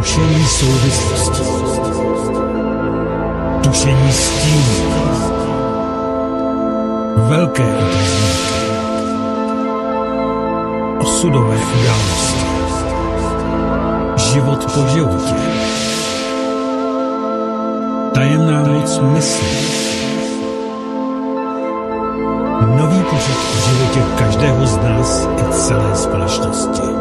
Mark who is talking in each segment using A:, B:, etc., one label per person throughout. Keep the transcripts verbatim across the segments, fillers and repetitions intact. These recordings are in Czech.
A: tušení souvislosti, tušení stínů, velké otazníky, osudové události, život po životě, tajemná moc mysli, nový pořad v životě každého z nás i celé společnosti.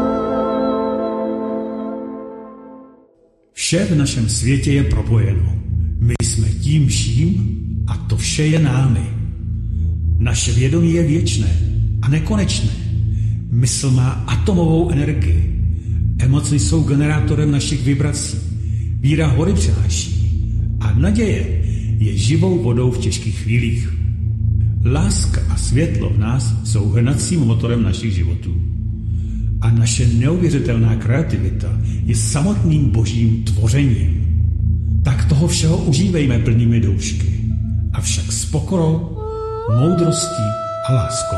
A: Vše v našem světě je propojeno. My jsme tím vším a to vše je námi. Naše vědomí je věčné a nekonečné. Mysl má atomovou energii. Emoce jsou generátorem našich vibrací. Víra hory přináší a naděje je živou vodou v těžkých chvílích. Láska a světlo v nás jsou hnacím motorem našich životů. A naše neuvěřitelná kreativita je samotným božím tvořením. Tak toho všeho užívejme plnými doušky, avšak s pokorou, moudrostí a láskou.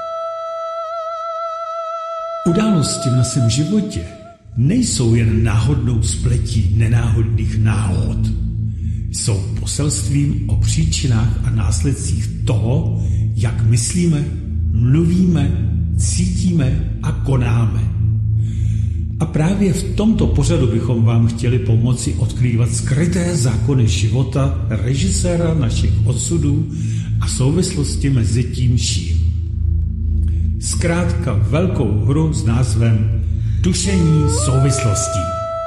A: Události v našem životě nejsou jen náhodnou spletí nenáhodných náhod. Jsou poselstvím o příčinách a následcích toho, jak myslíme, mluvíme, cítíme a konáme. A právě v tomto pořadu bychom vám chtěli pomoci odkrývat skryté zákony života režiséra našich osudů a souvislosti mezi tím vším. Zkrátka velkou hru s názvem Tušení souvislostí.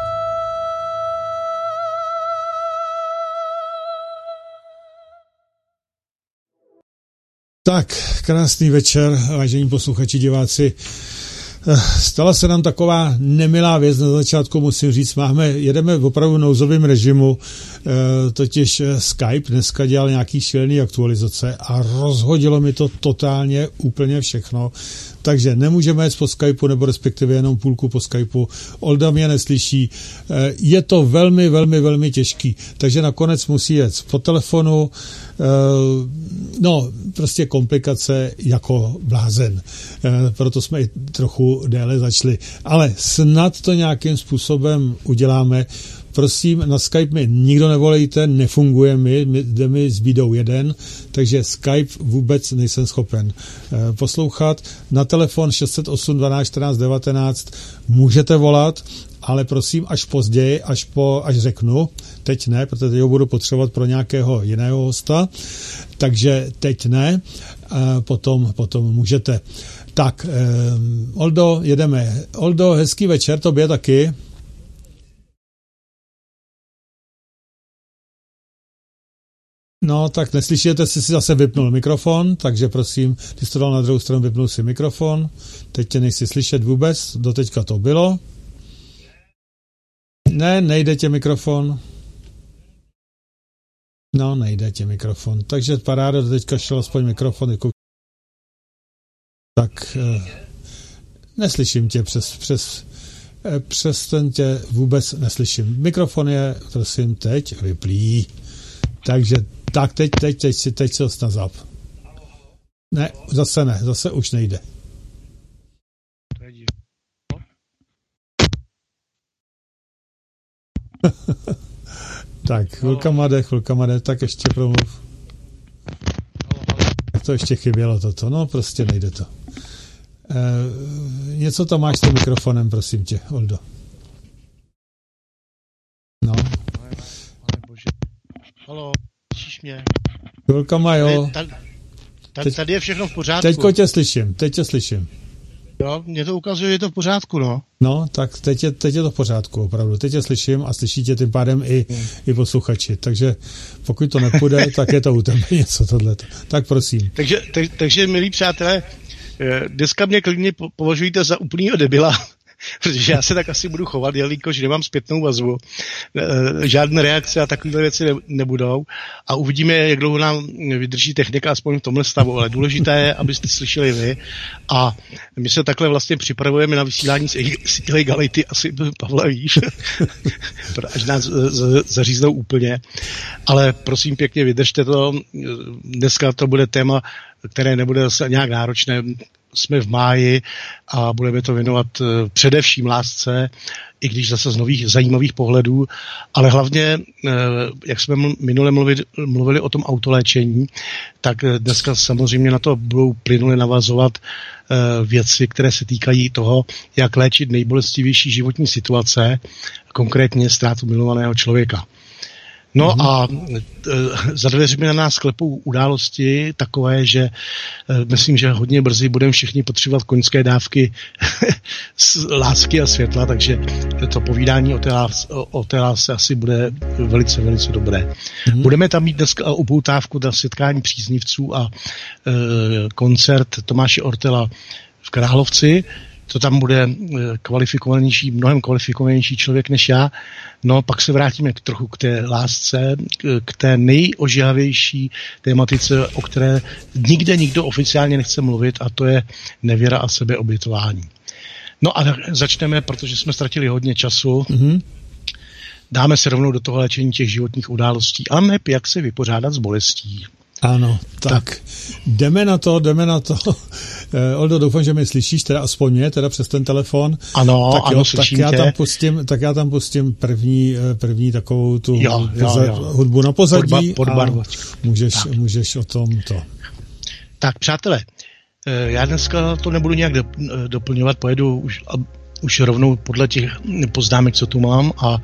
B: Tak, krásný večer, vážení posluchači, diváci. Stala se nám taková nemilá věc na začátku, musím říct, máme, jedeme v opravdu nouzovém režimu, totiž Skype dneska dělal nějaký šílený aktualizace a rozhodilo mi to totálně úplně všechno. Takže nemůžeme jet po Skypeu, nebo respektive jenom půlku po Skypeu. Olda mě neslyší. Je to velmi, velmi, velmi těžký. Takže nakonec musí jet po telefonu. No, prostě komplikace jako blázen. Proto jsme i trochu déle začali. Ale snad to nějakým způsobem uděláme. Prosím, na Skype mi nikdo nevolejte, nefunguje mi, jde mi s bídou jeden, takže Skype vůbec nejsem schopen e, poslouchat. Na telefon šest set osm dvanáct čtrnáct devatenáct můžete volat, ale prosím až později, až, po, až řeknu. Teď ne, protože ho budu potřebovat pro nějakého jiného hosta, takže teď ne, e, potom, potom můžete. Tak, e, Oldo, jedeme. Oldo, hezký večer, tobě taky. No, tak neslyšíte, jsi si zase vypnul mikrofon, takže prosím, ty jsi to dal na druhou stranu, vypnul si mikrofon, teď tě nejsi slyšet vůbec, doteďka to bylo. Ne, nejde tě mikrofon. No, nejde tě mikrofon, takže paráda, doteďka šel aspoň mikrofon. Tak, eh, neslyším tě přes, přes, eh, přes ten tě vůbec neslyším. Mikrofon je, prosím, teď vyplý. Takže tak teď, teď, teď si, teď si ho zap. Ne, zase ne, zase už nejde. Tak, chvilkama jde, chvilkama jde, tak ještě promluv. Tak to ještě chybělo toto, no prostě nejde to. E, něco tam máš s tím mikrofonem, prosím tě, Oldo. No.
C: Haló, slyšíš mě?
B: Chvilkama, jo.
C: Tady, tady, tady je všechno v pořádku.
B: Teďko tě slyším, teď tě slyším.
C: Jo, mě to ukazuje, že je to v pořádku, no.
B: No, tak teď je, teď je to v pořádku, opravdu. Teď tě slyším a slyší tě tím pádem i, hmm. i posluchači. Takže pokud to nepůjde, tak je to u tebe něco tohleto. Tak prosím.
C: Takže, tak, takže milí přátelé, dneska mě klidně považujete za úplnýho debila, protože já se tak asi budu chovat, jelikož nemám zpětnou vazbu. Žádné reakce a takové věci nebudou. A uvidíme, jak dlouho nám vydrží technika, aspoň v tomhle stavu. Ale důležité je, abyste slyšeli vy. A my se takhle vlastně připravujeme na vysílání z ilegality, asi Pavla víš, až nás zaříznou úplně. Ale prosím pěkně, vydržte to. Dneska to bude téma, které nebude zase nějak náročné. jsme v máji a budeme to věnovat především lásce, i když zase z nových zajímavých pohledů, ale hlavně, jak jsme minule mluvili, mluvili o tom autoléčení, tak dneska samozřejmě na to budou plynule navazovat věci, které se týkají toho, jak léčit nejbolestivější životní situace, konkrétně ztrátu milovaného člověka. No mm-hmm. a e, za dveřmi na nás klepou události takové, že e, myslím, že hodně brzy budeme všichni potřebovat koňské dávky z lásky a světla, takže to povídání o té, lás, o, o té lásce asi bude velice, velice dobré. Mm-hmm. Budeme tam mít dneska upoutávku na setkání příznivců a e, koncert Tomáše Ortela v Královci. To tam bude kvalifikovanější, mnohem kvalifikovanější člověk než já. No, pak se vrátíme k trochu k té lásce, k té nejožehavější tématice, o které nikde nikdo oficiálně nechce mluvit, a to je nevěra a sebeobětování. No a začneme, protože jsme ztratili hodně času. Mm-hmm. Dáme se rovnou do toho léčení těch životních událostí. A neb, jak se vypořádat s bolestí.
B: Ano, tak, tak jdeme na to, jdeme na to. Oldo, doufám, že mě slyšíš, teda aspoň mě, teda přes ten telefon.
C: Ano,
B: tak
C: ano,
B: jo,
C: slyším
B: tak já
C: tě.
B: tam pustím, tak já tam pustím první, první takovou tu
C: jo, jo,
B: za,
C: jo.
B: hudbu na pozadí
C: Podba,
B: a můžeš, můžeš o tom to.
C: Tak, přátelé, já dneska to nebudu nějak doplňovat, pojedu už, už rovnou podle těch poznámek, co tu mám, a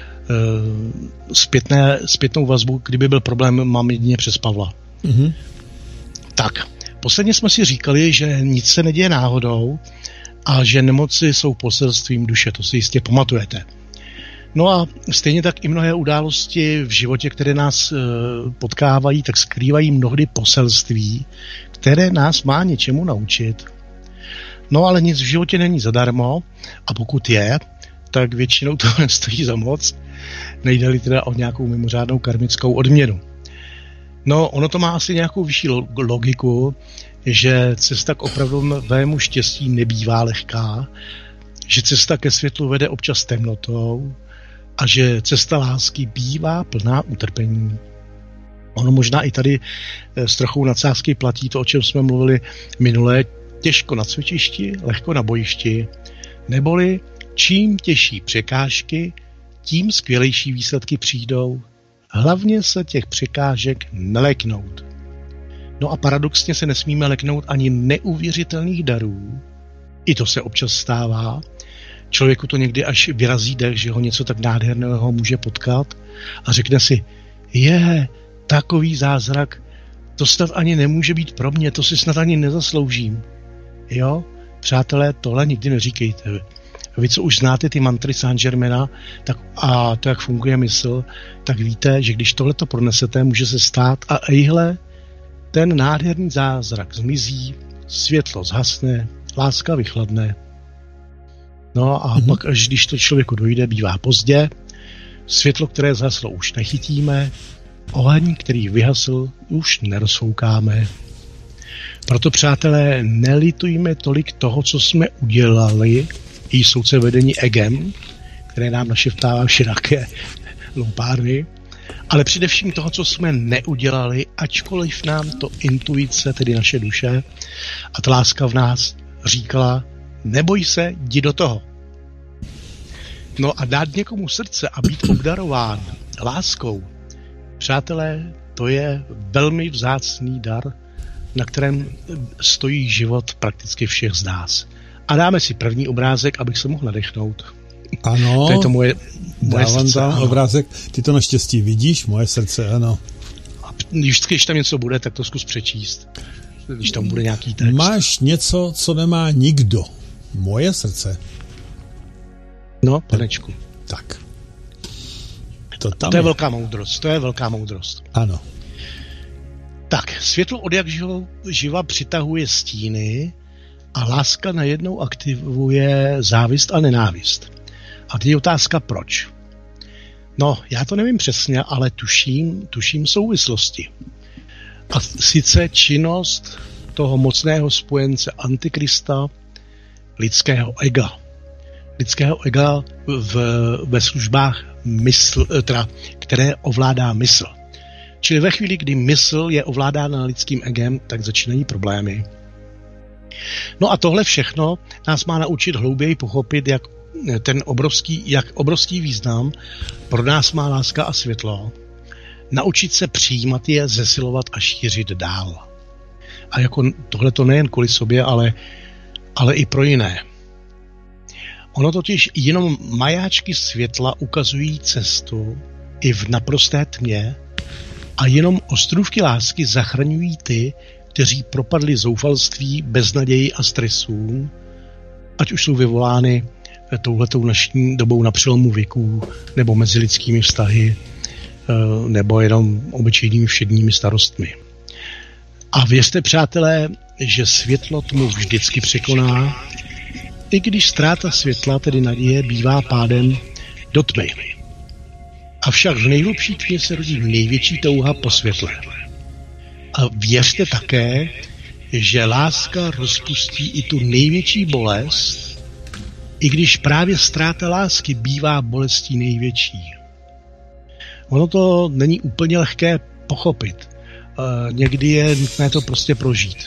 C: zpětné, zpětnou vazbu, kdyby byl problém, mám jedině přes Pavla. Mm-hmm. Tak, posledně jsme si říkali, že nic se neděje náhodou a že nemoci jsou poselstvím duše, to si jistě pamatujete. No a stejně tak i mnohé události v životě, které nás e, potkávají, tak skrývají mnohdy poselství, které nás má něčemu naučit. No ale nic v životě není zadarmo, a pokud je, tak většinou to nestojí za moc, nejde-li teda o nějakou mimořádnou karmickou odměnu. No, ono to má asi nějakou vyšší logiku, že cesta k opravdovému štěstí nebývá lehká, že cesta ke světlu vede občas temnotou a že cesta lásky bývá plná utrpení. Ono možná i tady s trochou nadsázky platí to, o čem jsme mluvili minule, těžko na cvičišti, lehko na bojišti, neboli čím těžší překážky, tím skvělejší výsledky přijdou. Hlavně se těch překážek neleknout. No a paradoxně se nesmíme leknout ani neuvěřitelných darů. I to se občas stává. Člověku to někdy až vyrazí dech, že ho něco tak nádherného může potkat a řekne si, je, takový zázrak, to snad ani nemůže být pro mě, to si snad ani nezasloužím. Jo, přátelé, tohle nikdy neříkejte. Vy, co už znáte ty mantry Saint-Germaina tak, a to, jak funguje mysl, tak víte, že když tohleto pronesete, může se stát a ejhle, ten nádherný zázrak zmizí, světlo zhasne, láska vychladne. No a mm-hmm. pak, až když to člověku dojde, bývá pozdě, světlo, které zhaslo, už nechytíme, oheň, který vyhasl, už nerozfoukáme. Proto, přátelé, nelitujme tolik toho, co jsme udělali, i soudce vedení egem, které nám našeptává všelaké loupárny, ale především toho, co jsme neudělali, ačkoliv nám to intuice, tedy naše duše, a ta láska v nás říkala, neboj se, jdi do toho. No a dát někomu srdce a být obdarován láskou, přátelé, to je velmi vzácný dar, na kterém stojí život prakticky všech z nás. A dáme si první obrázek, abych se mohl nadechnout.
B: Ano,
C: to je to moje, moje
B: dávám
C: srdce.
B: Tam obrázek. Ty to naštěstí vidíš, moje srdce, ano.
C: A když, když tam něco bude, tak to zkus přečíst. Když tam bude nějaký text.
B: Máš něco, co nemá nikdo. Moje srdce.
C: No, panečku.
B: Tak. To, tam
C: to je,
B: je
C: velká moudrost. To je velká moudrost.
B: Ano.
C: Tak, světlo od jak živa přitahuje stíny a láska najednou aktivuje závist a nenávist. A teď je otázka, proč? No, já to nevím přesně, ale tuším, tuším souvislosti. A sice činnost toho mocného spojence Antikrista, lidského ega. Lidského ega v, ve službách mysl, teda, které ovládá mysl. Čili ve chvíli, kdy mysl je ovládána lidským egem, tak začínají problémy. No a tohle všechno nás má naučit hlouběji pochopit, jak ten obrovský, jak obrovský význam pro nás má láska a světlo. Naučit se přijímat je, zesilovat a šířit dál. A jako tohle to nejen kvůli sobě, ale, ale i pro jiné. Ono totiž jenom majáčky světla ukazují cestu i v naprosté tmě a jenom ostrůvky lásky zachraňují ty, kteří propadli zoufalství, beznaději a stresům, ať už jsou vyvolány touhletou naší dobou na přelomu věků, nebo mezilidskými vztahy, nebo jenom obyčejnými všedními starostmi. A věřte, přátelé, že světlo tmu vždycky překoná, i když ztráta světla, tedy naděje, bývá pádem do tmy. Avšak v nejhlubší tmě se rodí největší touha po světle. A věřte také, že láska rozpustí i tu největší bolest, i když právě ztráta lásky bývá bolestí největší. Ono to není úplně lehké pochopit. E, někdy je nutné to prostě prožít.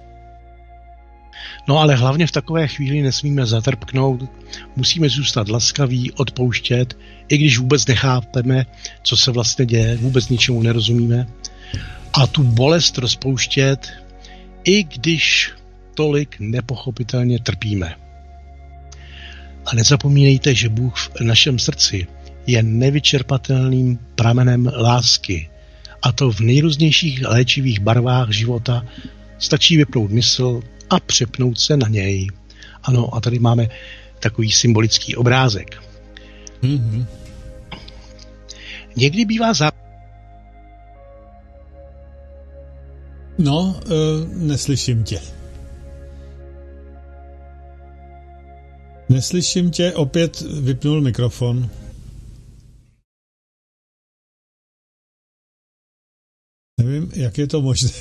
C: No ale hlavně v takové chvíli nesmíme zatrpknout, musíme zůstat laskaví, odpouštět, i když vůbec nechápeme, co se vlastně děje, vůbec ničemu nerozumíme. A tu bolest rozpouštět, i když tolik nepochopitelně trpíme. A nezapomínejte, že Bůh v našem srdci je nevyčerpatelným pramenem lásky. A to v nejrůznějších léčivých barvách života stačí vypnout mysl a přepnout se na něj. Ano, a tady máme takový symbolický obrázek. Mm-hmm. Někdy bývá zá...
B: No, uh, neslyším tě. Neslyším tě, opět vypnul mikrofon. Nevím, jak je to možné.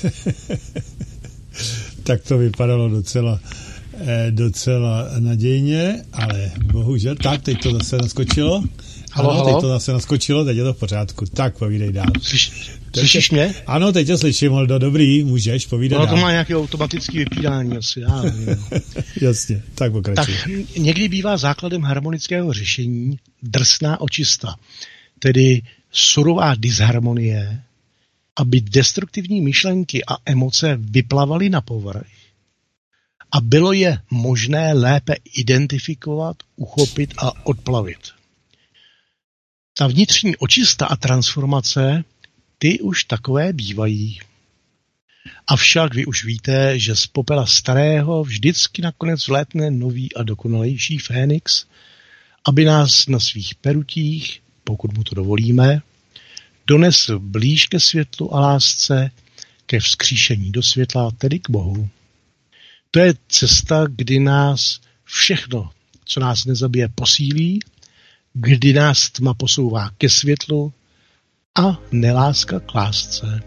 B: Tak to vypadalo docela, eh, docela nadějně, ale bohužel. Tak, teď to zase naskočilo.
C: Halo,
B: ano,
C: halo.
B: teď to zase naskočilo, teď je to v pořádku. Tak, povídej dál.
C: Slyš, slyšíš mě?
B: Ano, teď tě slyším, Holdo, dobrý, můžeš povídat
C: ono
B: dál.
C: to má nějaké automatické vypínání asi, já nevím.
B: Jasně, tak pokračuj.
C: Tak někdy bývá základem harmonického řešení drsná očista, tedy surová disharmonie, aby destruktivní myšlenky a emoce vyplavaly na povrch a bylo je možné lépe identifikovat, uchopit a odplavit. Ta vnitřní očista a transformace, ty už takové bývají. Avšak vy už víte, že z popela starého vždycky nakonec vlétne nový a dokonalejší Fénix, aby nás na svých perutích, pokud mu to dovolíme, donesl blíž ke světlu a lásce, ke vzkříšení do světla, tedy k Bohu. To je cesta, kdy nás všechno, co nás nezabije, posílí, kdy nás tma posouvá ke světlu a neláska k lásce.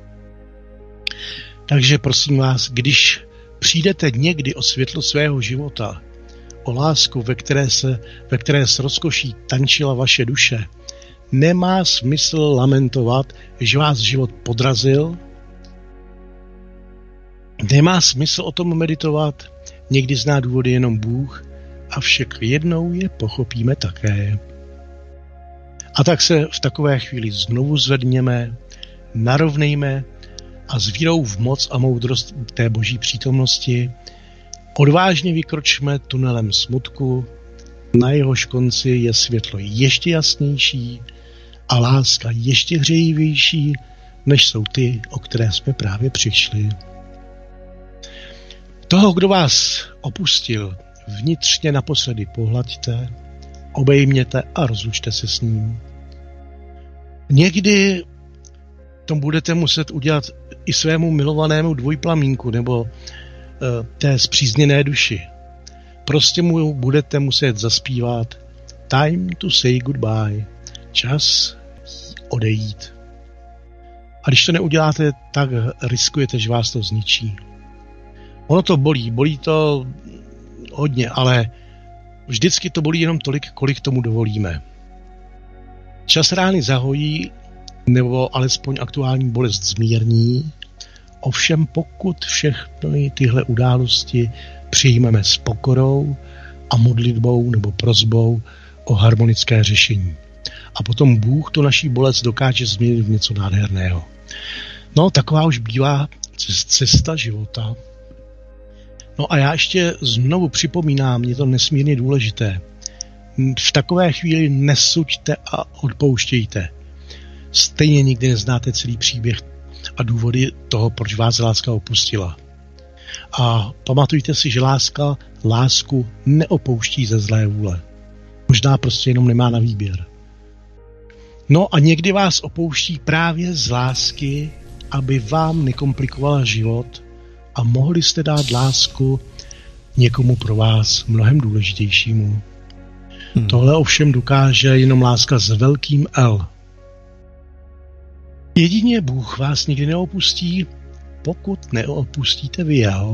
C: Takže prosím vás, když přijdete někdy o světlo svého života, o lásku, ve které se, ve které s rozkoší tančila vaše duše, nemá smysl lamentovat, že vás život podrazil, nemá smysl o tom meditovat, někdy zná důvody jenom Bůh, avšak jednou je pochopíme také. A tak se v takové chvíli znovu zvedněme, narovnejme a s vírou v moc a moudrost té boží přítomnosti odvážně vykročme tunelem smutku, na jehož konci je světlo ještě jasnější a láska ještě hřejivější, než jsou ty, o které jsme právě přišli. Toho, kdo vás opustil, vnitřně naposledy pohlaďte, obejměte a rozlučte se s ním. Někdy to budete muset udělat i svému milovanému dvojplamínku nebo uh, té spřízněné duši. Prostě mu budete muset zaspívat Time to say goodbye. Čas odejít. A když to neuděláte, tak riskujete, že vás to zničí. Ono to bolí, bolí to hodně, ale vždycky to bolí jenom tolik, kolik tomu dovolíme. Čas rány zahojí, nebo alespoň aktuální bolest zmírní, Ovšem pokud všechny tyhle události přijmeme s pokorou a modlitbou nebo prosbou o harmonické řešení. A potom Bůh tu naší bolest dokáže změnit v něco nádherného. No, taková už bývá cesta života. No a já ještě znovu připomínám, je to nesmírně důležité. V takové chvíli nesuďte a odpouštějte. Stejně nikdy neznáte celý příběh a důvody toho, proč vás láska opustila. A pamatujte si, že láska lásku neopouští ze zlé vůle. Možná prostě jenom nemá na výběr. No a někdy vás opouští právě z lásky, aby vám nekomplikovala život a mohli jste dát lásku někomu pro vás mnohem důležitějšímu. Hmm. Tohle ovšem dokáže jenom láska s velkým L. Jedině Bůh vás nikdy neopustí, pokud neopustíte vy jeho.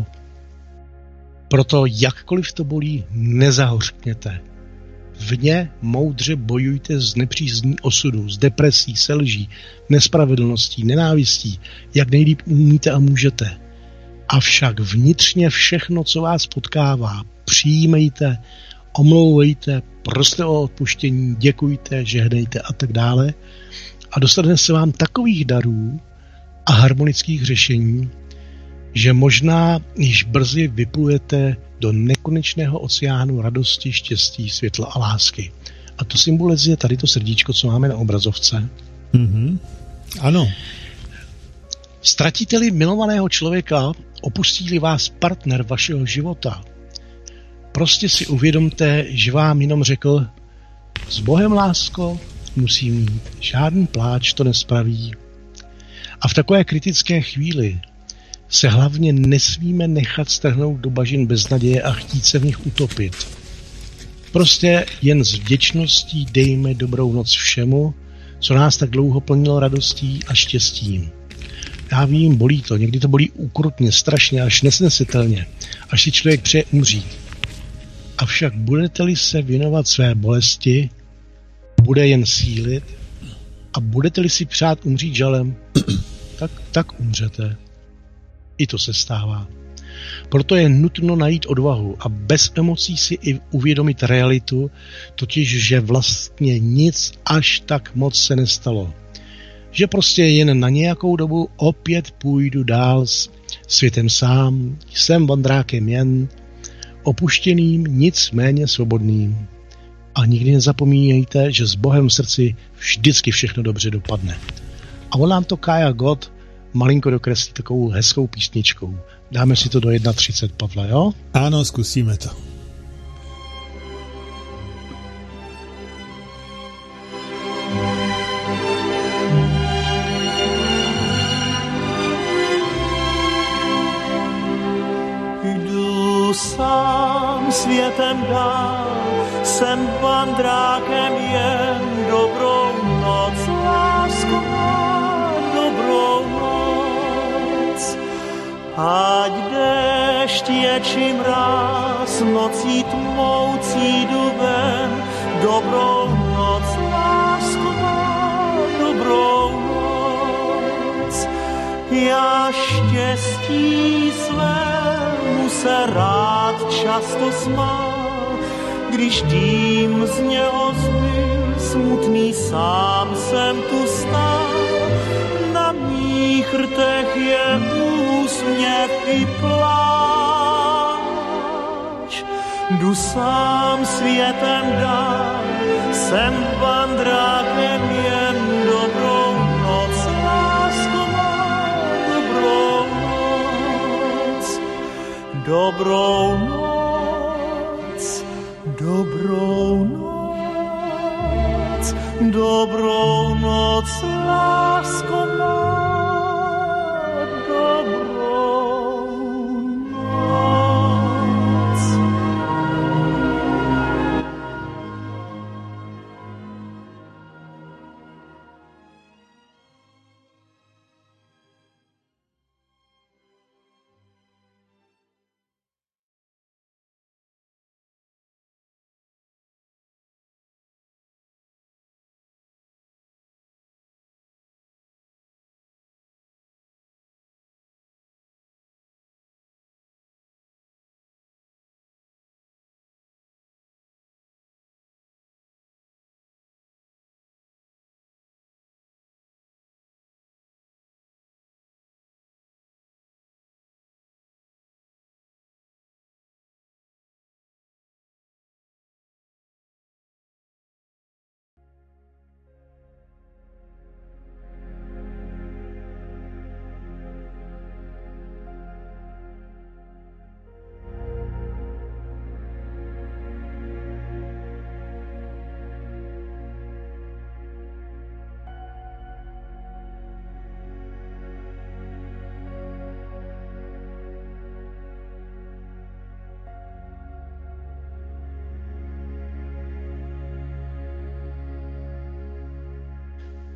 C: Proto jakkoliv to bolí, nezahořkněte. Vně moudře bojujte s nepřízní osudu, s depresí, se lží, nespravedlností, nenávistí, jak nejlíp umíte a můžete. Avšak vnitřně všechno, co vás potkává, přijímejte, omlouvejte, proste o odpuštění, děkujte, žehnejte a tak dále. A dostane se vám takových darů a harmonických řešení, že možná již brzy vyplujete do nekonečného oceánu radosti, štěstí, světla a lásky. A to symbolizuje tady to srdíčko, co máme na obrazovce.
B: Mm-hmm. Ano.
C: Ztratíte-li milovaného člověka, opustí-li vás partner vašeho života, prostě si uvědomte, že vám jenom řekl: s Bohem, lásko, musím mít, žádný pláč to nespraví. A v takové kritické chvíli se hlavně nesmíme nechat strhnout do bažin beznaděje a chtít se v nich utopit. Prostě jen s vděčností dejme dobrou noc všemu, co nás tak dlouho plnilo radostí a štěstím. Já vím, bolí to, někdy to bolí ukrutně, strašně, až nesnesitelně, až si člověk přeje umřít. Avšak budete-li se věnovat své bolesti, bude jen sílit, a budete-li si přát umřít žalem, tak, tak umřete. I to se stává. Proto je nutno najít odvahu a bez emocí si i uvědomit realitu, totiž, že vlastně nic až tak moc se nestalo. Že prostě jen na nějakou dobu opět půjdu dál s světem sám, jsem vandrákem jen, opuštěným, nicméně svobodným. A nikdy nezapomínejte, že s Bohem v srdci vždycky všechno dobře dopadne. A on nám to Kája Gott malinko dokreslí takovou hezkou písničkou. Dáme si to do třicet jedna, Pavle, jo?
B: Ano, zkusíme to.
D: Jdu sám světem dál, jsem vandrákem jen, dobrou noc, lásko má, dobrou noc. Ať déšť je či mráz, nocí tmoucí jdu ven, dobrou noc, lásko má, dobrou noc. Já štěstí svému se rád často smál, když dým z něho zbyl, smutný sám jsem tu stál. Na mých rtech je úsměv i pláč. Jdu sám světem dál, jsem vandrákem jen, dobrou noc, lásko má, dobrou noc, dobrou noc, dobrou noc, dobrou noc, lásko má, dobrou noc.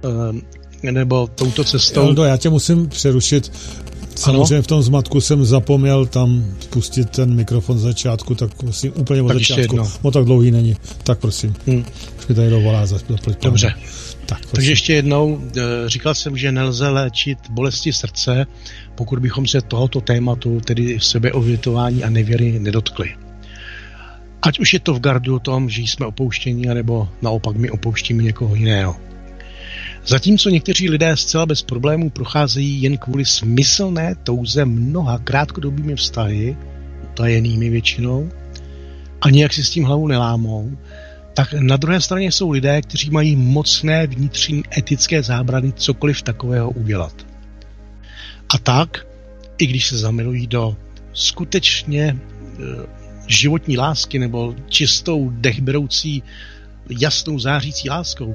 C: nebo touto cestou.
B: Aldo, já tě musím přerušit. Samozřejmě ano? V tom zmatku jsem zapomněl tam spustit ten mikrofon z začátku, tak prosím, úplně od tak začátku. No tak dlouhý není. Tak prosím. Hmm. Už mi tady dovolá zaplit.
C: Dobře. Tak, takže ještě jednou, říkal jsem, že nelze léčit bolesti srdce, pokud bychom se tohoto tématu, tedy sebeobětování a nevěry, nedotkli. Ať už je to v gardu o tom, že jsme opouštěni, anebo naopak my opouštíme někoho jiného. Zatímco někteří lidé zcela bez problémů procházejí jen kvůli smyslné touze mnoha krátkodobými vztahy, tajenými většinou, a nijak si s tím hlavu nelámou, tak na druhé straně jsou lidé, kteří mají mocné vnitřní etické zábrany cokoliv takového udělat. A tak, i když se zamilují do skutečně e, životní lásky nebo čistou, dechberoucí, jasnou, zářící láskou,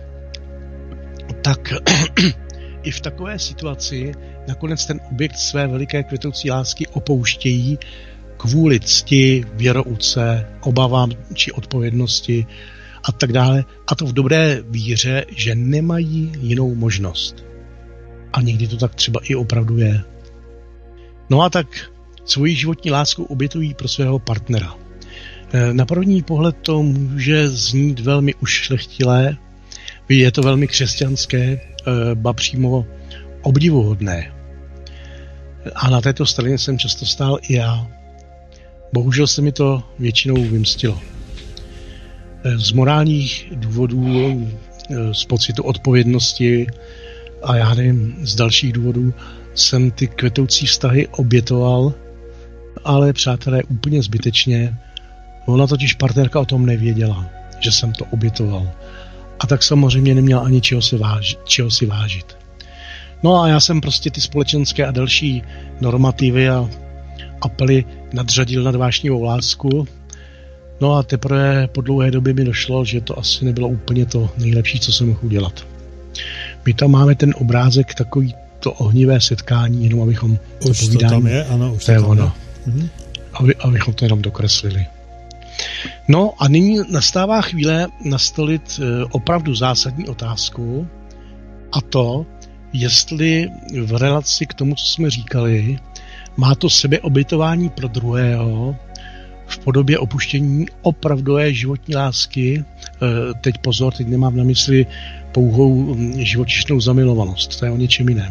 C: tak i v takové situaci nakonec ten objekt své veliké květoucí lásky opouštějí kvůli cti, věrouce, obavám či odpovědnosti a tak dále. A to v dobré víře, že nemají jinou možnost. A někdy to tak třeba i opravdu je. No a tak svoji životní lásku obětují pro svého partnera. Na první pohled to může znít velmi ušlechtilé, je to velmi křesťanské, ba přímo obdivuhodné. A na této straně jsem často stál i já. Bohužel se mi to většinou vymstilo. Z morálních důvodů, z pocitu odpovědnosti a já nevím, z dalších důvodů jsem ty kvetoucí vztahy obětoval, ale přátelé úplně zbytečně. Ona totiž partnerka o tom nevěděla, že jsem to obětoval. A tak samozřejmě neměl ani čeho si vážit. Čeho si vážit. No a já jsem prostě ty společenské a další normativy a apely nadřadil nad vášnivou lásku. No a teprve po dlouhé době mi došlo, že to asi nebylo úplně to nejlepší, co jsem mohl udělat. My tam máme ten obrázek, takový to ohnivé setkání, jenom abychom
B: už to povídání, tam je, ano, už
C: to je
B: tam
C: ono.
B: Je. Mhm.
C: Aby, abychom to jenom dokreslili. No a nyní nastává chvíle nastolit opravdu zásadní otázku, a to, jestli v relaci k tomu, co jsme říkali, má to sebeobětování pro druhého v podobě opuštění opravdové životní lásky, teď pozor, teď nemám na mysli pouhou živočišnou zamilovanost, to je o něčem jiném.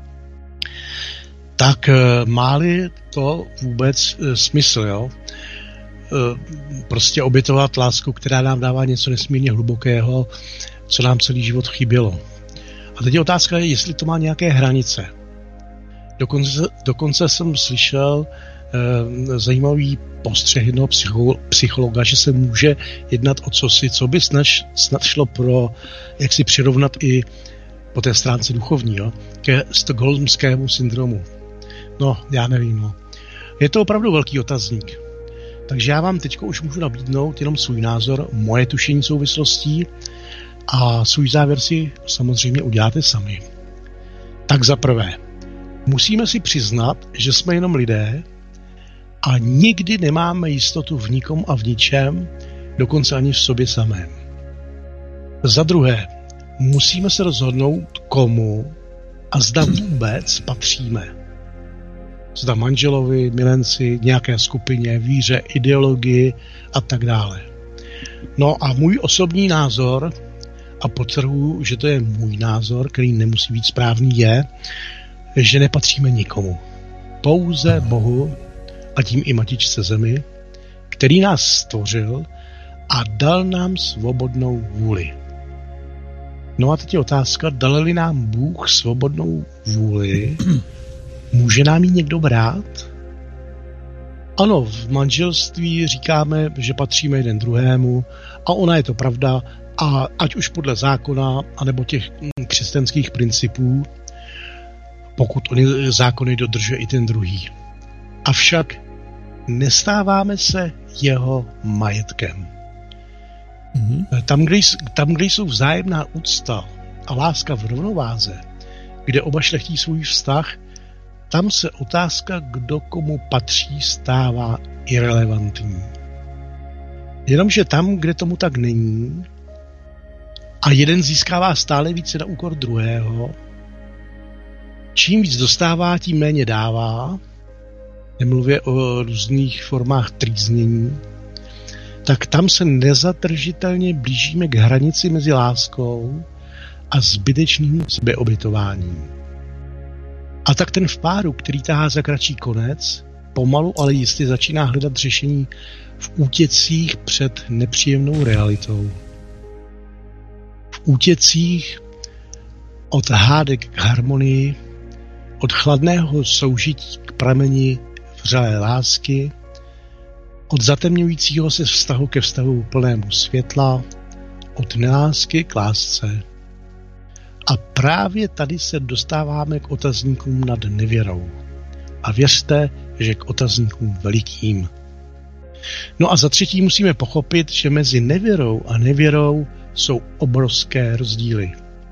C: Tak má-li to vůbec smysl, jo? Prostě obětovat lásku, která nám dává něco nesmírně hlubokého, co nám celý život chybělo. A teď je otázka, jestli to má nějaké hranice. Dokonce, dokonce jsem slyšel eh, zajímavý postřeh jednoho psychologa, že se může jednat o cosi, co by snad, snad šlo pro, jak si přirovnat i po té stránce duchovní, jo, ke stockholmskému syndromu. No, já nevím, no. Je to opravdu velký otazník. Takže já vám teď už můžu nabídnout jenom svůj názor, moje tušení souvislostí a svůj závěr si samozřejmě uděláte sami. Tak za prvé, musíme si přiznat, že jsme jenom lidé a nikdy nemáme jistotu v nikom a v ničem, dokonce ani v sobě samém. Za druhé, musíme se rozhodnout, komu a zda vůbec patříme. Zda manželovi, milenci, nějaké skupině, víře, ideologii a tak dále. No a můj osobní názor, a podtrhuji, že to je můj názor, který nemusí být správný, je, že nepatříme nikomu. Pouze Bohu a tím i Matičce Zemi, který nás stvořil a dal nám svobodnou vůli. No a teď je otázka, dal-li nám Bůh svobodnou vůli, může nám ji někdo brát? Ano, v manželství říkáme, že patříme jeden druhému a ona je to pravda a ať už podle zákona, anebo těch křesťanských principů, pokud oni zákony dodržuje i ten druhý. Avšak nestáváme se jeho majetkem. Mm-hmm. Tam, kde, tam, kde jsou vzájemná úcta a láska v rovnováze, kde oba šlechtí svůj vztah, tam se otázka, kdo komu patří, stává irelevantní. Jenomže tam, kde tomu tak není, A jeden získává stále více na úkor druhého. Čím víc dostává, tím méně dává. Nemluvě o různých formách trýznění. Tak tam se nezadržitelně blížíme k hranici mezi láskou a zbytečným sebeobětováním. A tak ten v páru, který tahá za kratší konec, pomalu, ale jistě začíná hledat řešení v útěcích před nepříjemnou realitou. V útěcích od hádek k harmonii, od chladného soužití k prameni vřelé lásky, od zatemňujícího se vztahu ke vztahu plnému světla, od nelásky k lásce. A právě tady se dostáváme k otazníkům nad nevěrou. A věřte, že k otazníkům velikým. No a za třetí musíme pochopit, že mezi nevěrou a nevěrou jsou obrovské rozdíly.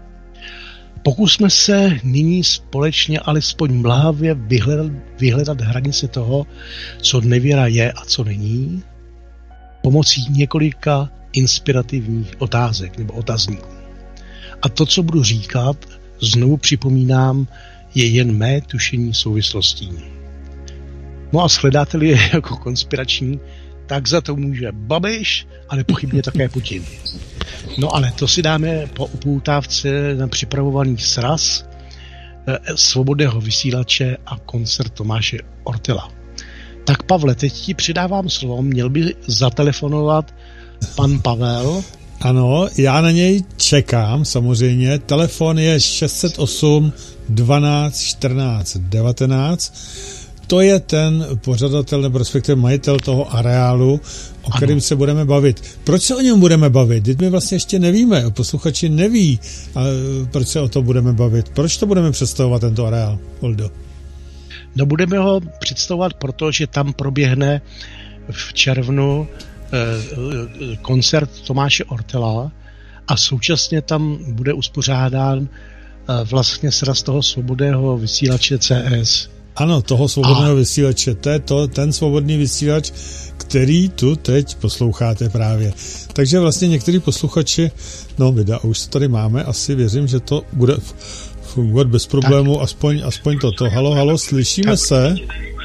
C: Pokusme se nyní společně alespoň mlhavě vyhledat, vyhledat hranice toho, co nevěra je a co není, pomocí několika inspirativních otázek nebo otazníků. A to, co budu říkat, znovu připomínám, je jen mé tušení souvislostí. No a shledáte-li je jako konspirační, tak za to může Babiš a nepochybně také Putin. No ale to si dáme po upoutávce na připravovaný sraz eh, svobodného vysílače a koncert Tomáše Ortela. Tak Pavle, teď ti přidávám slovo, měl by zatelefonovat pan Pavel.
B: Ano, já na něj čekám samozřejmě. Telefon je šest set osm dvanáct čtrnáct devatenáct. To je ten pořadatel nebo respektive majitel toho areálu, o ano. kterém se budeme bavit. Proč se o něm budeme bavit? Teď my vlastně ještě nevíme, posluchači neví, proč se o to budeme bavit. Proč to budeme představovat, tento areál, Oldo?
C: No budeme ho představovat, protože tam proběhne v červnu eh, koncert Tomáše Ortela a současně tam bude uspořádán eh, vlastně sraz toho svobodného vysílače C S.
B: Ano, toho svobodného a... vysílače. To je to, ten svobodný vysílač, který tu teď posloucháte právě. Takže vlastně některý posluchači, no videa už to tady máme, asi věřím, že to bude fungovat bez problému, tak. aspoň, aspoň toto. Halo, halo, slyšíme tak. se?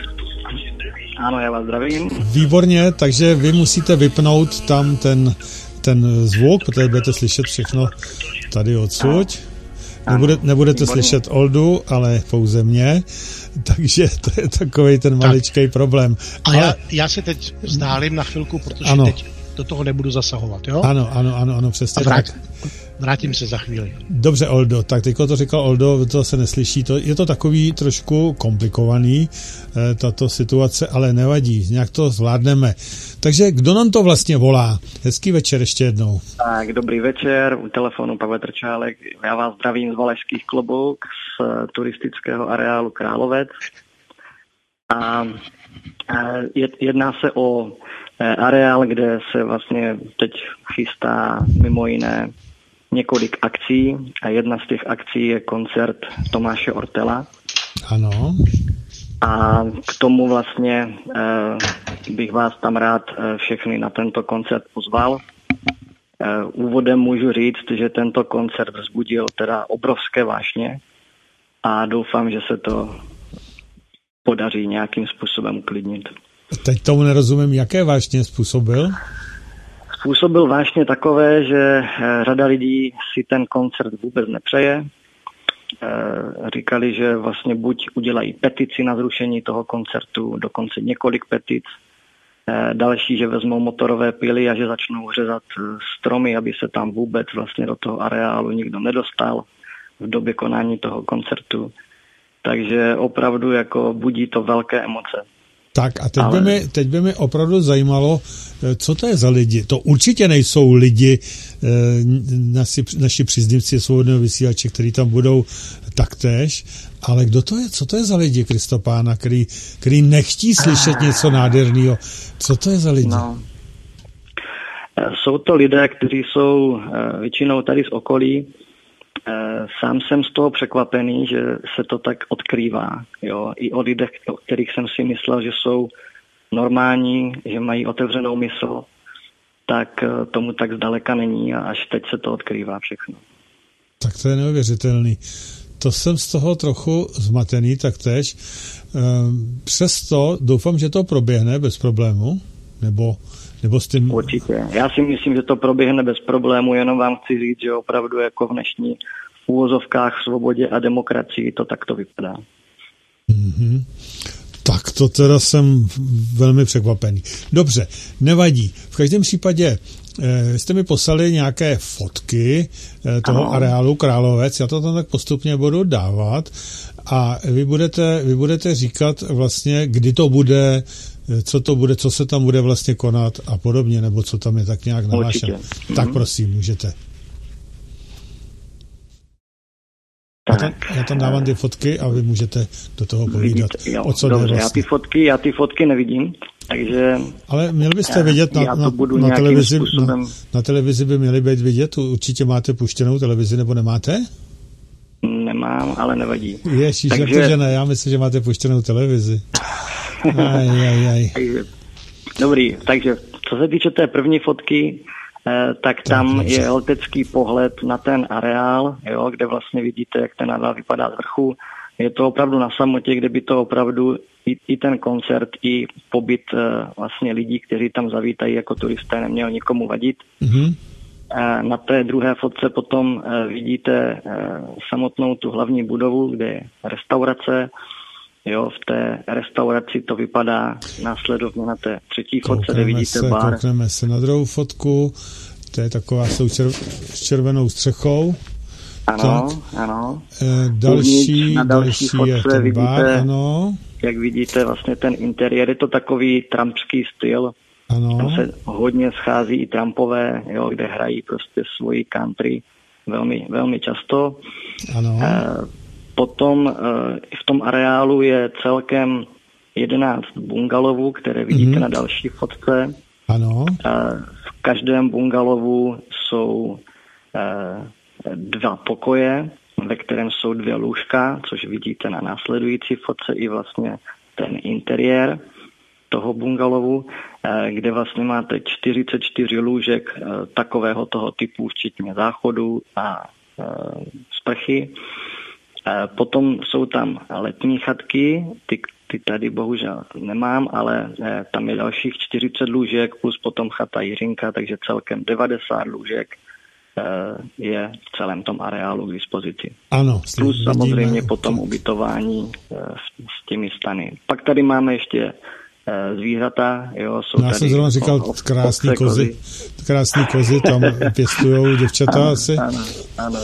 E: Ano, já vás zdravím.
B: Výborně, takže vy musíte vypnout tam ten, ten zvuk, protože budete slyšet všechno tady odsud. Nebude, nebudete Výborně. slyšet Oldu, ale pouze mě, takže to je takovej ten maličkej tak. problém.
C: A
B: ale...
C: já, já se teď vzdálím na chvilku, protože ano. teď do toho nebudu zasahovat, jo?
B: Ano, ano, ano, ano, přesně
C: vrát,
B: tak.
C: Vrátím se za chvíli.
B: Dobře, Oldo, tak teďko to říkal Oldo, to se neslyší, to, je to takový trošku komplikovaný, eh, tato situace, ale nevadí, nějak to zvládneme. Takže kdo nám to vlastně volá? Hezký večer ještě jednou.
E: Tak, dobrý večer, u telefonu Pavel Trčálek, já vás zdravím z Valašských Klobouk, z turistického areálu Královec. A, a jedná se o areál, kde se vlastně teď chystá mimo jiné několik akcí a jedna z těch akcí je koncert Tomáše Ortela.
B: Ano.
E: A k tomu vlastně eh, bych vás tam rád eh, všechny na tento koncert pozval. Eh, úvodem můžu říct, že tento koncert vzbudil teda obrovské vášně a doufám, že se to podaří nějakým způsobem uklidnit.
B: Teď tomu nerozumím, jaké vášně způsobil?
E: Způsobil vášně takové, že řada lidí si ten koncert vůbec nepřeje. Říkali, že vlastně buď udělají petici na zrušení toho koncertu, dokonce několik petic. Další, že vezmou motorové pily a že začnou řezat stromy, aby se tam vůbec vlastně do toho areálu nikdo nedostal v době konání toho koncertu. Takže opravdu jako budí to velké emoce.
B: Tak a teď,
E: Ale...
B: by mi, teď by mi opravdu zajímalo, co to je za lidi. To určitě nejsou lidi, naši, naši příznivci svobodného vysílače, kteří tam budou taktéž, ale kdo to je? Co to je za lidi, Kristopána, který, který nechtí slyšet něco nádherného? Co to je za lidi? No.
E: Jsou to lidé, kteří jsou většinou tady z okolí. Sám jsem z toho překvapený, že se to tak odkrývá. Jo? I o lidech, o kterých jsem si myslel, že jsou normální, že mají otevřenou mysl. tak tomu tak zdaleka není a až teď se to odkrývá všechno.
B: Tak to je neuvěřitelný. To jsem z toho trochu zmatený taktéž. Přesto doufám, že to proběhne bez problému, nebo, nebo s tím...
E: Určitě. Já si myslím, že to proběhne bez problému, jenom vám chci říct, že opravdu jako v dnešní v úvozovkách svobodě a demokracii to takto vypadá.
B: Mm-hmm. Tak to teda jsem velmi překvapený. Dobře, nevadí. V každém případě eh, jste mi poslali nějaké fotky eh, toho ano. areálu Královec, já to tam tak postupně budu dávat a vy budete, vy budete říkat vlastně, kdy to bude, co to bude, co se tam bude vlastně konat a podobně, nebo co tam je tak nějak nahlášeno. Tak prosím, můžete. Já tam, já tam dávám ty fotky a vy můžete do toho povídat.
E: Vidíte, jo,
B: o co
E: dobře,
B: jde vlastně.
E: já ty fotky, já ty fotky nevidím, takže...
B: Ale měli byste vidět, na, na, na, televizi, způsobem... na, na televizi by měli být vidět, určitě máte puštěnou televizi, nebo nemáte?
E: Nemám, ale nevadí.
B: Ježíš, takže... jak to, že ne, já myslím, že máte puštěnou televizi. Aj, aj, aj.
E: Takže, dobrý, takže co se týče té první fotky, tak tam tak, je letecký pohled na ten areál, jo, kde vlastně vidíte, jak ten areál vypadá z vrchu. Je to opravdu na samotě, kde by to opravdu i, i ten koncert, i pobyt vlastně lidí, kteří tam zavítají jako turisté, neměl nikomu vadit. Mm-hmm. Na té druhé fotce potom vidíte samotnou tu hlavní budovu, kde je restaurace. Jo, v té restauraci to vypadá následovně na té třetí fotce, koukneme kde vidíte
B: se,
E: bar.
B: Koukneme se na druhou fotku, to je taková s tou čer, s červenou střechou.
E: Ano,
B: tak.
E: ano.
B: E, další,
E: Uvnitř, na další, další
B: je ten
E: vidíte,
B: bar, ano.
E: Jak vidíte vlastně ten interiér, je to takový trumpský styl.
B: Ano.
E: Tam se hodně schází i Trumpové, jo, kde hrají prostě svoji country velmi, velmi často.
B: Ano.
E: E, Potom v tom areálu je celkem jedenáct bungalovů, které vidíte mm-hmm. na další fotce.
B: Ano.
E: V každém bungalovu jsou dva pokoje, ve kterém jsou dvě lůžka, což vidíte na následující fotce i vlastně ten interiér toho bungalovu, kde vlastně máte čtyřicet čtyři lůžek takového toho typu, včetně záchodu a sprchy. Potom jsou tam letní chatky, ty, ty tady bohužel nemám, ale tam je dalších čtyřicet lůžek plus potom chata Jiřinka, takže celkem devadesát lůžek je v celém tom areálu k dispozici.
B: Ano.
E: Plus
B: vidíme,
E: samozřejmě potom ubytování s, s těmi stany. Pak tady máme ještě zvířata. Jo, jsou
B: Já
E: tady
B: jsem zrovna říkal o, krásný kozy, kozy. Krásný kozy, tam pěstujou děvčata ano, asi.
E: Ano, ano.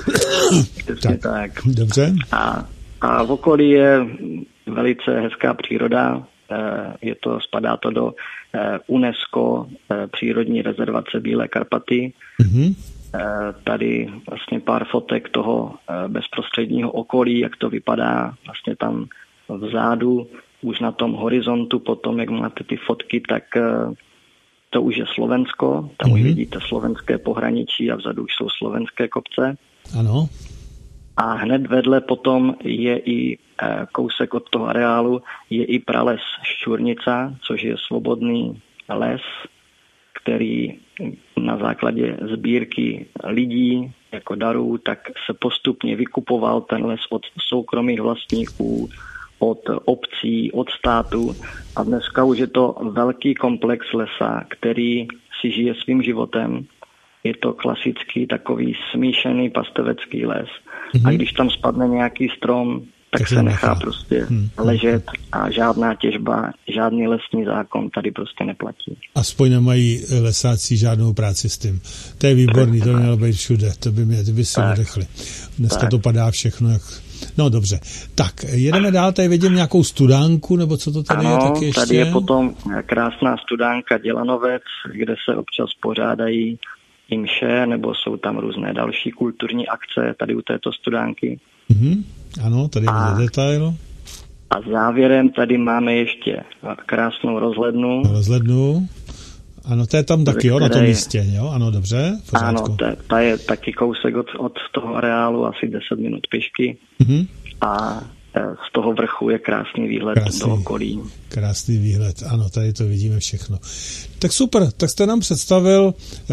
B: tak,
E: tak.
B: Dobře.
E: A, a v okolí je velice hezká příroda. Je to, spadá to do UNESCO přírodní rezervace Bílé Karpaty. Mm-hmm. Tady vlastně pár fotek toho bezprostředního okolí, jak to vypadá vlastně tam vzadu, už na tom horizontu, potom jak máte ty fotky, tak to už je Slovensko, tam mm-hmm. už vidíte slovenské pohraničí a vzadu už jsou slovenské kopce.
B: Ano.
E: A hned vedle potom je i kousek od toho areálu, je i prales Šťurnica, což je svobodný les, který na základě sbírky lidí jako darů, tak se postupně vykupoval ten les od soukromých vlastníků, od obcí, od státu a dneska už je to velký komplex lesa, který si žije svým životem. Je to klasický takový smíšený pastevecký les. Mm-hmm. A když tam spadne nějaký strom, tak, tak se nechá, nechá prostě hmm. ležet a žádná těžba, žádný lesní zákon tady prostě neplatí.
B: Aspoň nemají lesáci žádnou práci s tím. To je výborný, to by mělo být všude, to by mě, to by si nedechli. Dneska tak. To padá všechno jak... No dobře, tak jedeme dál, tady vidím nějakou studánku, nebo co to tady
E: ano,
B: je taky ještě?
E: Tady je potom krásná studánka Dělanovec, kde se občas pořádají i mše, nebo jsou tam různé další kulturní akce tady u této studánky.
B: Mm-hmm. Ano, tady je detail.
E: A závěrem tady máme ještě krásnou rozhlednu.
B: Rozhlednu. Ano, to je tam taky, jo, na tom místě, jo? Ano, dobře.
E: Ano, ta, ta je taky kousek od, od toho areálu, asi deset minut pěšky. Mm-hmm. A z toho vrchu je krásný výhled krásný, do okolí.
B: Krásný výhled, ano, tady to vidíme všechno. Tak super, tak jste nám představil eh,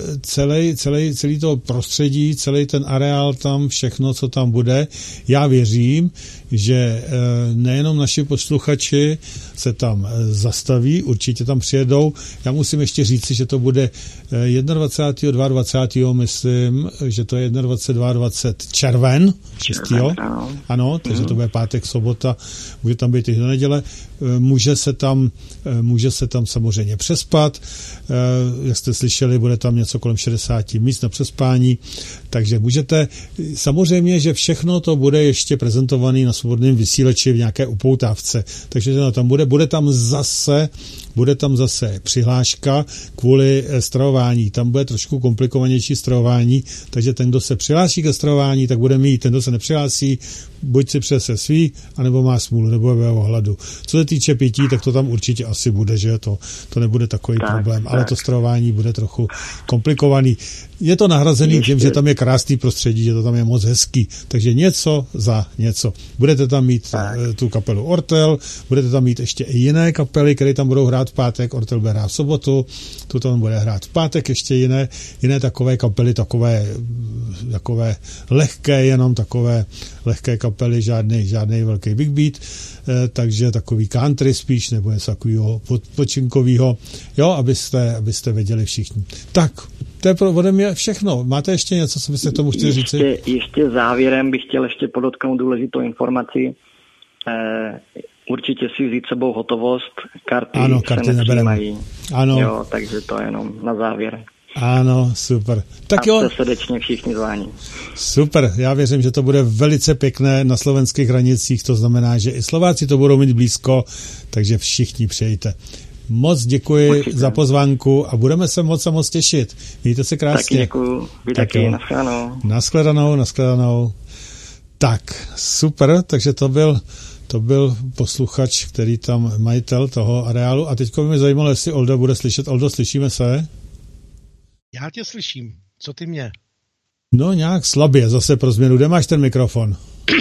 B: celý, celý, celý to prostředí, celý ten areál tam, všechno, co tam bude. Já věřím, že eh, nejenom naši posluchači se tam eh, zastaví, určitě tam přijedou. Já musím ještě říci, že to bude eh, dvacátého prvního, dvacátého druhého myslím, že to je dvacet jedna, dvacet dva červen, šestého Ano, takže mm. to bude pátek, sobota, může tam být i do neděle. Může se tam, může se tam samozřejmě přespat. Jak jste slyšeli, bude tam něco kolem šedesát míst na přespání, takže můžete. Samozřejmě, že všechno to bude ještě prezentované na svobodném vysílači v nějaké upoutávce. Takže tam bude, bude tam zase bude tam zase přihláška kvůli stravování. Tam bude trošku komplikovanější stravování, takže ten, kdo se přihlásí ke stravování, tak bude mít, ten, kdo se nepřihlásí, buď si přese svý, anebo má smůlu, nebo je o hladu. Co se týče pití, tak to tam určitě asi bude, že to, to nebude takový tak, problém, tak. Ale to stravování bude trochu komplikovaný. Je to nahrazený tím, že tam je krásný prostředí, že to tam je moc hezký, takže něco za něco. Budete tam mít tak. tu kapelu Ortel, budete tam mít ještě i jiné kapely, které tam budou hrát v pátek, Ortel bude hrát v sobotu, tu tam bude hrát v pátek ještě jiné, jiné takové kapely, takové, takové lehké, jenom takové lehké kapely, žádný, žádný velký big beat, eh, takže takový country spíš, nebo něco takového počinkového, jo, abyste, abyste věděli všichni. Tak, to je ode mě všechno. Máte ještě něco, co byste tomu chtěli říct?
E: Ještě, ještě závěrem bych chtěl ještě podotknout důležitou informaci. Eh, určitě si vzít sebou hotovost, karty,
B: ano, karty se nebereme. Ano.
E: Jo, takže to je jenom na závěr.
B: Ano, super. Tak
E: a
B: jo.
E: jste srdečně všichni zváni.
B: Super, já věřím, že to bude velice pěkné na slovenských hranicích, to znamená, že i Slováci to budou mít blízko, takže všichni přijďte. Moc děkuji Určitě. za pozvánku a budeme se moc a moc těšit. Mějte se krásně.
E: Taky děkuji. Vy tak taky, nashledanou.
B: Nashledanou, nashledanou. Tak, super, takže to byl to byl posluchač, který tam majitel toho areálu a teďko by mě zajímalo, jestli Olda bude slyšet. Oldo, slyšíme se?
C: Já tě slyším. Co ty mě?
B: No nějak slabě, zase pro změnu. Kde máš ten mikrofon?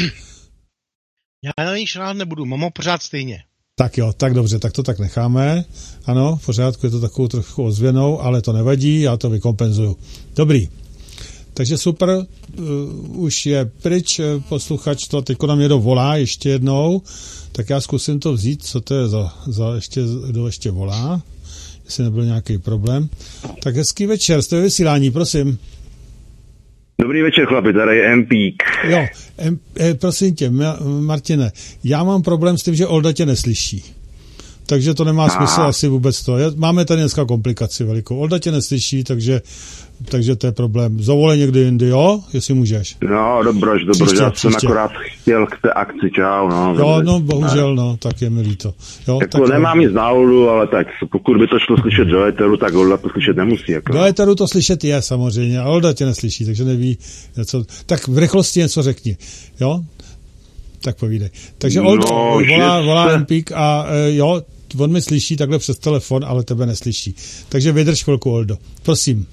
C: Já na něj šrát nebudu, mám ho pořád stejně.
B: Tak jo, tak dobře, tak to tak necháme. Ano, v pořádku, je to takovou trochu ozvěnou, ale to nevadí, já to vykompenzuju. Dobrý. Takže super, uh, už je pryč, posluchač to teďko nám někdo volá ještě jednou, tak já zkusím to vzít, co to je za, za ještě, kdo ještě volá, jestli nebyl nějaký problém. Tak hezký večer, jste ve vysílání, prosím.
F: Dobrý večer, chlapi, tady je Empík.
B: Jo, em, eh, prosím tě, Martine, já mám problém s tím, že Olda tě neslyší. Takže to nemá smysl ah. asi vůbec to. Máme tady dneska komplikaci velikou. Olda tě neslyší, takže, takže to je problém. Zavolej někdy jindy, jo? Jestli můžeš.
F: No, dobrož, dobrož. Příště, já jsem příště. akorát chtěl k té akci, čau. No,
B: jo, no, bohužel, no, tak je mi líto. Jo,
F: jako tak nemám nic na Oldu, ale tak pokud by to šlo slyšet do éteru, tak Olda to slyšet nemusí. Jako.
B: Do éteru to slyšet je samozřejmě, a Olda tě neslyší, takže neví, co. Tak v rychlosti něco řekni, jo? Tak povídej. Takže Olda no, volá, volá Empík a e, jo, on mi slyší takhle přes telefon, ale tebe neslyší. Takže vydrž chvilku, Oldo. Prosím.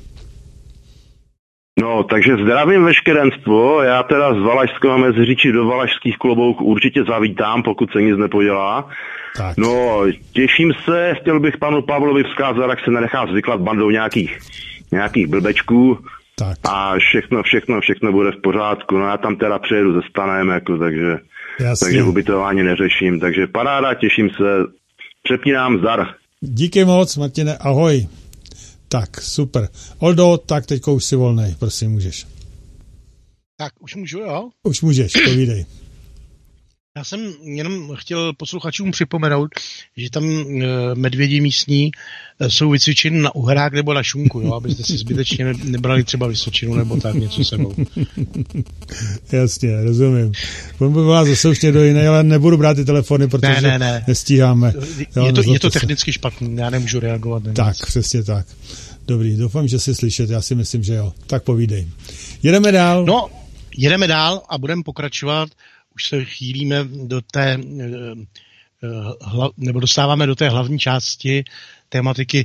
F: No, takže zdravím veškerenstvo. Já teda z Valašského Meziříčí do Valašských Klobouků určitě zavítám, pokud se nic nepodělá.
B: Tak.
F: No, těším se, chtěl bych panu Pavlovi vzkázat, jak se nenechá zvyklat bandou nějakých, nějakých blbečků.
B: Tak.
F: A všechno, všechno, všechno bude v pořádku. No já tam teda přijedu ze stanem, jako, takže, takže ubytování neřeším. Takže paráda, těším se. Přepínám, zdar.
B: Díky moc, Martine, ahoj. Tak, super. Oldo, tak teďko už si volnej, prosím, můžeš.
C: Tak, už můžu, jo?
B: Už můžeš, povídej.
C: Já jsem jenom chtěl posluchačům připomenout, že tam e, medvědi místní e, jsou vycvičeni na uhrák nebo na šunku, jo, abyste si zbytečně ne, nebrali třeba Vysočinu nebo tak něco sebou.
B: Jasně, rozumím. On by byla zase už někdo jiný, ale nebudu brát ty telefony, protože ne, ne, ne. nestíháme. Jo,
C: je to, je to technicky špatný, já nemůžu reagovat. Na
B: tak, nic. Přesně tak. Dobrý, doufám, že si slyšet, já si myslím, že jo. Tak povídej. Jedeme dál.
C: No, jedeme dál a budeme pokračovat. Už se chýlíme do té, nebo dostáváme do té hlavní části tématiky,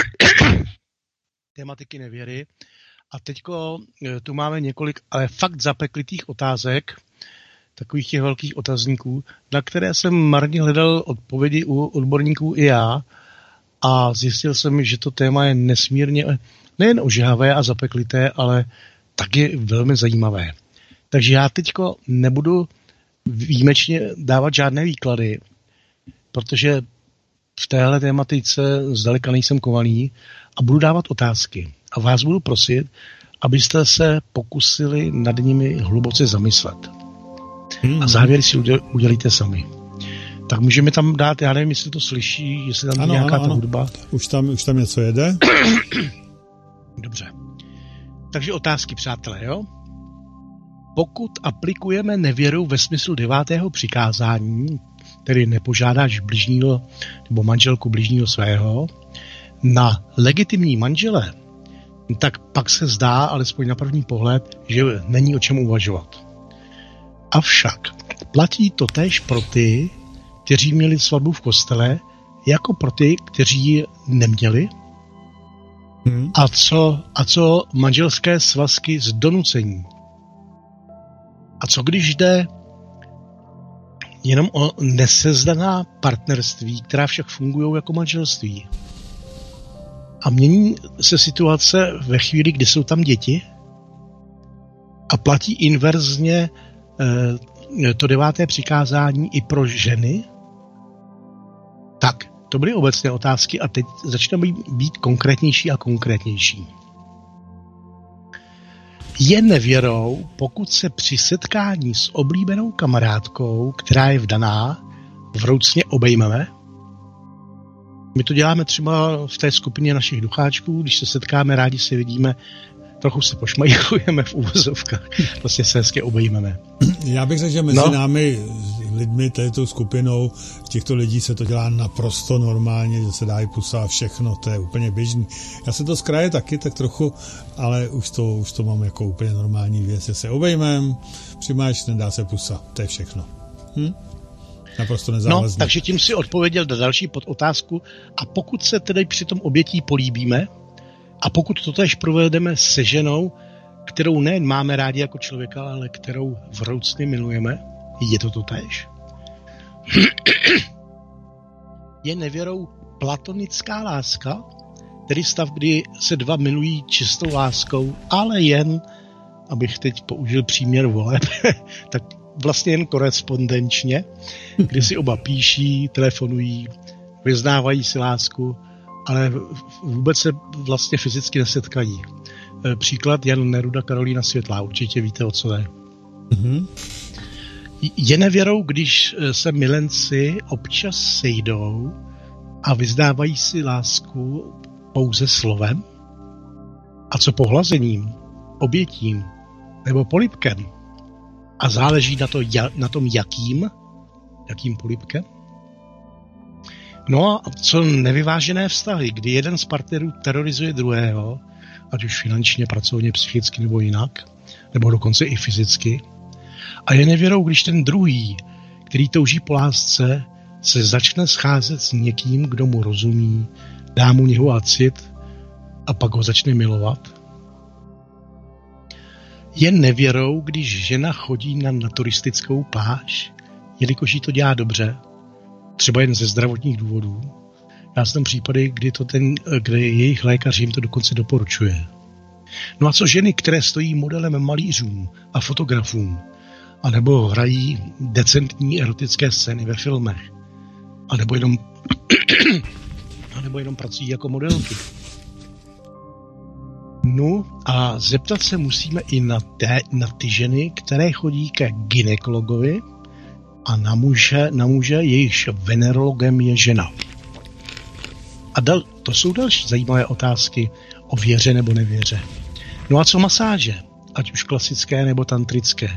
C: tématiky nevěry. A teďko tu máme několik, ale fakt zapeklitých otázek, takových těch velkých otazníků, na které jsem marně hledal odpovědi u odborníků i já a zjistil jsem, že to téma je nesmírně nejen ožehavé a zapeklité, ale taky velmi zajímavé. Takže já teďko nebudu výjimečně dávat žádné výklady, protože v téhle tématice zdaleka nejsem kovaný a budu dávat otázky. A vás budu prosit, abyste se pokusili nad nimi hluboce zamyslet. Hmm. A závěry si udělíte sami. Tak můžeme tam dát, já nevím, jestli to slyší, jestli tam
B: ano,
C: nějaká
B: ano,
C: ta hudba.
B: Už tam, už tam něco jede.
C: Dobře. Takže otázky, přátelé, jo? Pokud aplikujeme nevěru ve smyslu devátého přikázání, tedy nepožádáš bližního nebo manželku bližního svého, na legitimní manžele, tak pak se zdá, alespoň na první pohled, že není o čem uvažovat. Avšak platí to též pro ty, kteří měli svatbu v kostele, jako pro ty, kteří ji neměli. Hmm. A co, a co manželské svazky z donucení? A co když jde jenom o nesezdaná partnerství, která však fungují jako manželství? A mění se situace ve chvíli, kdy jsou tam děti? A platí inverzně eh, to deváté přikázání i pro ženy? Tak, to byly obecné otázky a teď začneme být konkrétnější a konkrétnější. Je nevěrou, pokud se při setkání s oblíbenou kamarádkou, která je vdaná, vroucně obejmeme? My to děláme třeba v té skupině našich ducháčků, když se setkáme, rádi se vidíme, trochu se pošmajchujeme v úvozovkách, prostě se hezky obejmeme.
B: Já bych řekl, že mezi
C: no.
B: námi, lidmi, této skupinou, těchto lidí se to dělá naprosto normálně, že se dá i pusa a všechno, to je úplně běžný. Já se to z kraje taky tak trochu, ale už to, už to mám jako úplně normální věc, že se obejmem, přimáš, nedá se pusa, to je všechno. Hm? Naprosto nezávazný.
C: No, takže tím si odpověděl na další podotázku. A pokud se tedy při tom obětí políbíme, a pokud to též provedeme se ženou, kterou nejen máme rádi jako člověka, ale kterou vroucně milujeme, je to to též? Je nevěrou platonická láska, tedy stav, kdy se dva milují čistou láskou, ale jen, abych teď použil příměr voleb, tak vlastně jen korespondenčně, kdy si oba píší, telefonují, vyznávají si lásku, ale vůbec se vlastně fyzicky nesetkají. Příklad Jan Neruda, Karolína Světlá, určitě víte, o co je. Mm-hmm. Je nevěrou, když se milenci občas sejdou a vyznávají si lásku pouze slovem? A co pohlazením, obětím nebo polibkem? A záleží na, to, na tom, jakým, jakým polibkem? No a co nevyvážené vztahy, kdy jeden z partnerů terorizuje druhého, ať už finančně, pracovně, psychicky nebo jinak, nebo dokonce i fyzicky. A je nevěrou, když ten druhý, který touží po lásce, se začne scházet s někým, kdo mu rozumí, dá mu něhu a cit a pak ho začne milovat. Je nevěrou, když žena chodí na naturistickou pláž, jelikož jí to dělá dobře, třeba jen ze zdravotních důvodů. Já jsem případy, kdy, to ten, kdy jejich lékař jim to dokonce doporučuje. No a co ženy, které stojí modelem malířům a fotografům, anebo hrají decentní erotické scény ve filmech, anebo jenom, anebo jenom pracují jako modelky. No a zeptat se musíme i na, té, na ty ženy, které chodí ke gynekologovi a na muže, na muže jejichž venerologem je žena. A dal, to jsou další zajímavé otázky o věře nebo nevěře. No a co masáže? Ať už klasické nebo tantrické.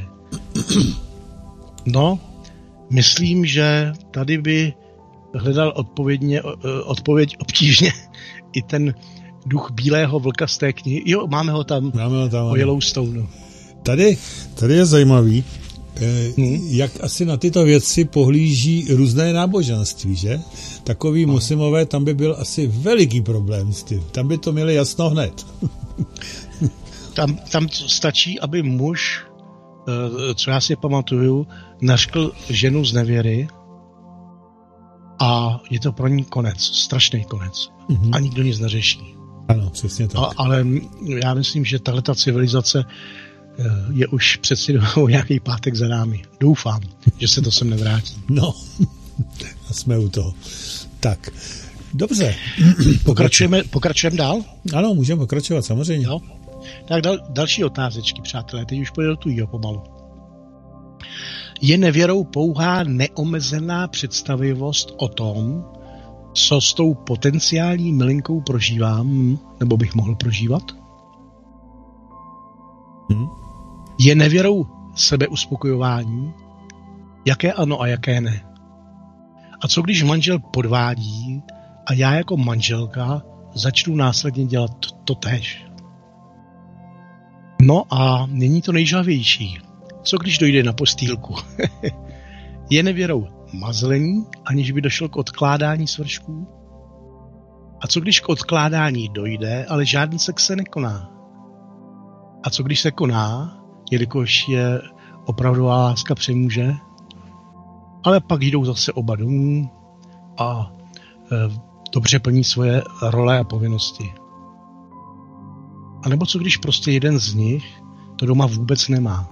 C: No, myslím, že tady by hledal odpovědně, odpověď obtížně i ten duch bílého vlka z té knihy. Jo, máme ho tam, máme ho tam o Yellowstoneu.
B: Tady, tady je zajímavý, hmm. jak asi na tyto věci pohlíží různé náboženství, že? Takový no. muslimové, tam by byl asi veliký problém s tím. Tam by to měli jasno hned.
C: tam, tam stačí, aby muž co já si pamatuju, nařkl ženu z nevěry a je to pro ní konec, strašný konec. Mm-hmm. A nikdo nic neřeší.
B: Ano, přesně tak.
C: A, ale já myslím, že tahleta civilizace je už přeci nějaký pátek za námi. Doufám, že se to sem nevrátí.
B: No, a jsme u toho. Tak, dobře.
C: Pokračujeme, pokračujeme dál?
B: Ano, můžeme pokračovat, samozřejmě.
C: Jo. Tak dal, další otázečky, přátelé, teď už půjde do tujího pomalu. Je nevěrou pouhá neomezená představivost o tom, co s tou potenciální milinkou prožívám, nebo bych mohl prožívat?
B: Hmm?
C: Je nevěrou sebeuspokojování? Jaké ano a jaké ne? A co když manžel podvádí a já jako manželka začnu následně dělat to též? No a není to nejžavější. Co když dojde na postýlku? Je nevěrou mazlení, aniž by došlo k odkládání svršků? A co když k odkládání dojde, ale žádný sex se nekoná? A co když se koná, jelikož je opravdová láska přemůže, ale pak jdou zase oba domů a e, dobře plní svoje role a povinnosti? A nebo co když prostě jeden z nich to doma vůbec nemá?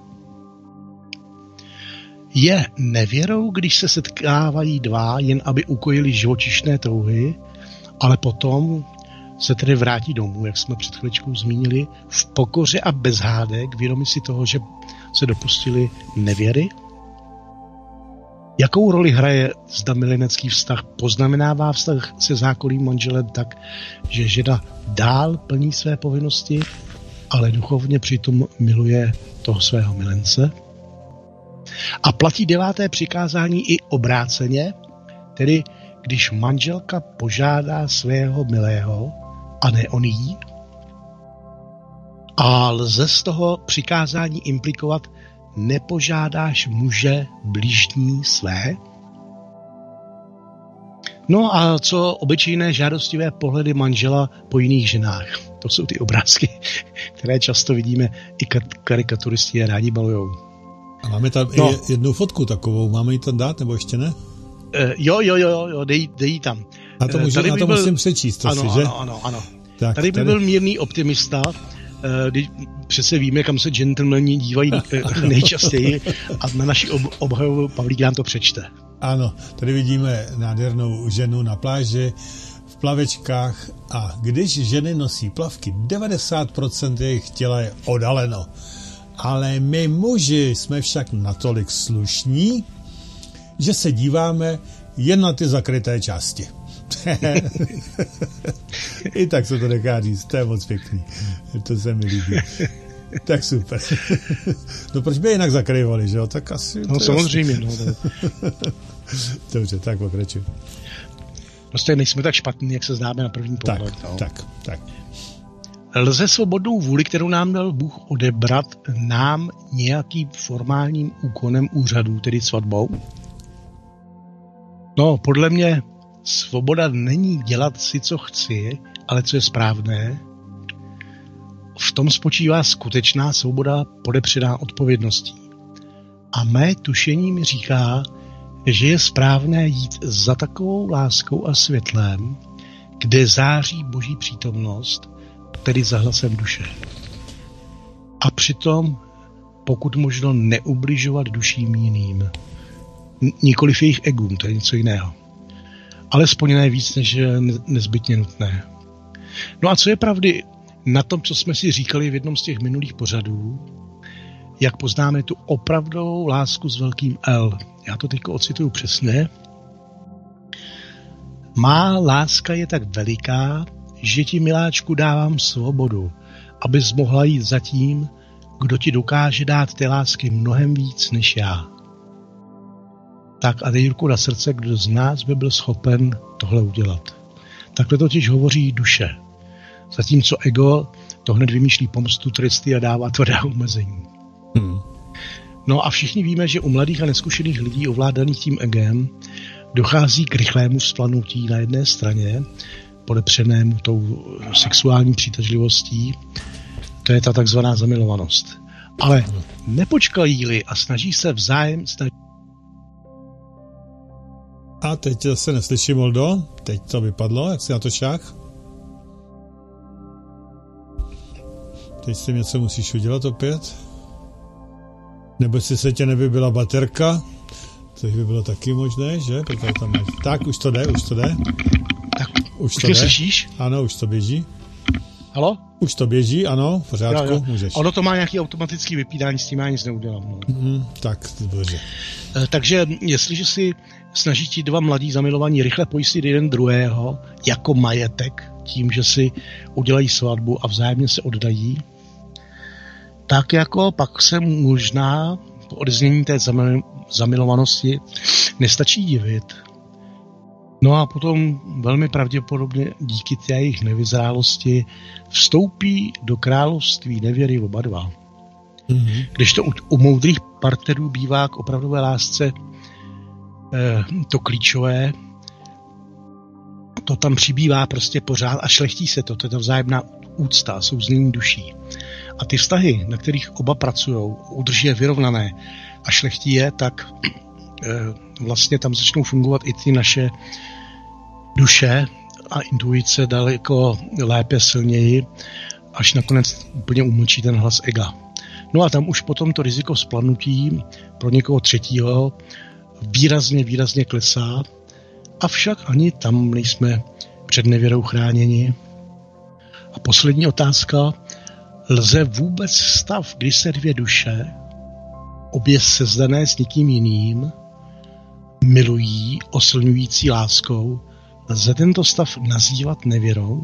C: Je nevěrou, když se setkávají dva, jen aby ukojili živočišné touhy, ale potom se tedy vrátí domů, jak jsme před chvíličkou zmínili, v pokoře a bez hádek, vědomi si toho, že se dopustili nevěry? Jakou roli hraje zda milenecký vztah? Poznamenává vztah se zákonným manželem tak, že žena dál plní své povinnosti, ale duchovně přitom miluje toho svého milence? A platí deváté přikázání i obráceně, tedy když manželka požádá svého milého a ne on jí? A lze z toho přikázání implikovat: nepožádáš muže bližní své? No a co obyčejné žádostivé pohledy manžela po jiných ženách? To jsou ty obrázky, které často vidíme, i karikaturisti je rádi malujou.
B: A máme tam no. i jednu fotku takovou, máme ji tam dát, nebo ještě ne?
C: Uh, jo, jo, jo, jo, dej, dej tam.
B: A to, můžu,
C: tady
B: na to byl... musím přečíst.
C: Ano,
B: asi, že?
C: ano, ano, ano.
B: Tak,
C: tady by tady... byl mírný optimista, když přece víme, kam se gentlemani dívají nejčastěji, a na naši ob- obhajovu Pavlík nám to přečte.
B: Ano, tady vidíme nádhernou ženu na pláži v plavečkách, a když ženy nosí plavky, devadesát procent jejich těla je odhaleno. Ale my muži jsme však natolik slušní, že se díváme jen na ty zakryté části. I tak se to nechá říct, to je moc pěkný. To se mi líbí. Tak super. No proč by jinak zakrývali, že jo? Tak asi...
C: No samozřejmě. No,
B: dobře, tak pokračuj.
C: Prostě nejsme tak špatní, jak se známe na první pohled.
B: Tak,
C: no.
B: tak, tak.
C: Lze svobodnou vůli, kterou nám dal Bůh, odebrat nám nějakým formálním úkonem úřadu, tedy svatbou? No, podle mě svoboda není dělat si, co chci, ale co je správné. V tom spočívá skutečná svoboda podepřená odpovědností. A mé tušení mi říká, že je správné jít za takovou láskou a světlem, kde září Boží přítomnost, tedy za hlasem duše. A přitom, pokud možno, neubližovat duším jiným. N- nikoliv jejich egům, to je něco jiného. Alespoň ne víc, než je nezbytně nutné. No a co je pravdy na tom, co jsme si říkali v jednom z těch minulých pořadů, jak poznáme tu opravdovou lásku s velkým L. Já to teď ocituju přesně. Má láska je tak veliká, že ti, miláčku, dávám svobodu, abys mohla jít za tím, kdo ti dokáže dát té lásky mnohem víc než já. Tak a dej ruku na srdce, kdo z nás by byl schopen tohle udělat. Takhle totiž hovoří duše. Zatímco ego to hned vymýšlí pomstu, tresty a dává tvrdá omezení. Hmm. No a všichni víme, že u mladých a neskušených lidí ovládaných tím egem dochází k rychlému vzplanutí na jedné straně, podepřenému tou sexuální přitažlivostí, to je ta takzvaná zamilovanost. Ale nepočkají-li a snaží se vzájem... Snaží...
B: A teď zase neslyším, Oldo. Teď to vypadlo, jak si na to šách? Teď si něco musíš udělat opět. Nebo si se tě nevybila baterka, což by bylo taky možné, že? Protože tam máš... Tak, už to jde, už to jde.
C: Tak,
B: už,
C: už
B: to
C: mě
B: jde.
C: Slyšíš?
B: Ano, už to běží.
C: Halo?
B: Už to běží, ano, v pořádku, jo, jo. Můžeš.
C: Ono to má nějaký automatický vypínání, s tím já nic neudělám. No.
B: Mm, tak, dobře.
C: E, takže, jestliže si snaží ti dva mladí zamilovaní rychle pojistit jeden druhého jako majetek, tím, že si udělají svatbu a vzájemně se oddají, tak jako pak se možná po odeznění té zamilovanosti nestačí divit. No a potom velmi pravděpodobně díky té jejich nevyzrálosti vstoupí do království nevěry oba dva. Mm-hmm. Když to u, u moudrých partnerů bývá k opravdové lásce eh, to klíčové, to tam přibývá prostě pořád a šlechtí se to, to je ta vzájemná úcta, souznění duší. A ty vztahy, na kterých oba pracují, udrží je vyrovnané a šlechtí je, tak eh, vlastně tam začnou fungovat i ty naše duše a intuice daleko lépe, silněji, až nakonec úplně umlčí ten hlas ega. No a tam už potom to riziko splanutí pro někoho třetího výrazně, výrazně klesá, avšak ani tam nejsme před nevěrou chráněni. A poslední otázka, lze vůbec stav, kdy se dvě duše, obě sezdané s někým jiným, milují oslňující láskou, lze tento stav nazývat nevěrou?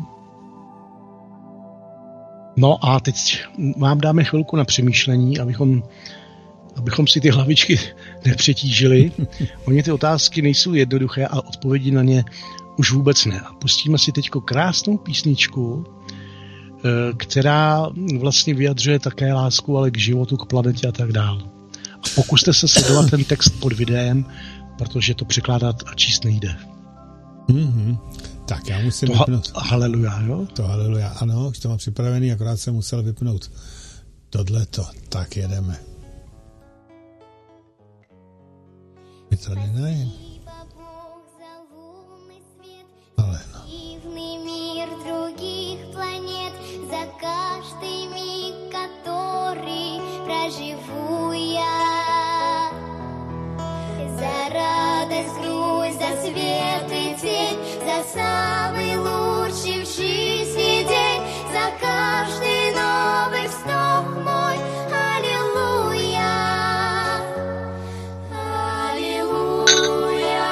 C: No a teď vám dáme chvilku na přemýšlení, abychom, abychom si ty hlavičky nepřetížili. Oni ty otázky nejsou jednoduché a odpovědi na ně už vůbec ne. Pustíme si teďko krásnou písničku, která vlastně vyjadřuje také lásku, ale k životu, k planetě a tak dále. A pokuste se sledovat ten text pod videem, protože to překládat a číst nejde.
B: Mm-hmm. Tak já musím
C: to
B: vypnout.
C: Ha- haleluja, jo?
B: To haleluja, ano, už to mám připravený, akorát jsem musel vypnout tohleto. Tak jedeme. My tady nejím. Ale no.
G: Дивный мир других планет, за каждый миг, который проживу я. За радость, грусть, за свет и тень, за самый лучший в жизни день, за каждый новый вздох мой. Аллилуйя, аллилуйя,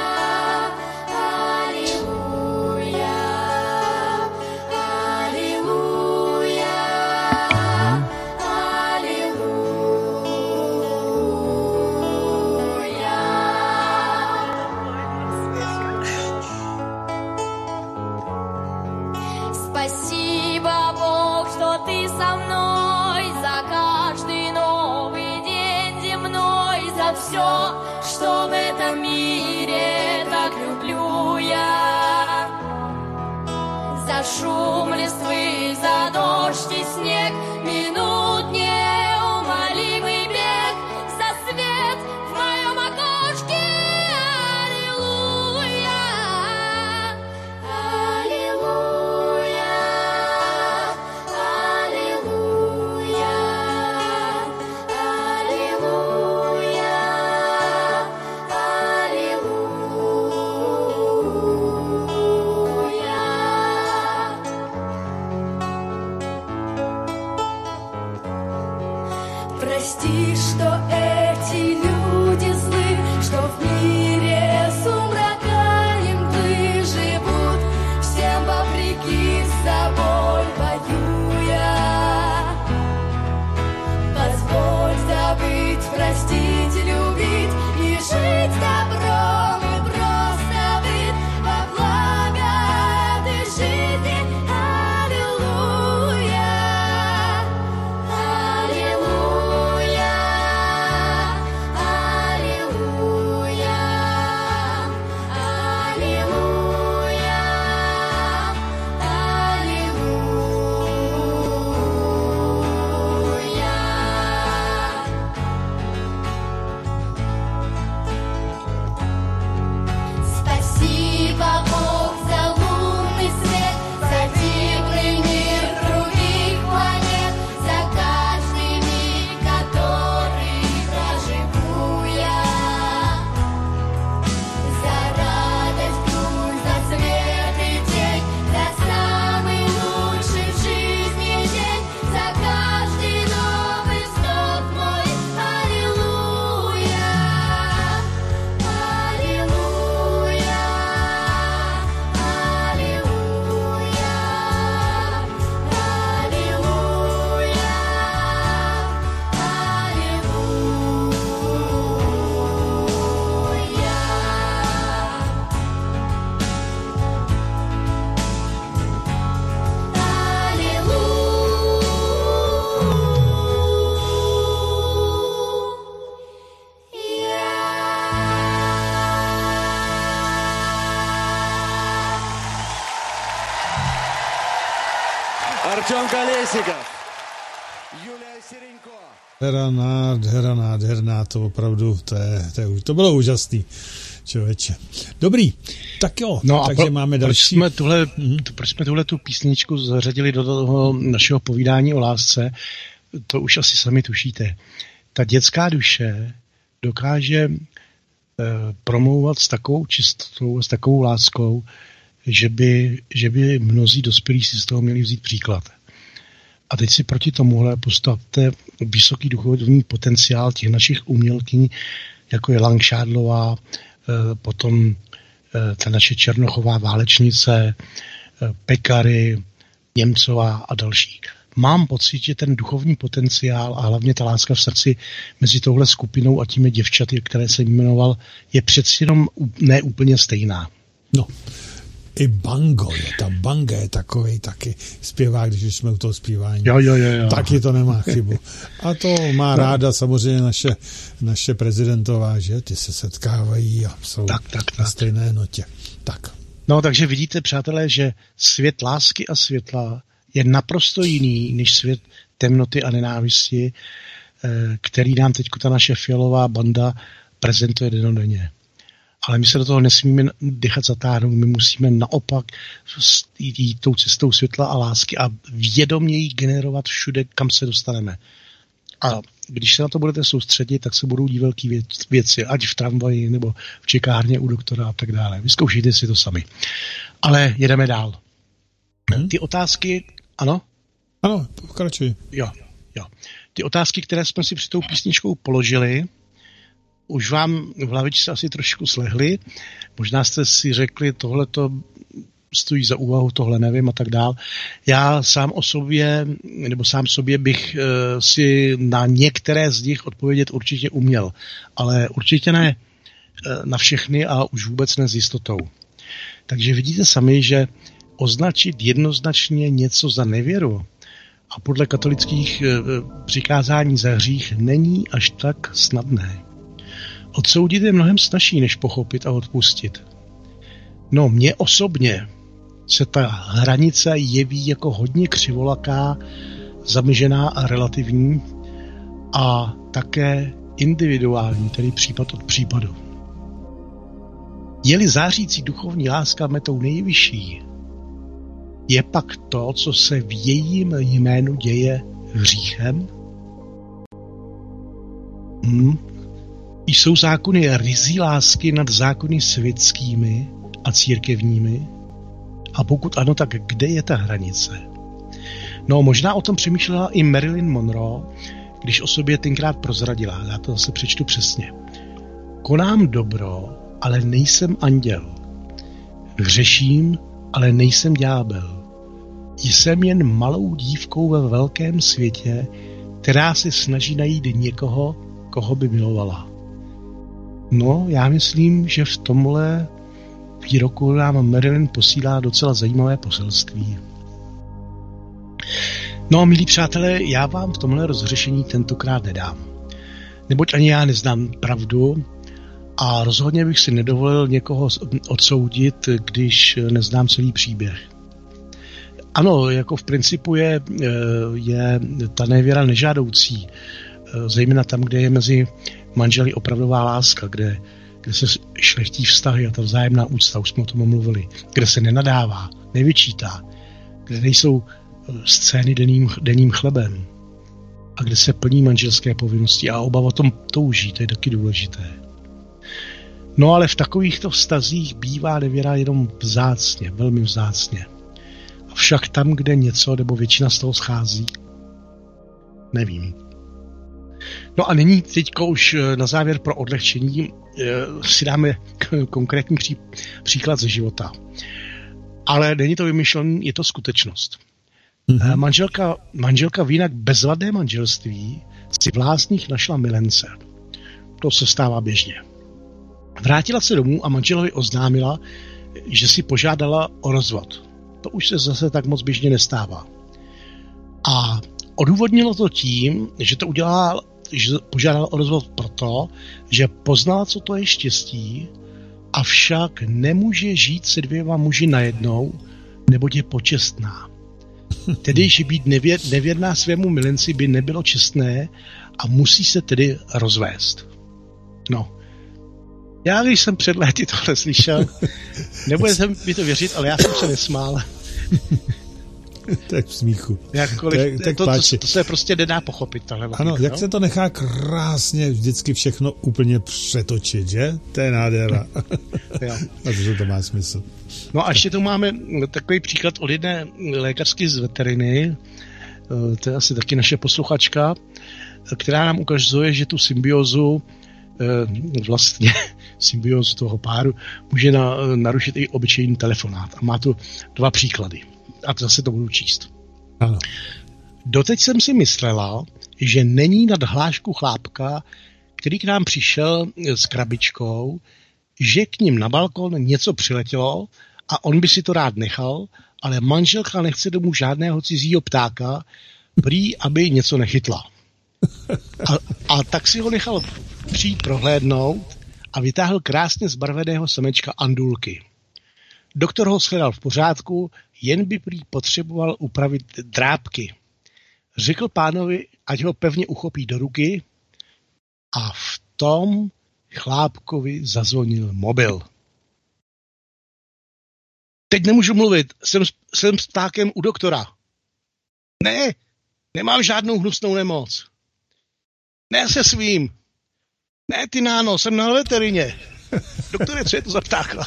G: аллилуйя, аллилуйя, аллилуйя. Спасибо, Бог, что ты со мной, за каждый новый день земной, за все, что в этом мире так люблю я. За шум листвы, за дождь и снег, минут неумолимый бег, за свет в моем окошке. Аллилуйя, аллилуйя, аллилуйя, аллилуйя, аллилуйя. Прости, что эти люди злы, что в мире сумрака и мглы живут, всем вопреки с собой воюя. Позволь забыть, простить, любить и жить добром и просто быть во благо этой жизни. Аллилуйя, аллилуйя, аллилуйя,
H: Artyom Kolesnikov. Julia Sirenko.
B: Hera nádhera, nádherná, to opravdu, to, je, to, je, to bylo úžasný, člověče. Dobrý, tak jo,
C: no
B: takže
C: pro,
B: máme
C: další. Proč jsme, tuhle,
B: mm-hmm.
C: proč jsme tuhle tu písničku zařadili do toho našeho povídání o lásce, to už asi sami tušíte. Ta dětská duše dokáže eh, promlouvat s takovou čistotou, s takovou láskou, že by, že by mnozí dospělí si z toho měli vzít příklad. A teď si proti tomuhle postavte vysoký duchovní potenciál těch našich umělkyň, jako je Langšádlová, potom ta naše Černochová válečnice, Pekary, Němcová a další. Mám pocit, že ten duchovní potenciál a hlavně ta láska v srdci mezi touhle skupinou a těmi děvčaty, které jsem jmenoval, je přeci jenom ne úplně stejná.
B: No. I Bango je tam, Banga je takovej taky zpěvák, když už jsme u toho zpívání.
C: Jo, jo, jo, jo.
B: Taky to nemá chybu. A to má no. ráda samozřejmě naše, naše prezidentová, že? Ty se setkávají a jsou
C: tak, tak,
B: na
C: tak.
B: stejné notě. Tak.
C: No, takže vidíte, přátelé, že svět lásky a světla je naprosto jiný než svět temnoty a nenávisti, který nám teď ta naše fialová banda prezentuje denodenně. Ale my se do toho nesmíme dechat zatáhnout, my musíme naopak jít tou cestou světla a lásky a vědomě ji generovat všude, kam se dostaneme. A když se na to budete soustředit, tak se budou dít velké věci, ať v tramvaji nebo v čekárně u doktora a tak dále. Vyzkoušejte si to sami. Ale jedeme dál. Hmm. Ty otázky, ano?
B: Ano, pokračuj.
C: Jo, jo. Ty otázky, které jsme si před tou písničkou položili, už vám v hlavičce asi trošku slehly. Možná jste si řekli, tohle to stojí za úvahu, tohle nevím a tak dál. Já sám o sobě, nebo sám sobě bych uh, si na některé z nich odpovědět určitě uměl. Ale určitě ne uh, na všechny a už vůbec ne s jistotou. Takže vidíte sami, že označit jednoznačně něco za nevěru a podle katolických uh, přikázání za hřích není až tak snadné. Odsoudit je mnohem snazší, než pochopit a odpustit. No, mně osobně se ta hranice jeví jako hodně křivolaká, zamyžená a relativní a také individuální, tedy případ od případu. Je-li zářící duchovní láska metou nejvyšší, je pak to, co se v jejím jménu děje, hříchem? Hm? Jsou zákony ryzí lásky nad zákony světskými a církevními? A pokud ano, tak kde je ta hranice? No, možná o tom přemýšlela i Marilyn Monroe, když o sobě tenkrát prozradila. Já to zase přečtu přesně. Konám dobro, ale nejsem anděl. Hřeším, ale nejsem ďábel. Jsem jen malou dívkou ve velkém světě, která se snaží najít někoho, koho by milovala. No, já myslím, že v tomhle výroku nám Marilyn posílá docela zajímavé poselství. No, milí přátelé, já vám v tomhle rozřešení tentokrát nedám. Neboť ani já neznám pravdu a rozhodně bych si nedovolil někoho odsoudit, když neznám celý příběh. Ano, jako v principu je, je ta nevěra nežádoucí, zejména tam, kde je mezi manželi opravdová láska, kde, kde se šlechtí vztahy a ta vzájemná úcta, už jsme o tom mluvili, kde se nenadává, nevyčítá, kde nejsou scény denním, denním chlebem a kde se plní manželské povinnosti a oba o tom touží, to je taky důležité. No ale v takovýchto vztazích bývá nevěra jenom vzácně, velmi vzácně. Avšak tam, kde něco nebo většina z toho schází, nevím. No a nyní teďko už na závěr pro odlehčení si dáme konkrétní pří, příklad ze života. Ale není to vymyšlený, je to skutečnost. Mm-hmm. Manželka, manželka v jinak bezvadné manželství si v lázních našla milence. To se stává běžně. Vrátila se domů a manželovi oznámila, že si požádala o rozvod. To už se zase tak moc běžně nestává. A odůvodnilo to tím, že to udělala, že požádala o rozvod proto, že poznala, co to je štěstí, avšak nemůže žít se dvěma muži najednou, neboť je počestná. Tedy, že být nevěr, nevěrná svému milenci by nebylo čestné a musí se tedy rozvést. No. Já, když jsem před léty tohle slyšel, nebudete mi to věřit, ale já jsem se nesmál.
B: Tak v smíchu.
C: Jakkoliv, tak, tak to, to, to se prostě nedá pochopit. Tahle
B: ano,
C: logika,
B: jak
C: no?
B: se to nechá krásně vždycky všechno úplně přetočit, že? To je nádhera. A to, to má smysl.
C: No a ještě tu máme takový příklad od jedné lékařky z veteriny, to je asi taky naše posluchačka, která nám ukazuje, že tu symbiózu vlastně symbiózu toho páru může na, narušit i obyčejný telefonát. A má tu dva příklady. A to zase to budu číst.
B: Ano.
C: Doteď jsem si myslela, že není nad hlášku chlápka, který k nám přišel s krabičkou, že k ním na balkon něco přiletělo a on by si to rád nechal, ale manželka nechce domů žádného cizího ptáka, prý, aby něco nechytla. A, a tak si ho nechal přijít prohlédnout a vytáhl krásně zbarveného semečka andulky. Doktor ho shledal v pořádku, jen by prý potřeboval upravit drápky. Řekl pánovi, ať ho pevně uchopí do ruky a v tom chlápkovi zazvonil mobil. Teď nemůžu mluvit, jsem, jsem s ptákem u doktora. Ne, nemám žádnou hnusnou nemoc. Ne se svým. Ne, ty náno, jsem na veterině. Doktore, co je to za ptáka?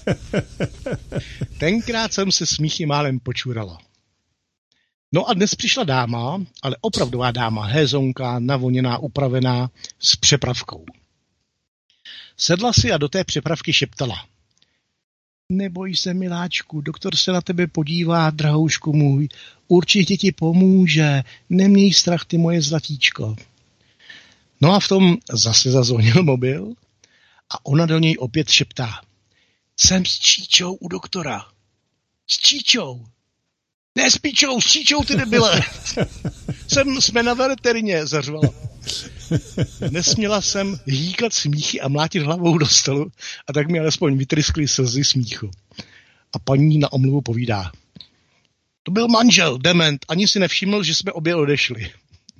C: Tenkrát jsem se smíchy málem počurala. No a dnes přišla dáma, ale opravdová dáma, hézonka, navoněná, upravená, s přepravkou. Sedla si a do té přepravky šeptala. Neboj se, miláčku, doktor se na tebe podívá, drahoušku můj, určitě ti pomůže, neměj strach, ty moje zlatíčko. No a v tom zase zazvonil mobil a ona do něj opět šeptá. Jsem s Číčou u doktora. S Číčou. Ne s Píčou, s Číčou, ty debile. Jsem, jsme na veterině, zařvala. Nesměla jsem hýkat smíchy a mlátit hlavou do stolu a tak mi alespoň vytryskly slzy smíchu. A paní na omluvu povídá. To byl manžel, dement, ani si nevšiml, že jsme obě odešli.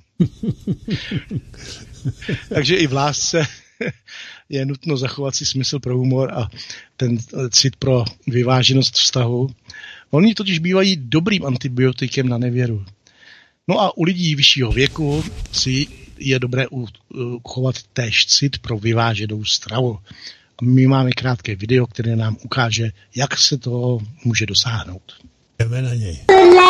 C: Takže i v lásce je nutno zachovat si smysl pro humor a ten cit pro vyváženost vztahu. Oni totiž bývají dobrým antibiotikem na nevěru. No a u lidí vyššího věku si je dobré uchovat též cit pro vyváženou stravu. A my máme krátké video, které nám ukáže, jak se to může dosáhnout.
B: Jdeme na něj.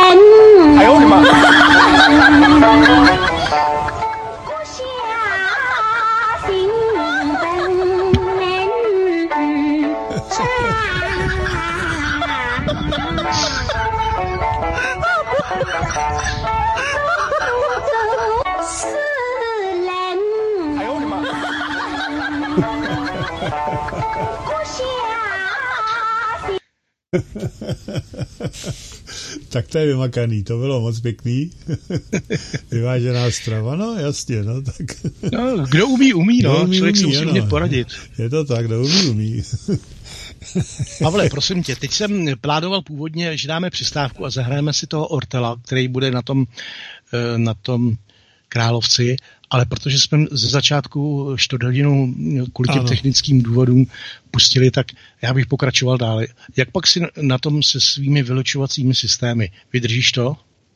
B: Tak to je vymakaný, to bylo moc pěkný. Vyvážená strava, no jasně, no tak.
C: No, kdo umí, umí, no, umí, člověk umí, se musí umět poradit.
B: Je to tak, kdo umí, umí.
C: Pavle, prosím tě, teď jsem plánoval původně, že dáme přestávku a zahrajeme si toho Ortela, který bude na tom, na tom Královci, ale protože jsme ze začátku čtvrt hodinu kvůli těm ano. technickým důvodům pustili, tak já bych pokračoval dále. Jak pak si na tom se svými vylučovacími systémy? Vydržíš to?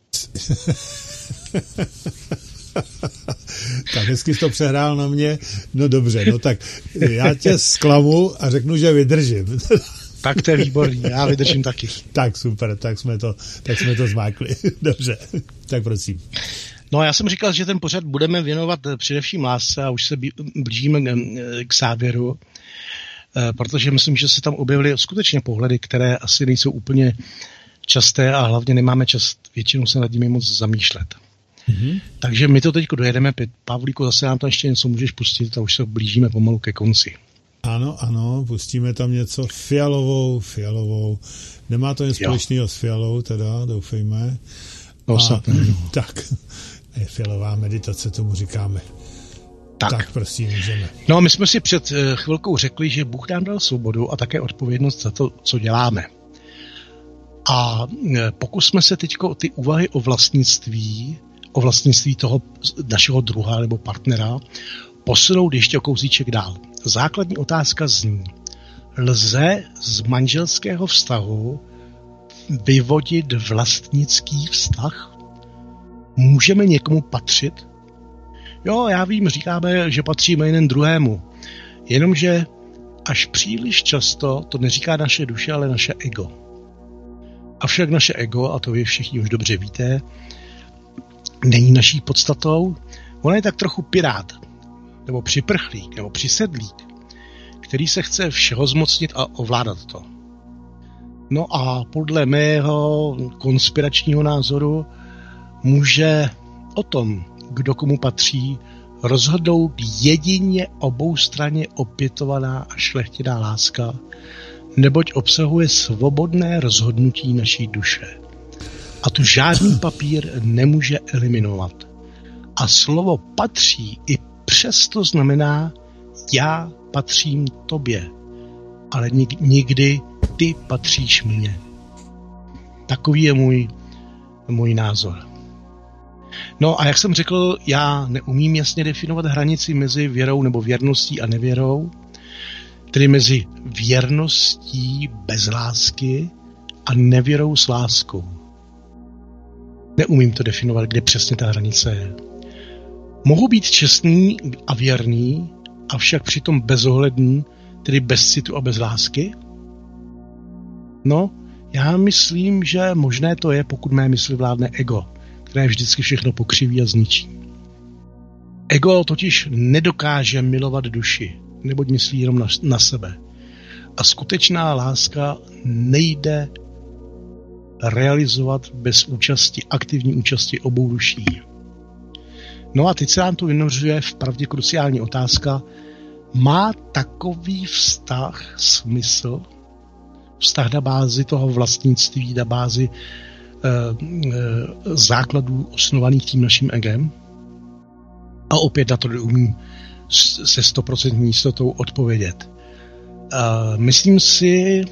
B: Tak hezky jsi to přehrál na mě. No dobře, no tak já tě zklamu a řeknu, že vydržím.
C: Tak to je výborný, já vydržím taky.
B: Tak super, tak jsme to, tak jsme to zmákli. Dobře, tak prosím.
C: No já jsem říkal, že ten pořad budeme věnovat především lásce a už se blížíme k závěru, protože myslím, že se tam objevily skutečně pohledy, které asi nejsou úplně časté a hlavně nemáme čas většinou se nad nimi moc zamýšlet. Mm-hmm. Takže my to teď dojedeme. Pavlíku, zase nám tam ještě něco můžeš pustit a už se blížíme pomalu ke konci.
B: Ano, ano, pustíme tam něco fialovou, fialovou. Nemá to nic společného s fialou, teda, doufejme.
C: No,
B: a, tak, je fialová meditace, tomu říkáme. Tak. tak, prosím, můžeme.
C: No, my jsme si před chvilkou řekli, že Bůh nám dal svobodu a také odpovědnost za to, co děláme. A pokusme se teď ty úvahy o vlastnictví, o vlastnictví toho našeho druha nebo partnera posunout ještě o kousíček dál. Základní otázka zní, lze z manželského vztahu vyvodit vlastnický vztah? Můžeme někomu patřit? Jo, já vím, říkáme, že patříme jeden druhému. Jenomže až příliš často to neříká naše duše, ale naše ego. Avšak naše ego, a to vy všichni už dobře víte, není naší podstatou. Ona je tak trochu pirát, nebo připrchlík, nebo přisedlík, který se chce všeho zmocnit a ovládat to. No a podle mého konspiračního názoru může o tom, kdo komu patří, rozhodnout jedině oboustranně opětovaná a šlechtilá láska, neboť obsahuje svobodné rozhodnutí naší duše. A tu žádný papír nemůže eliminovat. A slovo patří i přesto znamená já patřím tobě, ale nikdy ty patříš mně. Takový je můj, můj názor. No a jak jsem řekl, já neumím jasně definovat hranici mezi věrou nebo věrností a nevěrou, tedy mezi věrností bez lásky a nevěrou s láskou. Neumím to definovat, kde přesně ta hranice je. Mohu být čestný a věrný, avšak přitom bezohledný, tedy bez citu a bez lásky? No, já myslím, že možné to je, pokud mé mysli vládne ego, které vždycky všechno pokřiví a zničí. Ego totiž nedokáže milovat duši, neboť myslí jenom na, na sebe. A skutečná láska nejde realizovat bez účasti, aktivní účasti obou duší. No a teď se nám tu vynořuje vpravdě kruciální otázka, má takový vztah smysl, vztah na bázi toho vlastnictví, na bázi eh, eh, základů osnovaných tím naším egem? A opět na to neumím se stoprocentní jistotou odpovědět. Uh, myslím si,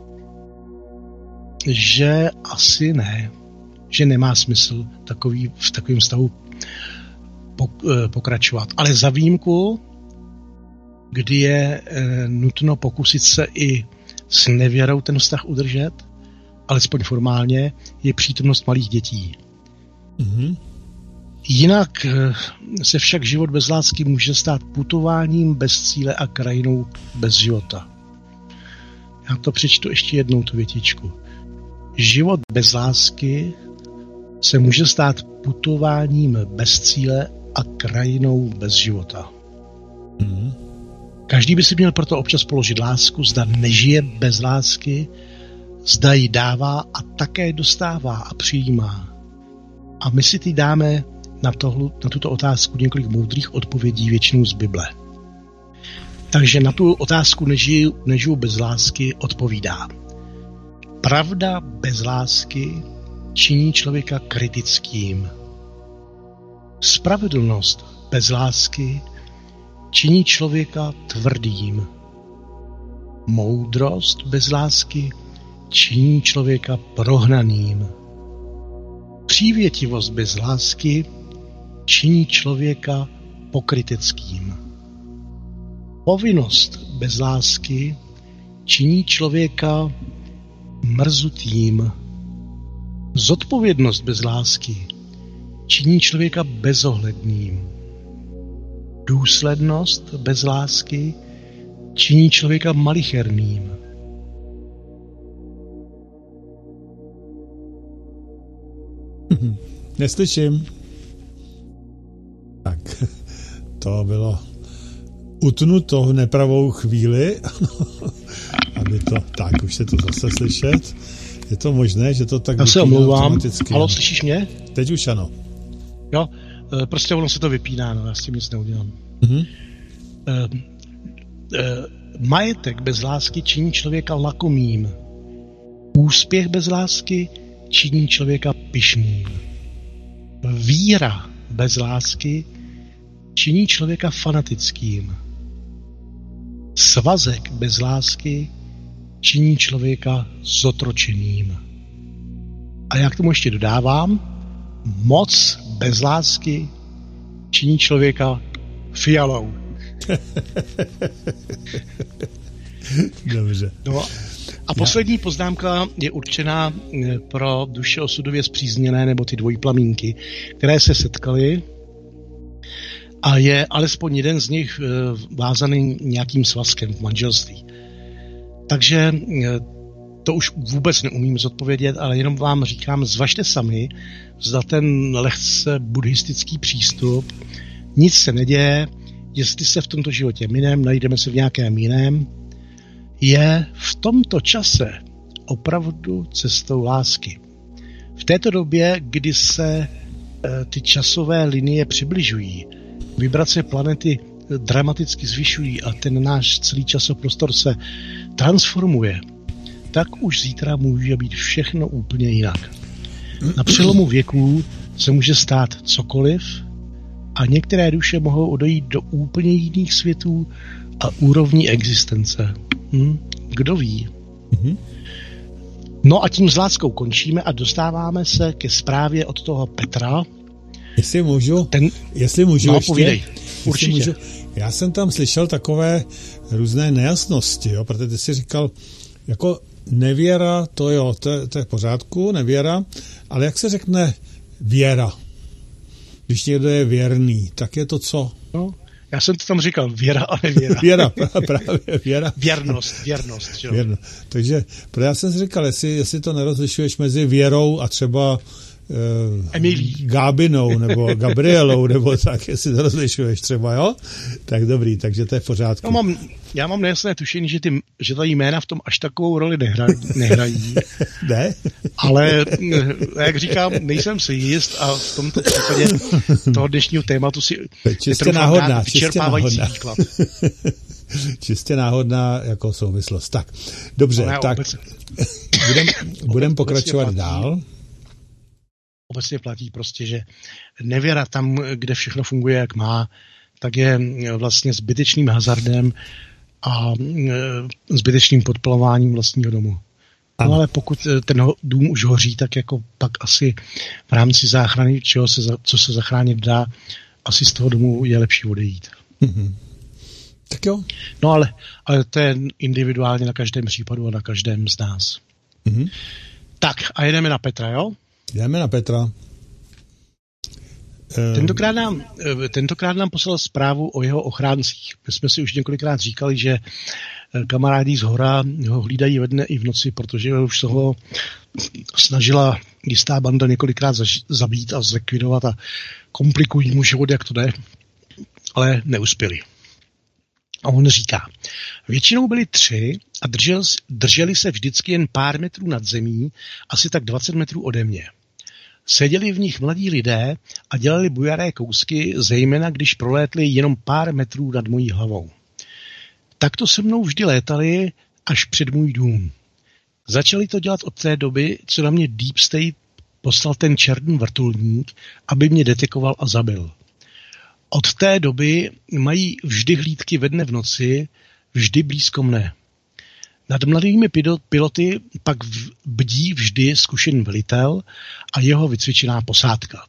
C: že asi ne. Že nemá smysl takový, v takovém stavu pok, uh, pokračovat. Ale za výjimku, kdy je uh, nutno pokusit se i s nevěrou ten vztah udržet, alespoň formálně, je přítomnost malých dětí. Mm-hmm. Jinak se však život bez lásky může stát putováním bez cíle a krajinou bez života. Já to přečtu ještě jednou tu větičku. Život bez lásky se může stát putováním bez cíle a krajinou bez života. Mm. Každý by si měl proto občas položit lásku, zda nežije bez lásky, zda ji dává a také dostává a přijímá. A my si teď dáme na, tohle, na tuto otázku několik moudrých odpovědí, většinou z Bible. Takže na tu otázku nežiju, nežiju bez lásky odpovídá. Pravda bez lásky činí člověka kritickým. Spravedlnost bez lásky činí člověka tvrdým. Moudrost bez lásky činí člověka prohnaným. Přívětivost bez lásky činí člověka pokryteckým. Povinnost bez lásky činí člověka mrzutým. Zodpovědnost bez lásky činí člověka bezohledným. Důslednost bez lásky činí člověka malicherným.
B: Neslyším. Tak, to bylo utnuto v nepravou chvíli, aby to, tak už se to zase slyšet. Je to možné, že to tak
C: já se omlouvám. Haló, slyšíš mě?
B: Teď už ano.
C: Jo, prostě ono se to vypíná, no, já s tím nic neudělám. Mm-hmm. Uh, uh, majetek bez lásky činí člověka lakomým. Úspěch bez lásky činí člověka pyšným. Víra bez lásky činí člověka fanatickým. Svazek bez lásky činí člověka zotročeným. A já k tomu ještě dodávám, moc bez lásky činí člověka fialou.
B: Dobře.
C: No, a poslední poznámka je určená pro duše osudově spřízněné nebo ty dvojplamínky, které se setkaly a je alespoň jeden z nich vázaný nějakým svazkem v manželství. Takže to už vůbec neumím zodpovědět, ale jenom vám říkám, zvažte sami, zda ten lehce buddhistický přístup, nic se neděje, jestli se v tomto životě minem, najdeme se v nějakém jiném, je v tomto čase opravdu cestou lásky. V této době, kdy se e, ty časové linie přibližují, vibrace planety dramaticky zvyšují a ten náš celý časoprostor se transformuje, tak už zítra může být všechno úplně jinak. Na přelomu věků se může stát cokoliv a některé duše mohou odejít do úplně jiných světů a úrovní existence. Hm? Kdo ví? Mm-hmm. No a tím s láskou končíme a dostáváme se ke zprávě od toho Petra.
B: Jestli můžu,
C: Ten...
B: jestli můžu
C: no,
B: ještě,
C: povídej.
B: jestli
C: Určitě.
B: Můžu, já jsem tam slyšel takové různé nejasnosti, jo, protože ty jsi říkal, jako nevěra, to jo, to, to je v pořádku, nevěra, ale jak se řekne věra? Když někdo je věrný, tak je to co?
C: No, já jsem to tam říkal, věra a nevěra.
B: Věra, právě věra.
C: Věrnost, věrnost. Že?
B: Věrno. Takže protože já jsem si říkal, jestli, jestli to nerozlišuješ mezi věrou a třeba uh, Gábinou nebo Gabrielou, nebo tak, jestli to rozlišuješ třeba, jo? Tak dobrý, takže to je v pořádku.
C: Já mám, já mám nejasné tušení, že, ty, že ta jména v tom až takovou roli nehrají. nehrají.
B: Ne?
C: Ale, jak říkám, nejsem si jist a v tomto případě toho dnešního tématu si
B: čistě náhodná,
C: vyčerpávající výklad.
B: Čistě náhodná jako souvislost. Tak, dobře,
C: no,
B: tak budeme budem pokračovat
C: platí,
B: dál.
C: Obecně platí prostě, že nevěra tam, kde všechno funguje, jak má, tak je vlastně zbytečným hazardem a zbytečným podpalováním vlastního domu. No ale pokud ten dům už hoří, tak jako pak asi v rámci záchrany, čeho se, co se zachránit dá, asi z toho domu je lepší odejít.
B: Mm-hmm. Tak jo.
C: No ale, ale to je individuálně na každém případu a na každém z nás.
B: Mm-hmm.
C: Tak a jedeme na Petra, jo?
B: Jdeme na Petra.
C: Tentokrát nám, tentokrát nám poslal zprávu o jeho ochráncích. My jsme si už několikrát říkali, že kamarádi z hora ho hlídají ve dne i v noci, protože už se ho snažila jistá banda několikrát zabít a zlikvidovat a komplikují mu život, jak to jde, ale neuspěli. A on říká, většinou byli tři a držel, drželi se vždycky jen pár metrů nad zemí, asi tak dvacet metrů ode mě. Seděli v nich mladí lidé a dělali bujaré kousky, zejména když prolétli jenom pár metrů nad mojí hlavou. Takto se mnou vždy létali až před můj dům. Začali to dělat od té doby, co na mě Deep State poslal ten černý vrtulník, aby mě detekoval a zabil. Od té doby mají vždy hlídky ve dne v noci, vždy blízko mne. Nad mladými piloty pak bdí vždy zkušený velitel a jeho vycvičená posádka.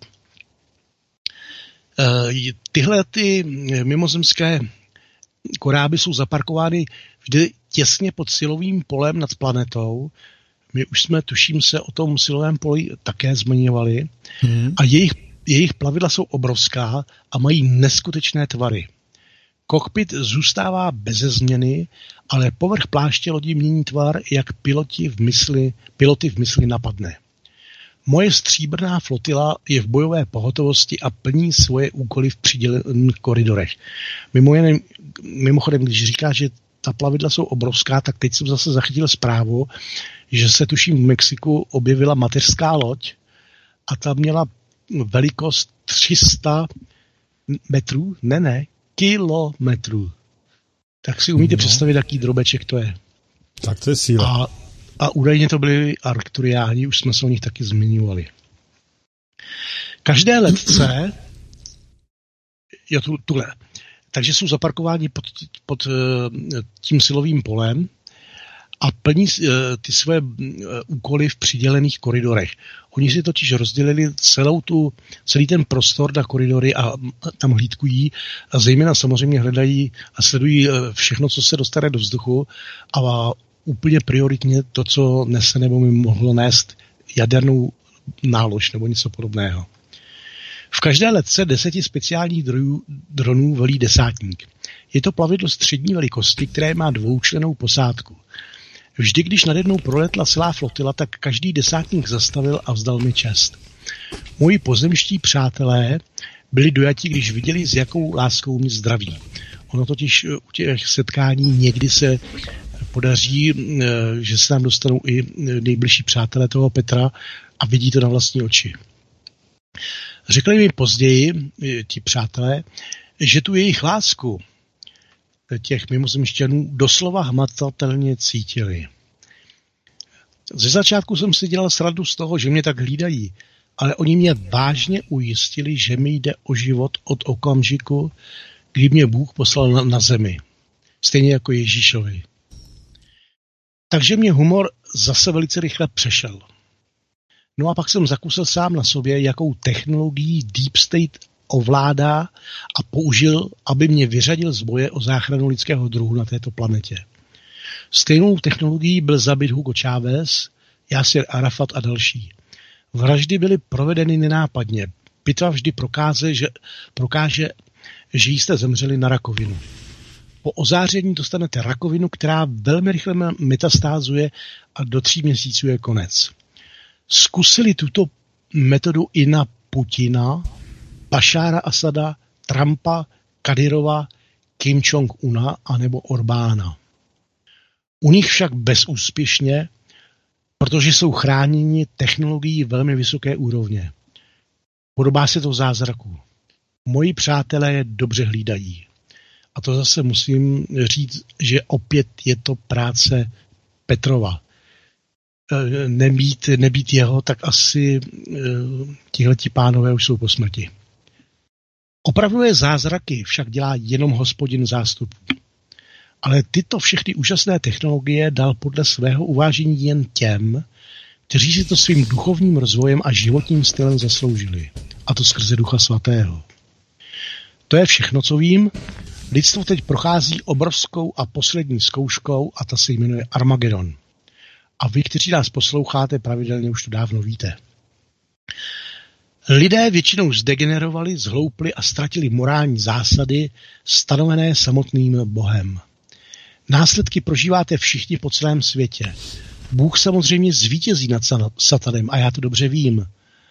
C: Tyhle ty mimozemské koráby jsou zaparkovány vždy těsně pod silovým polem nad planetou. My už jsme, tuším, se o tom silovém poli také zmiňovali. Hmm. A jejich, jejich plavidla jsou obrovská a mají neskutečné tvary. Kokpit zůstává beze změny, ale povrch pláště lodi mění tvar, jak piloti v mysli, piloty v mysli napadne. Moje stříbrná flotila je v bojové pohotovosti a plní svoje úkoly v přidělených koridorech. Mimo jen, mimochodem, když říká, že ta plavidla jsou obrovská, tak teď jsem zase zachytil zprávu, že se tuším v Mexiku objevila mateřská loď a ta měla velikost tři sta metrů, ne, ne, kilometrů. Tak si umíte no. představit, jaký drobeček to je.
B: Tak to je síla.
C: A, a údajně to byli Arkturiáni, už jsme se o nich taky zmiňovali. Každé letce, jo, tu, tuhle, takže jsou zaparkováni pod, pod tím silovým polem a plní ty své úkoly v přidělených koridorech. Oni si totiž rozdělili celou tu, celý ten prostor na koridory a tam hlídkují a zejména samozřejmě hledají a sledují všechno, co se dostane do vzduchu a úplně prioritně to, co nese nebo by mohlo nést jadernou nálož nebo něco podobného. V každé letce deseti speciálních dronů, dronů velí desátník. Je to plavidlo střední velikosti, které má dvoučlennou posádku. Vždy, když nade mnou proletla celá flotila, tak každý desátník zastavil a vzdal mi čest. Moji pozemští přátelé byli dojati, když viděli, s jakou láskou mě zdraví. Ono totiž u těch setkání někdy se podaří, že se nám dostanou i nejbližší přátelé toho Petra a vidí to na vlastní oči. Řekli mi později ti přátelé, že tu jejich lásku těch mimozemšťanů doslova hmatatelně cítili. Ze začátku jsem si dělal srandu z toho, že mě tak hlídají, ale oni mě vážně ujistili, že mi jde o život od okamžiku, kdy mě Bůh poslal na, na zemi. Stejně jako Ježíšovi. Takže mě humor zase velice rychle přešel. No a pak jsem zakusil sám na sobě, jakou technologií Deep State ovládá a použil, aby mě vyřadil z boje o záchranu lidského druhu na této planetě. Stejnou technologií byl zabit Hugo Chávez, Yasser Arafat a další. Vraždy byly provedeny nenápadně. Pitva vždy prokáže, že, prokáže, že jste zemřeli na rakovinu. Po ozáření dostanete rakovinu, která velmi rychle metastázuje a do tří měsíců je konec. Zkusili tuto metodu i na Putina, Bašára Asada, Trumpa, Kadyrova, Kim Jong-una anebo Orbána. U nich však bezúspěšně, protože jsou chráněni technologií velmi vysoké úrovně. Podobá se to zázraku. Moji přátelé je dobře hlídají. A to zase musím říct, že opět je to práce Petrova. Nebýt, nebýt jeho, tak asi tihleti pánové už jsou po smrti. Opravdové zázraky však dělá jenom Hospodin zástupů. Ale tyto všechny úžasné technologie dal podle svého uvážení jen těm, kteří si to svým duchovním rozvojem a životním stylem zasloužili. A to skrze Ducha Svatého. To je všechno, co vím. Lidstvo teď prochází obrovskou a poslední zkouškou a ta se jmenuje Armagedon. A vy, kteří nás posloucháte, pravidelně už to dávno víte. Lidé většinou zdegenerovali, zhloupli a ztratili morální zásady stanovené samotným Bohem. Následky prožíváte všichni po celém světě. Bůh samozřejmě zvítězí nad satanem a já to dobře vím.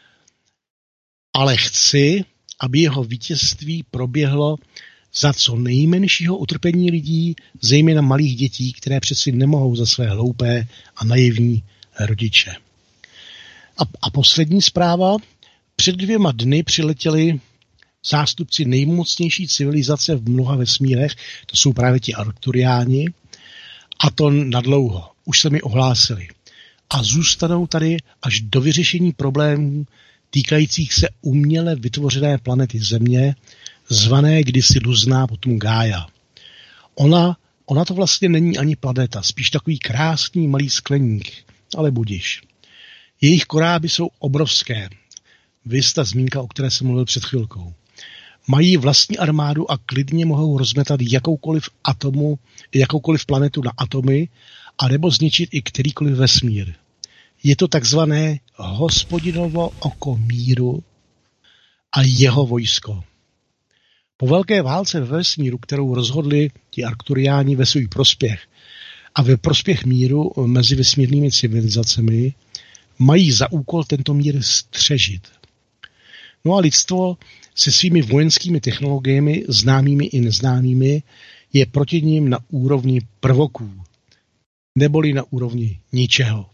C: Ale chci, aby jeho vítězství proběhlo za co nejmenšího utrpení lidí, zejména malých dětí, které přeci nemohou za své hloupé a naivní rodiče. A, a poslední zpráva. Před dvěma dny přiletěli zástupci nejmocnější civilizace v mnoha vesmírech, to jsou právě ti Arkturiáni, a to nadlouho. Už se mi ohlásili. A zůstanou tady až do vyřešení problémů týkajících se uměle vytvořené planety Země, zvané kdysi Luzná, potom Gája. Ona, ona to vlastně není ani planeta, spíš takový krásný malý skleník, ale budiš. Jejich koráby jsou obrovské. Viz ta zmínka, o které jsem mluvil před chvilkou. Mají vlastní armádu a klidně mohou rozmetat jakoukoliv atomu, jakoukoliv planetu na atomy, anebo zničit i kterýkoliv vesmír. Je to takzvané Hospodinovo oko míru a jeho vojsko. Po velké válce ve vesmíru, kterou rozhodli ti Arkturiáni ve svůj prospěch a ve prospěch míru mezi vesmírnými civilizacemi, mají za úkol tento mír střežit. No a lidstvo se svými vojenskými technologiemi, známými i neznámými, je proti nim na úrovni prvoků, neboli na úrovni ničeho.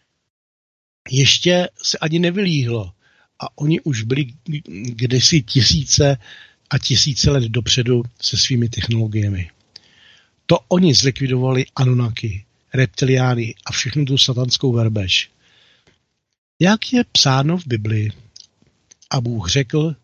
C: Ještě se ani nevylíhlo a oni už byli kdysi tisíce a tisíce let dopředu se svými technologiemi. To oni zlikvidovali Anunnaki, reptiliány a všechnu tu satanskou verbež. Jak je psáno v Biblii? A Bůh řekl,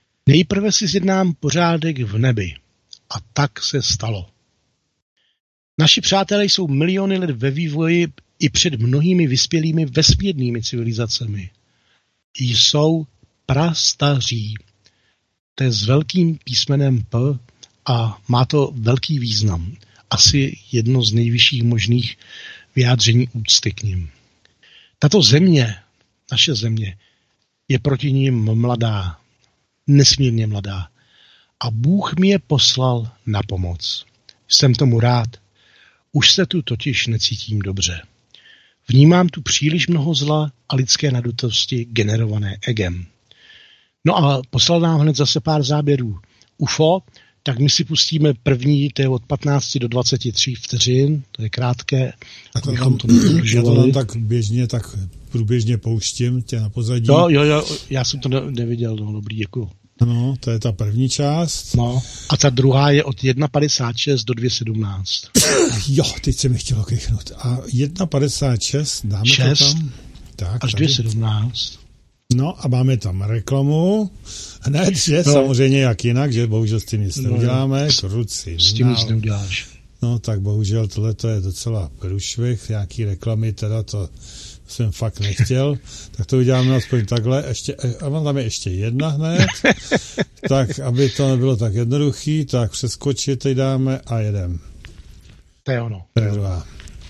C: nejprve si zjednám pořádek v nebi. A tak se stalo. Naši přátelé jsou miliony let ve vývoji i před mnohými vyspělými vesmírnými civilizacemi. Jsou prastaří. To je s velkým písmenem P a má to velký význam. Asi jedno z nejvyšších možných vyjádření úcty k nim. Tato země, naše země, je proti nim mladá, nesmírně mladá. A Bůh mi je poslal na pomoc. Jsem tomu rád. Už se tu totiž necítím dobře. Vnímám tu příliš mnoho zla a lidské nadutosti generované egem. No a poslal nám hned zase pár záběrů U F O, tak my si pustíme první, to je od patnácti do dvaceti tří vteřin, to je krátké.
B: A to tam, to já to tam tak běžně, tak průběžně pouštím tě na pozadí.
C: Jo, jo, jo, já jsem to ne, neviděl, no, dobrý, děkuju.
B: No, to je ta první část.
C: No, a ta druhá je od jedna padesát šest do dvě sedmnáct.
B: Jo, teď se mi chtělo kýchnout. A jedna padesát šest, dáme šest, to tam. Tak,
C: až dvě sedmnáct.
B: No a máme tam reklamu. Hned, že no. Samozřejmě jak jinak, že bohužel s tím nic no, neuděláme. Kruci.
C: S tím nic neuděláš.
B: No tak bohužel tohle je docela průšvih. Nějaký reklamy teda to jsem fakt nechtěl. Tak to uděláme aspoň takhle. Ještě, a tam je ještě jedna hned. Tak, aby to nebylo tak jednoduchý, tak přeskočit teď dáme a jedem.
C: To je ono.
B: To je druhá.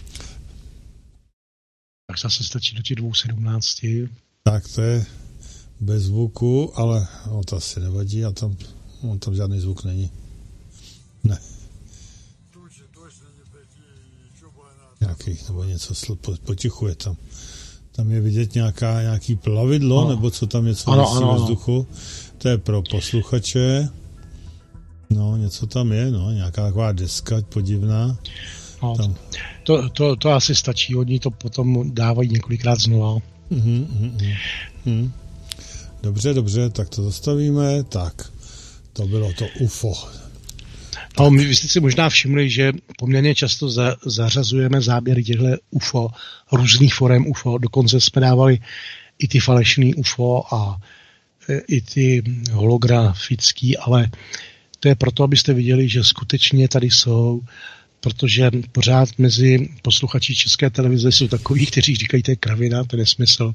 C: Tak zase stačí do těch dvou sedmnácti.
B: Tak to je bez zvuku, ale on to asi nevadí a tam, on tam žádný zvuk není. Ne. Nějaký, nebo něco sl- potichu je tam. Tam je vidět nějaká, nějaký plavidlo, ano. Nebo co tam něco visí ve vzduchu. To je pro posluchače. No, něco tam je, no, nějaká taková deska podivná.
C: No, tam. To, to, to asi stačí, oni to potom dávají několikrát znova.
B: Uhum, uhum, uhum. Dobře, dobře, tak to zastavíme. Tak, to bylo to U F O.
C: No, my jste si možná všimli, že poměrně často za, zařazujeme záběry těchto U F O, různých forem U F O, dokonce jsme dávali i ty falešný U F O a e, i ty holografický, ale to je proto, abyste viděli, že skutečně tady jsou, protože pořád mezi posluchači České televize jsou takoví, kteří říkají, to je kravina, to je nesmysl.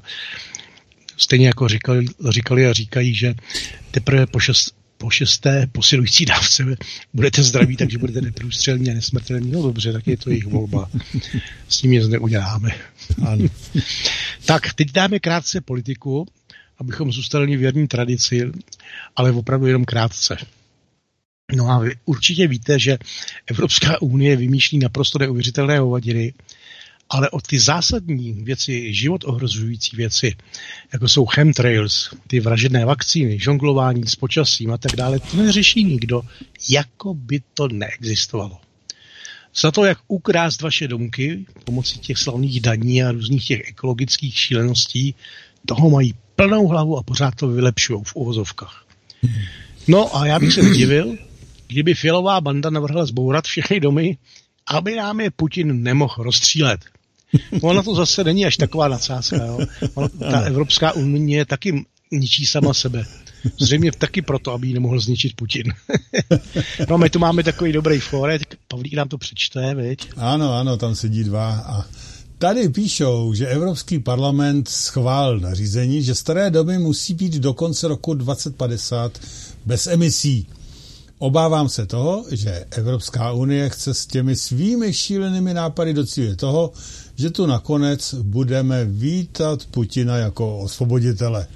C: Stejně jako říkali, říkali a říkají, že teprve po, šest, po šesté posilující dávce budete zdraví, takže budete neprůstřelní a nesmrtelní. No dobře, tak je to jejich volba. S tím nic neuděláme. Ano. Tak, teď dáme krátce politiku, abychom zůstali věrní tradici, ale opravdu jenom krátce. No a vy určitě víte, že Evropská unie vymýšlí naprosto neuvěřitelné hovadiny, ale o ty zásadní věci, život ohrožující věci, jako jsou chemtrails, ty vražedné vakcíny, žonglování s počasím a tak dále, to neřeší nikdo, jako by to neexistovalo. Za to, jak ukrást vaše domky pomocí těch slavných daní a různých těch ekologických šíleností, toho mají plnou hlavu a pořád to vylepšují v uvozovkách. No a já bych se nedivil, kdyby fialová banda navrhla zbourat všechny domy, aby nám je Putin nemohl rozstřílet. Ona to zase není až taková nadsázka. Jo? Ona, ta Evropská unie taky ničí sama sebe. Zřejmě taky proto, aby ji nemohl zničit Putin. No my tu máme takový dobrý fórek, Pavlík nám to přečte, viď?
B: Ano, ano, tam sedí dva a tady píšou, že Evropský parlament schválil nařízení, že staré domy musí být do konce roku dvacet padesát bez emisí. Obávám se toho, že Evropská unie chce s těmi svými šílenými nápady docílit toho, že tu nakonec budeme vítat Putina jako osvoboditele.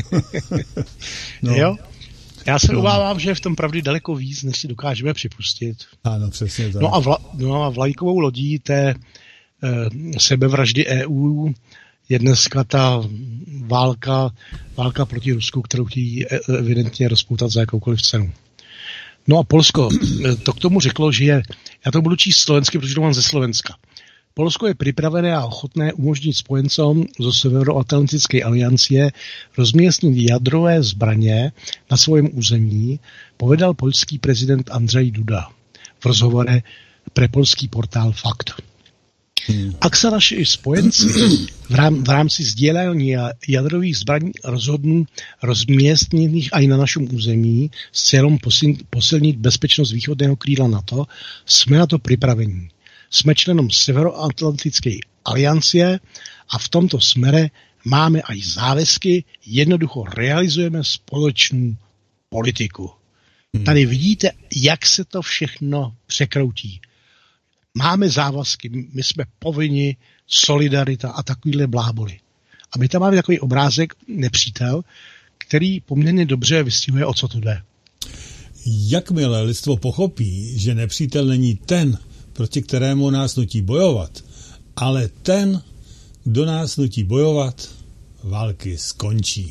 C: No. Jo? Já se no. obávám, že je v tom pravdy daleko víc, než si dokážeme připustit.
B: Ano, přesně tak.
C: No a, vla, no a vlajkovou lodí té e, sebevraždy E U je dneska ta válka, válka proti Rusku, kterou chtějí evidentně rozpoutat za jakoukoliv cenu. No a Polsko, to k tomu řeklo, že je, já to budu číst slovensky, protože to mám ze Slovenska. Polsko je připravené a ochotné umožnit spojencom zo Severoatlantické aliancie rozmiestnit jadrové zbraně na svém území, povedal poľský prezident Andrzej Duda v rozhovore pre polský portál Fakt. Hmm. Ak sa naši spojenci v, rám, v rámci sdílení jadrových zbraní rozhodnú rozmiestnit ich aj na našom území s cieľom posilniť bezpečnosť východného krídla NATO, sme na to pripravení. jsme členom Severoatlantické aliancie a v tomto smere máme aj záväzky, jednoducho realizujeme společnou politiku. Hmm. Tady vidíte, jak se to všechno překroutí. Máme závazky, my jsme povinni, solidarita a takovýhle bláboli. A my tam máme takový obrázek nepřítel, který poměrně dobře vystihuje, o co to jde.
B: Jakmile lidstvo pochopí, že nepřítel není ten, proti kterému nás nutí bojovat, ale ten, kdo nás nutí bojovat, války skončí.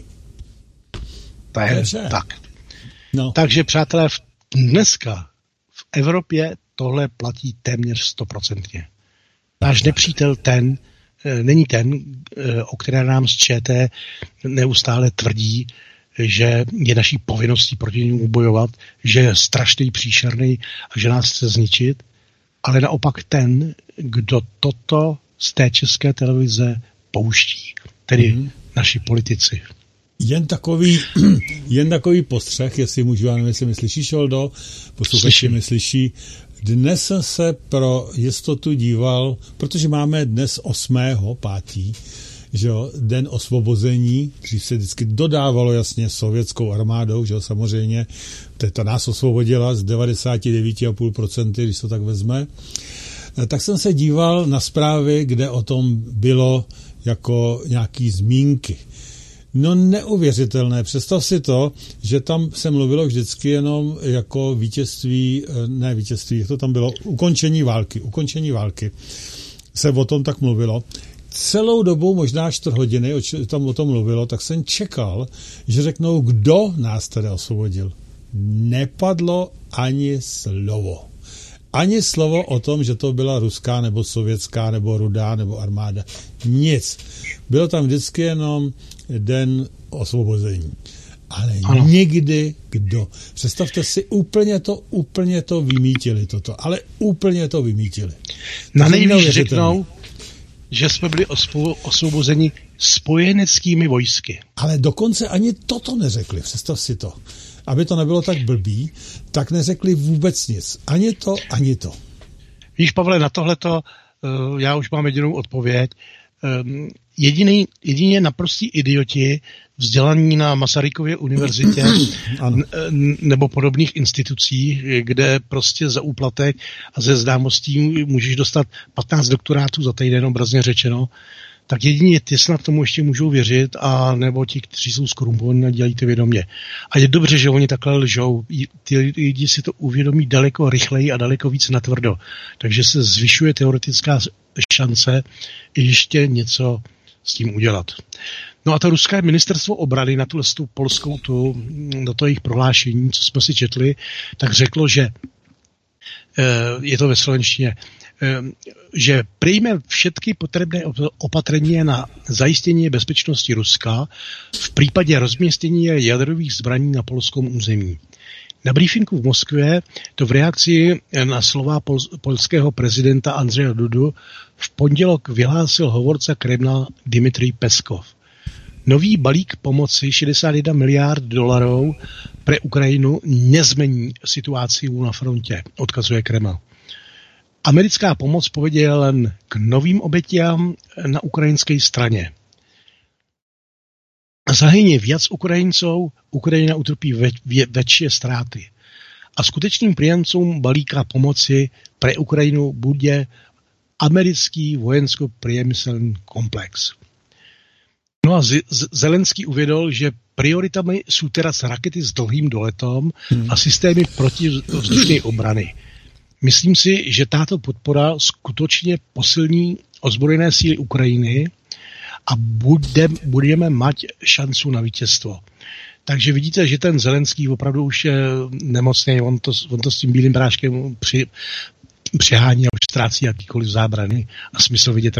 C: To je tak. No. Takže, přátelé, dneska v Evropě tohle platí téměř stoprocentně. Náš nepřítel ten, není ten, o které nám z ČT neustále tvrdí, že je naší povinností proti němu bojovat, že je strašný, příšerný a že nás chce zničit, ale naopak ten, kdo toto z té české televize pouští, tedy mm. naši politici.
B: Jen takový, jen takový postřeh, jestli můžu, já nevím, jestli mi slyšíš, Oldo, posluchači mi slyší. Dnes jsem se pro jistotu díval, protože máme dnes osmého pátý, že jo, den osvobození, když se vždycky dodávalo jasně sovětskou armádou, že jo, samozřejmě, ta nás osvobodila z devadesát devět celá pět procenta, když to tak vezme, tak jsem se díval na zprávy, kde o tom bylo jako nějaký zmínky. No neuvěřitelné. Představ si to, že tam se mluvilo vždycky jenom jako vítězství, ne vítězství, jak to tam bylo, ukončení války. Ukončení války. Se o tom tak mluvilo. Celou dobu, možná čtvrt hodiny, tam o tom mluvilo, tak jsem čekal, že řeknou, kdo nás teda osvobodil. Nepadlo ani slovo. Ani slovo o tom, že to byla ruská, nebo sovětská, nebo rudá, nebo armáda. Nic. Bylo tam vždycky jenom den osvobození. Ale ano. Nikdy kdo. Představte si, úplně to, úplně to vymítili toto. Ale úplně to vymítili.
C: Na nejvíc řeknou, že jsme byli osvobozeni spojeneckými vojsky.
B: Ale dokonce ani toto neřekli. Představ si to. Aby to nebylo tak blbý, tak neřekli vůbec nic. Ani to, ani to.
C: Víš, Pavle, na tohleto uh, já už mám jedinou odpověď. Um, jediný, jedině naprostí idioti vzdělaní na Masarykově univerzitě n- nebo podobných institucí, kde prostě za úplatek a ze známostí můžeš dostat patnáct doktorátů za týden, obrazně řečeno, tak jedině ty snad tomu ještě můžou věřit, a nebo ti, kteří jsou skorumpovaní a dělají to vědomě. A je dobře, že oni takhle lžou. Ty lidi si to uvědomí daleko rychleji a daleko víc natvrdo. Takže se zvyšuje teoretická šance ještě něco s tím udělat. No a to ruské ministerstvo obrany na tu tu polskou, tu, do toho jejich prohlášení, co jsme si četli, tak řeklo, že je to ve slovenštině, že přijme všetky potřebné opatrení na zajištění bezpečnosti Ruska v případě rozměstění jadrových zbraní na polském území. Na briefingu v Moskvě to v reakci na slova pol- polského prezidenta Andreja Dudu v pondělok vyhlásil hovorca Kremla Dmitrij Peskov. Nový balík pomoci šedesát jedna miliard dolarů pre Ukrajinu nezmení situaci na frontě, odkazuje Kreml. Americká pomoc povedie len k novým obětiam na ukrajinské straně. Zahynie viac Ukrajincov, Ukrajina utrpí ve, väčšie ztráty. A skutečným príjemcom balíka pomoci pre Ukrajinu bude americký vojensko-priemyselný komplex. No a Z- Z- Zelenský uvedol, že prioritami sú teraz rakety s dlhým doletom hmm. a systémy protivzdušnej obrany. Myslím si, že táto podpora skutočne posilní ozbrojené síly Ukrajiny a bude, budeme mať šancu na vítězstvo. Takže vidíte, že ten Zelenský opravdu už je nemocný, on to, on to s tím bílým bráškem při, přehání a už ztrácí jakýkoliv zábrany a smysl vidět.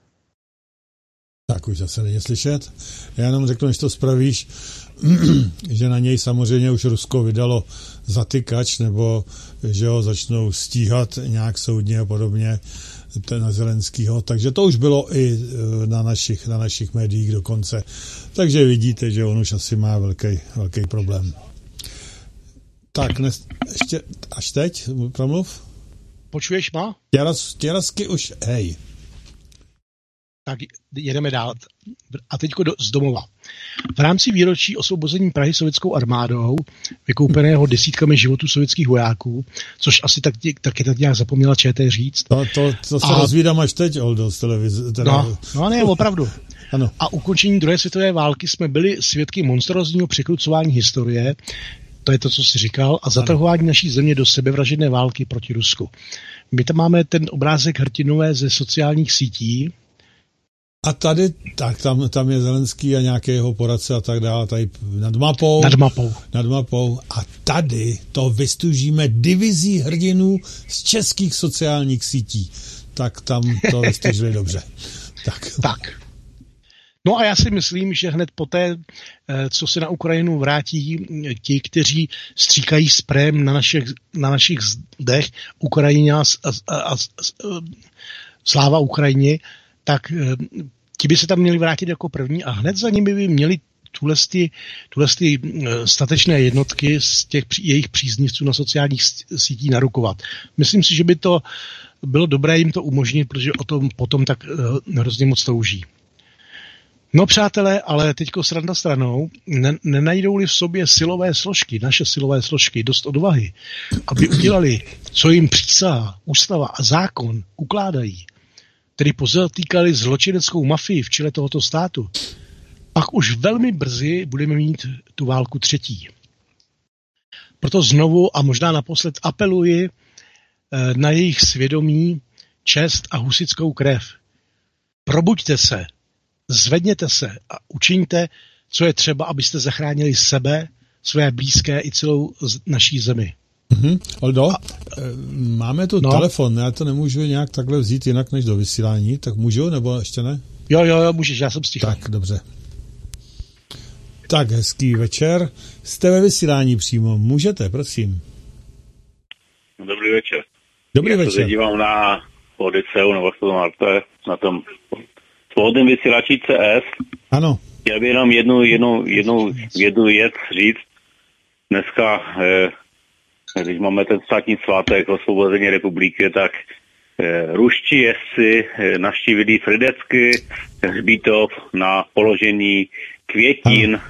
B: Tak už zase není slyšet. Já jenom řeknu, než to spravíš, že na něj samozřejmě už Rusko vydalo zatykač, nebo že ho začnou stíhat nějak soudně a podobně na Zelenskýho. Takže to už bylo i na našich, na našich médiích dokonce. Takže vidíte, že on už asi má velký, velký problém. Tak, ne, ještě až teď promluv.
C: počuješ ma?
B: Těraz, těrazky už, hej.
C: Tak jedeme dál. A teďko do, z domova. V rámci výročí osvobození Prahy sovětskou armádou, vykoupeného desítkami životů sovětských vojáků, což asi tak, taky tak nějak zapomněla ČT říct.
B: To, to, to se a... rozvídám až teď, Oldo, z televize. Teda...
C: No, no ne, opravdu.
B: Ano.
C: A ukončení druhé světové války jsme byli svědky monstrózního překrucování historie, to je to, co jsi říkal, a zatahování ano. naší země do sebevražedné války proti Rusku. My tam máme ten obrázek hrdinové ze sociálních sítí.
B: A tady, tak tam, tam je Zelenský a nějaké jeho poradce a tak dále, tady nad mapou.
C: Nad mapou.
B: Nad mapou. A tady to vystužíme divizí hrdinů z českých sociálních sítí. Tak tam to vystužili dobře. Tak.
C: Tak. No a já si myslím, že hned poté, co se na Ukrajinu vrátí ti, kteří stříkají sprém na našich, na našich zdech Ukrajině a, a, a, a sláva Ukrajině, tak ti by se tam měli vrátit jako první a hned za nimi by měli tuhle statečné jednotky z těch jejich příznivců na sociálních sítích narukovat. Myslím si, že by to bylo dobré jim to umožnit, protože o tom potom tak hrozně moc touží. No přátelé, ale teďko sranda stranou, nenajdou-li v sobě silové složky, naše silové složky, dost odvahy, aby udělali, co jim přísaha, ústava a zákon ukládají, tedy pozatýkali zločineckou mafii v čele tohoto státu, pak už velmi brzy budeme mít tu válku třetí. Proto znovu a možná naposled apeluji na jejich svědomí, čest a husitskou krev. Probuďte se, zvedněte se a učiňte, co je třeba, abyste zachránili sebe, své blízké i celou naší zemi.
B: Mm-hmm. Oldo, a, máme tu no. telefon, já to nemůžu nějak takhle vzít jinak než do vysílání, tak můžu, nebo ještě ne?
C: Jo, jo, jo, můžeš, já jsem stihl.
B: Tak, dobře. Tak, hezký večer. Jste ve vysílání přímo, můžete, prosím.
I: Dobrý večer.
B: Dobrý
I: já
B: večer.
I: Já se dívám na Odiseu, nebo co to máte, na tom svobodném vysílači C S.
B: Ano.
I: Já bych jenom jednu, jednu, jednu, jednu věc říct. Dneska, eh, když máme ten státní svátek osvobození republiky, tak eh, ruští jezdci eh, navštívili Fridecky hřbitov na položení květin ano.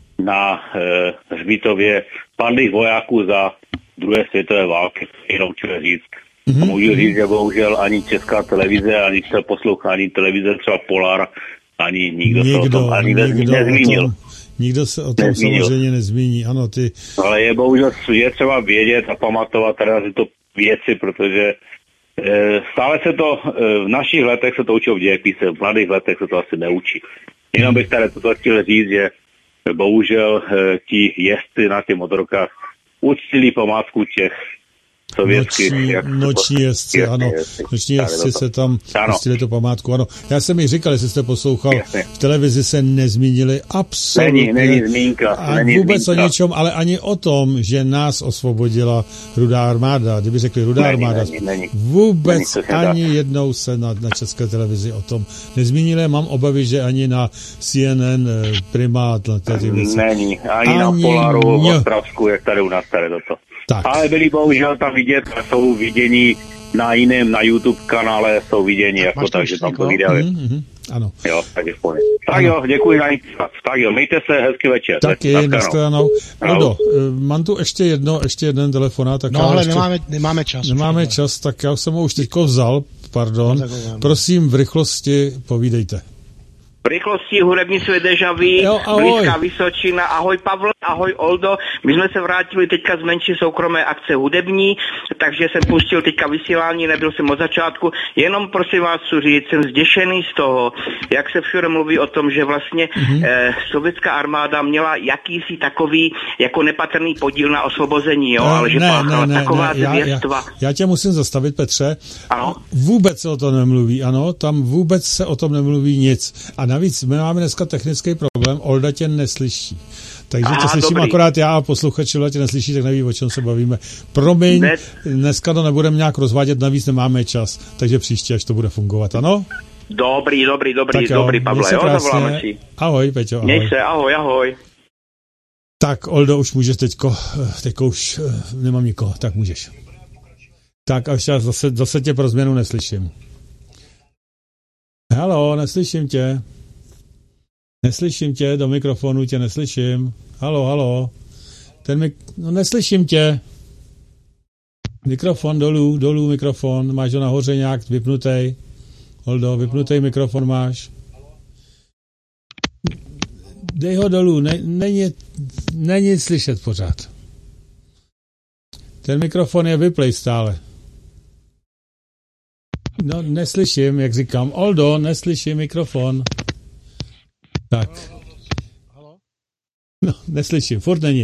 I: na eh, hřbitově padlých vojáků za druhé světové války. Jenom chci říct. Mm-hmm. A můžu říct, že bohužel ani česká televize, ani se poslouchá, ani televize třeba Polar, ani nikdo, nikdo se o tom ani nikdo nezmínil. Tom,
B: nikdo se o tom nezmínil. Samozřejmě nezmíní, ano, ty.
I: Ale je bohužel, je třeba vědět a pamatovat teda tyto věci, protože e, stále se to, e, v našich letech se to učilo v dějepise, v mladých letech se to asi neučí. Jenom bych tady toto chtěl říct, že bohužel e, ti jezdci na těch motorkách uctili památku těch sovětských.
B: Noční,
I: jak
B: noční jezdci, jezdci, ano. Jezdci. Noční jezdci se tam pustili to památku, ano. Já jsem mi říkal, jestli jste poslouchal, jasně. V televizi se nezmínili absolutně.
I: Není, není zmínka.
B: A
I: není
B: vůbec
I: zmínka.
B: O něčem, ale ani o tom, že nás osvobodila Rudá armáda. Kdyby řekli Rudá
I: není,
B: armáda,
I: není, není.
B: vůbec
I: není,
B: ani dá. jednou se na, na české televizi o tom nezmínili. Mám obavy, že ani na C N N, Prima, ty věci.
I: Není, ani, ani na Polaru, v Ostravsku, jak tady u nás tady toto.
B: Tak.
I: Ale byli bohužel tam vidět, jsou vidění na jiném, na YouTube kanále jsou vidění, jako takže tam to vydali.
B: Mm-hmm, ano.
I: Jo, tak je spojně. Tak ano. Jo, děkuji za informaci. Tak jo, mějte se, hezký večer.
B: Taky, nashledanou. Aldo, mám tu ještě jedno, ještě jeden telefonát. Tak
C: no ale
B: ještě,
C: nemáme, nemáme čas.
B: Nemáme už, čas, tak já jsem ho už teďko vzal, pardon. No, prosím, v rychlosti povídejte.
J: V rychlosti hudební svět Deja Vu, blízká Vysočina. Ahoj Pavle, ahoj Oldo. My jsme se vrátili teďka z menší soukromé akce hudební, takže jsem pustil teďka vysílání, nebyl jsem od začátku. Jenom prosím vás chci říct, jsem zděšený z toho, jak se všude mluví o tom, že vlastně mm-hmm. eh, sovětská armáda měla jakýsi takový jako nepatrný podíl na osvobození, jo,
B: ne,
J: ale že
B: ne,
J: páchala
B: ne,
J: taková
B: ne, já,
J: zvěrstva.
B: Já, já tě musím zastavit, Petře.
J: Ano?
B: Vůbec se o tom nemluví, ano, tam vůbec se o tom nemluví nic. A navíc my máme dneska technický problém, Olda tě neslyší. Takže Aha, tě slyším dobrý. Akorát já a posluchači, Olda tě neslyší, tak neví, o čem se bavíme. Promiň, ne. Dneska to nebudeme nějak rozvádět, navíc nemáme čas, takže příště, až to bude fungovat, ano?
J: Dobrý, dobrý, dobrý,
B: tak
J: dobrý, Pavle, jo, zavoláme si.
B: Ahoj, Peťo, ahoj.
J: Měj se, ahoj, ahoj.
B: Tak, Oldo, už můžeš teďko, teďko už nemám nikoho, tak můžeš. Tak až já zase, zase tě pro změnu neslyším. Haló, neslyším tě. Neslyším tě, do mikrofonu tě neslyším. Haló, haló. Ten mik... No neslyším tě. Mikrofon dolů, dolů mikrofon. Máš ho nahoře nějak vypnutej. Holdo, vypnutej mikrofon máš. Dej ho dolů, ne, není, není slyšet pořád. Ten mikrofon je vyplej stále. No, neslyším, jak říkám. Oldo, neslyším mikrofon. Tak. No, neslyším, furt není.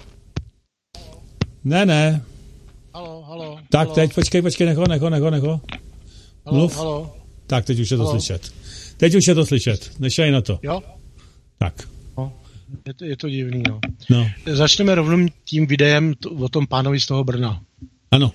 B: Ne, ne.
C: Halo, halo.
B: Tak,
C: halo.
B: teď, počkej, počkej, necho, necho, necho, necho.
C: Halo,
B: Mluv.
C: halo.
B: Tak, teď už je to
C: halo.
B: slyšet. Teď už je to slyšet, nešaj na to.
C: Jo?
B: Tak.
C: No, je to, je to divný, no.
B: no.
C: Začneme rovnou tím videem t- o tom pánovi z toho Brna.
B: Ano.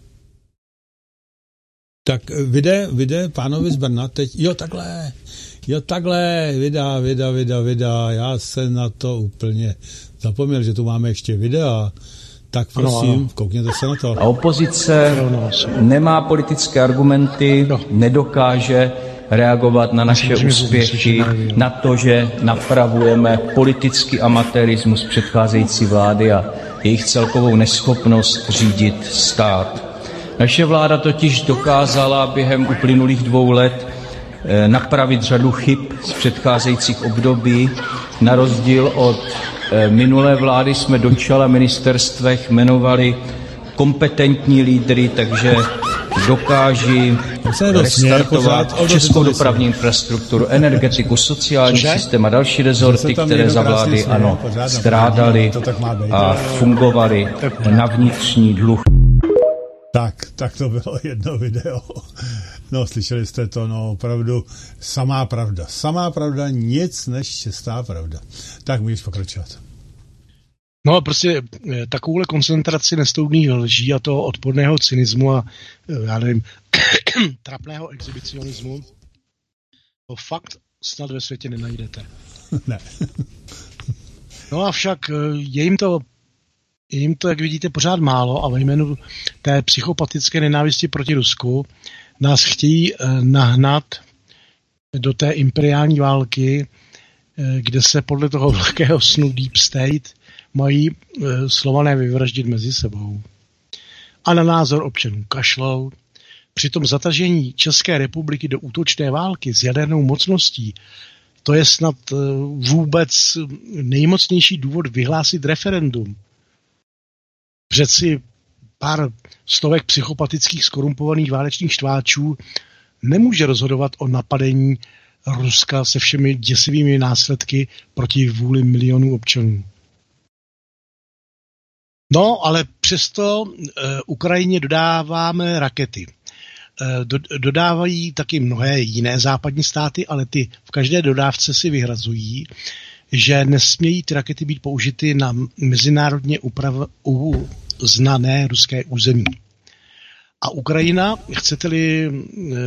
B: Tak vide, vide pánovi z Brna teď, jo takhle, jo takhle, videa, videa, videa, videa, já se na to úplně zapomněl, že tu máme ještě videa, tak prosím, ano, ano. Koukněte se na to.
K: A opozice nemá politické argumenty, no. nedokáže reagovat na naše úspěchy, na to, že napravujeme politický amatérismus předcházející vlády a jejich celkovou neschopnost řídit stát. Naše vláda totiž dokázala během uplynulých dvou let napravit řadu chyb z předcházejících období. Na rozdíl od minulé vlády jsme do čela ministerstvech jmenovali kompetentní lídry, takže dokáží restartovat českou dopravní infrastrukturu, energetiku, sociální systém a další rezorty, které za vlády ano strádaly a fungovaly na vnitřní dluh.
B: Tak, tak to bylo jedno video. No, slyšeli jste to, no, opravdu samá pravda. Samá pravda, nic než čistá pravda. Tak můžeš pokračovat.
C: No, prostě takovouhle koncentraci nestoudných lží a toho odporného cynismu a, já nevím, trapného exhibicionismu, to fakt snad ve světě nenajdete.
B: Ne.
C: No a však je jim to Je jim to, jak vidíte, pořád málo a ve jménu té psychopatické nenávisti proti Rusku nás chtějí nahnat do té imperiální války, kde se podle toho velkého snu Deep State mají Slované vyvraždit mezi sebou. A na názor občanů kašlou. Přitom zatažení České republiky do útočné války s jadernou mocností, to je snad vůbec nejmocnější důvod vyhlásit referendum. Přeci pár stovek psychopatických skorumpovaných válečných štváčů nemůže rozhodovat o napadení Ruska se všemi děsivými následky proti vůli milionů občanů. No, ale přesto uh, Ukrajině dodáváme rakety. Uh, do, dodávají taky mnohé jiné západní státy, ale ty v každé dodávce si vyhrazují, že nesmějí ty rakety být použity na mezinárodně uznané ruské území. A Ukrajina, chcete-li e,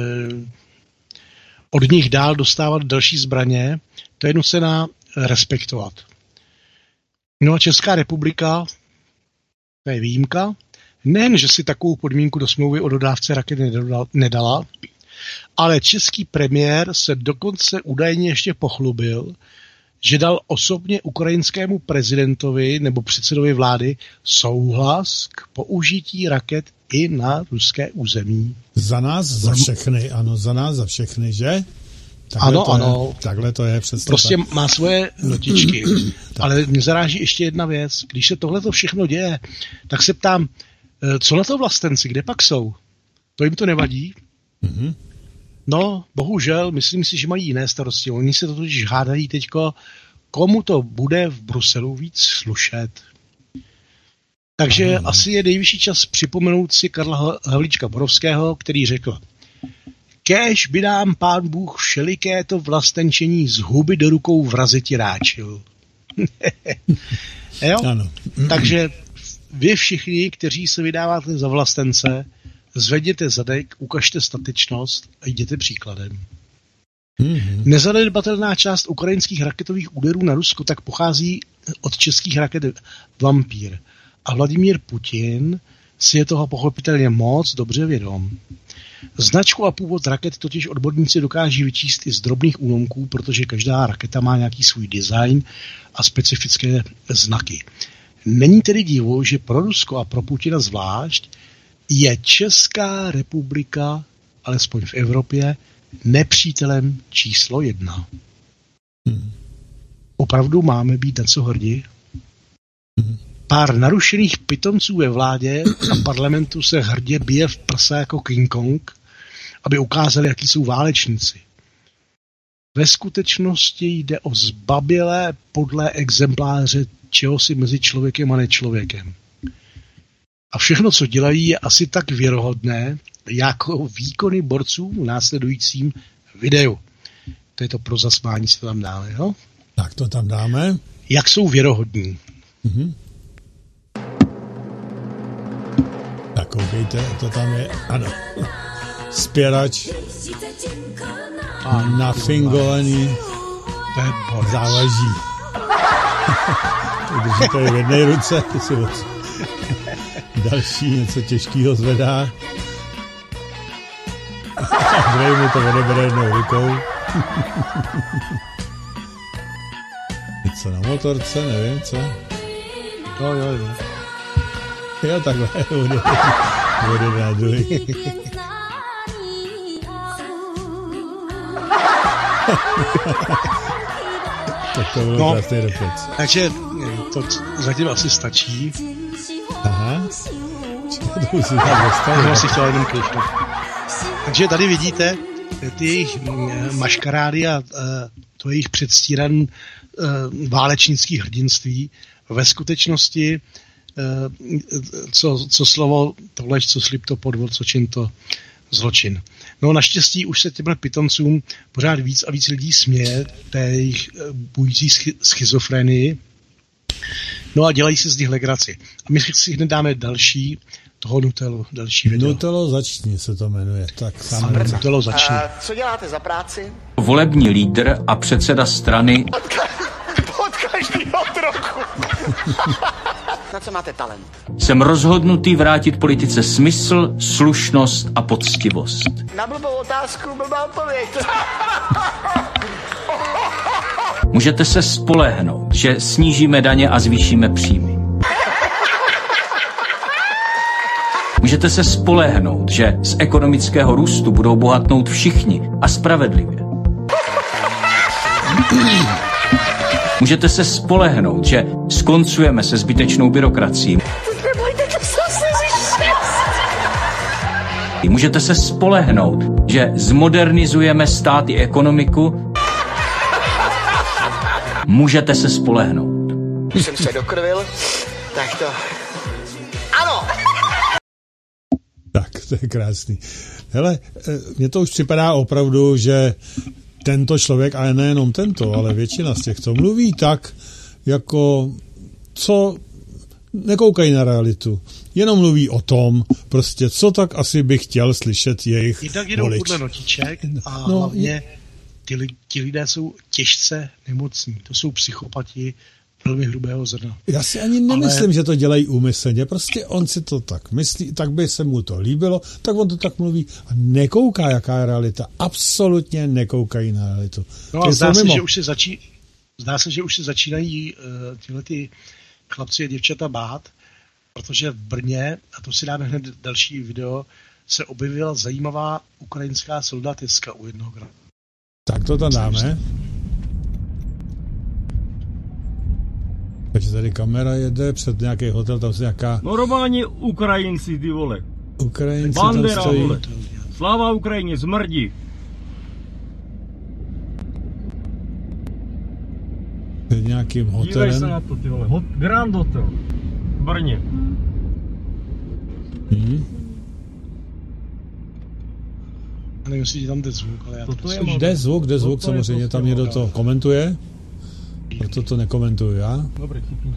C: od nich dál dostávat další zbraně, to je nucená respektovat. No a Česká republika, to je výjimka, nejen, že si takovou podmínku do smlouvy o dodávce raket nedala, ale český premiér se dokonce údajně ještě pochlubil, že dal osobně ukrajinskému prezidentovi nebo předsedovi vlády souhlas k použití raket i na ruské území.
B: Za nás, za všechny, ano, za nás, za všechny, že? Takhle
C: ano,
B: to
C: ano.
B: Je, takhle to je přesně.
C: Prostě
B: tak.
C: Má svoje notičky. Ale mě zaráží ještě jedna věc. Když se tohle všechno děje, tak se ptám, co na to vlastenci, kde pak jsou? To jim to nevadí?
B: Mhm.
C: No, bohužel, myslím si, že mají jiné starosti. Oni se to totiž hádají teďko, komu to bude v Bruselu víc slušet. Takže Aha. asi je nejvyšší čas připomenout si Karla Havlíčka Borovského, který řekl: kéž by nám pán Bůh všeliké to vlastenčení z huby do rukou vraziti ráčil. jo?
B: Ano.
C: Takže vy všichni, kteří se vydáváte za vlastence, zvedněte zadek, ukažte statečnost a jděte příkladem. Mm-hmm. Nezanedbatelná část ukrajinských raketových úderů na Rusko tak pochází od českých raket Vampír. A Vladimír Putin si je toho pochopitelně moc dobře vědom. Značku a původ raket totiž odborníci dokáží vyčíst i z drobných úlomků, protože každá raketa má nějaký svůj design a specifické znaky. Není tedy divu, že pro Rusko a pro Putina zvlášť je Česká republika, alespoň v Evropě, nepřítelem číslo jedna. Hmm. Opravdu máme být na co hrdí? Hmm. Pár narušených pitonců ve vládě a parlamentu se hrdě bije v prsa jako King Kong, aby ukázali, jaký jsou válečníci. Ve skutečnosti jde o zbabělé podlé exempláře čehosi mezi člověkem a nečlověkem. A všechno, co dělají, je asi tak věrohodné, jako výkony borců v následujícím videu. To je to pro zasmání, si to tam dáme, jo?
B: Tak to tam dáme.
C: Jak jsou věrohodní.
B: Mhm. Tak koukejte, to tam je, ano. Spěrač, nafingovaný závaží. Když to je v jedné ruce, si další něco těžkého zvedá. Andrej mu to odebere jednou rukou. Něco na motorce, nevím co.
C: Jo, jo, jo.
B: Jo, takhle, bude, bude na druhý. Tak to bylo
C: no,
B: krásný reflex.
C: Takže to zatím asi stačí.
B: Aha. Čeká, to musím tam dostat.
C: Já si chtěl jenom klišnout. Takže tady vidíte ty jejich maškarády a to jejich předstírané válečnické hrdinství. Ve skutečnosti co, co slovo to lež, co slib, to podvod, co čin, to zločin. No naštěstí už se těmhle pitoncům pořád víc a víc lidí směje té jejich bující schizofrenii. No a dělají si z nich legraci. A my si hned dáme další toho Nutello, další video.
B: Nutello začni se to jmenuje. Tak sám
C: Nutello začni.
L: A co děláte za práci?
K: Volební lídr a předseda strany.
L: Od, ka- od každého trochu. Na co máte talent?
K: Jsem rozhodnutý vrátit politice smysl, slušnost a poctivost.
L: Na blbou otázku blbá odpověď.
K: Můžete se spolehnout, že snížíme daně a zvýšíme příjmy. Můžete se spolehnout, že z ekonomického růstu budou bohatnout všichni a spravedlivě. Můžete se spolehnout, že skoncujeme se zbytečnou byrokracií. Můžete se spolehnout, že zmodernizujeme stát i ekonomiku. Můžete se spolehnout.
L: Už jsem se dokrvil, tak to... Ano!
B: Tak, to je krásný. Hele, mně to už připadá opravdu, že tento člověk, ale nejenom tento, ale většina z těchto mluví tak, jako co nekoukají na realitu. Jenom mluví o tom, prostě co tak asi by chtěl slyšet jejich
C: tak jedou
B: volič.
C: podle notiček a
B: no,
C: hlavně ty, ti lidé jsou těžce nemocní. To jsou psychopati velmi hrubého zrna.
B: Já si ani nemyslím, ale... že to dělají úmyslně. Prostě on si to tak myslí, tak by se mu to líbilo, tak on to tak mluví a nekouká, jaká je realita. Absolutně nekoukají na realitu.
C: No a zdá se, že už se začí, zdá se, že už se začínají uh, tyhle ty chlapci a děvčata bát, protože v Brně, a to si dáme hned další video, se objevila zajímavá ukrajinská soldateska u jednoho gradu.
B: Tak to tam dáme. Takže tady kamera jede před nějaký hotel, tam se nějaká...
M: Normální Ukrajinci, ty vole.
B: Ukrajinci
M: Bandera,
B: tam stojí.
M: Vole. Sláva Ukrajině, zmrdí.
B: Před nějakým hotelem.
M: Dívej se na to, ty vole. Hot, Grand Hotel. V Brně.
B: Hmm.
C: Já nevím, jestli tam jde zvuk, ale já to, to
B: je jde zvuk, jde zvuk, samozřejmě, tam někdo to komentuje. Proto to nekomentuju já.
M: Dobrý, vtipný.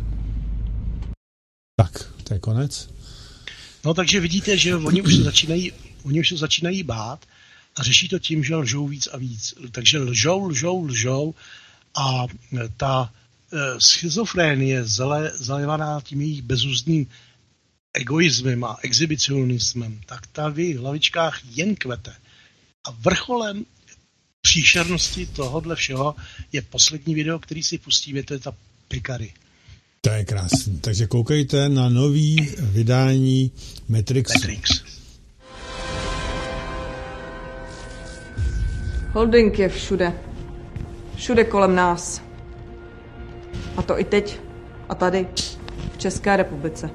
B: Tak, to je konec.
C: No takže vidíte, že oni už se začínají, oni už se začínají bát a řeší to tím, že lžou víc a víc. Takže lžou, lžou, lžou a ta e, schizofrénie zale, zalevaná tím jejich bezúzdným egoismem a exhibicionismem, tak ta v jejich hlavičkách jen kvete. A vrcholem příšernosti tohohle všeho je poslední video, který si pustíme, to je ta Picary.
B: To je krásný. Takže koukejte na nový vydání Matrixu.
C: Matrix.
N: Holding je všude. Všude kolem nás. A to i teď a tady, v České republice.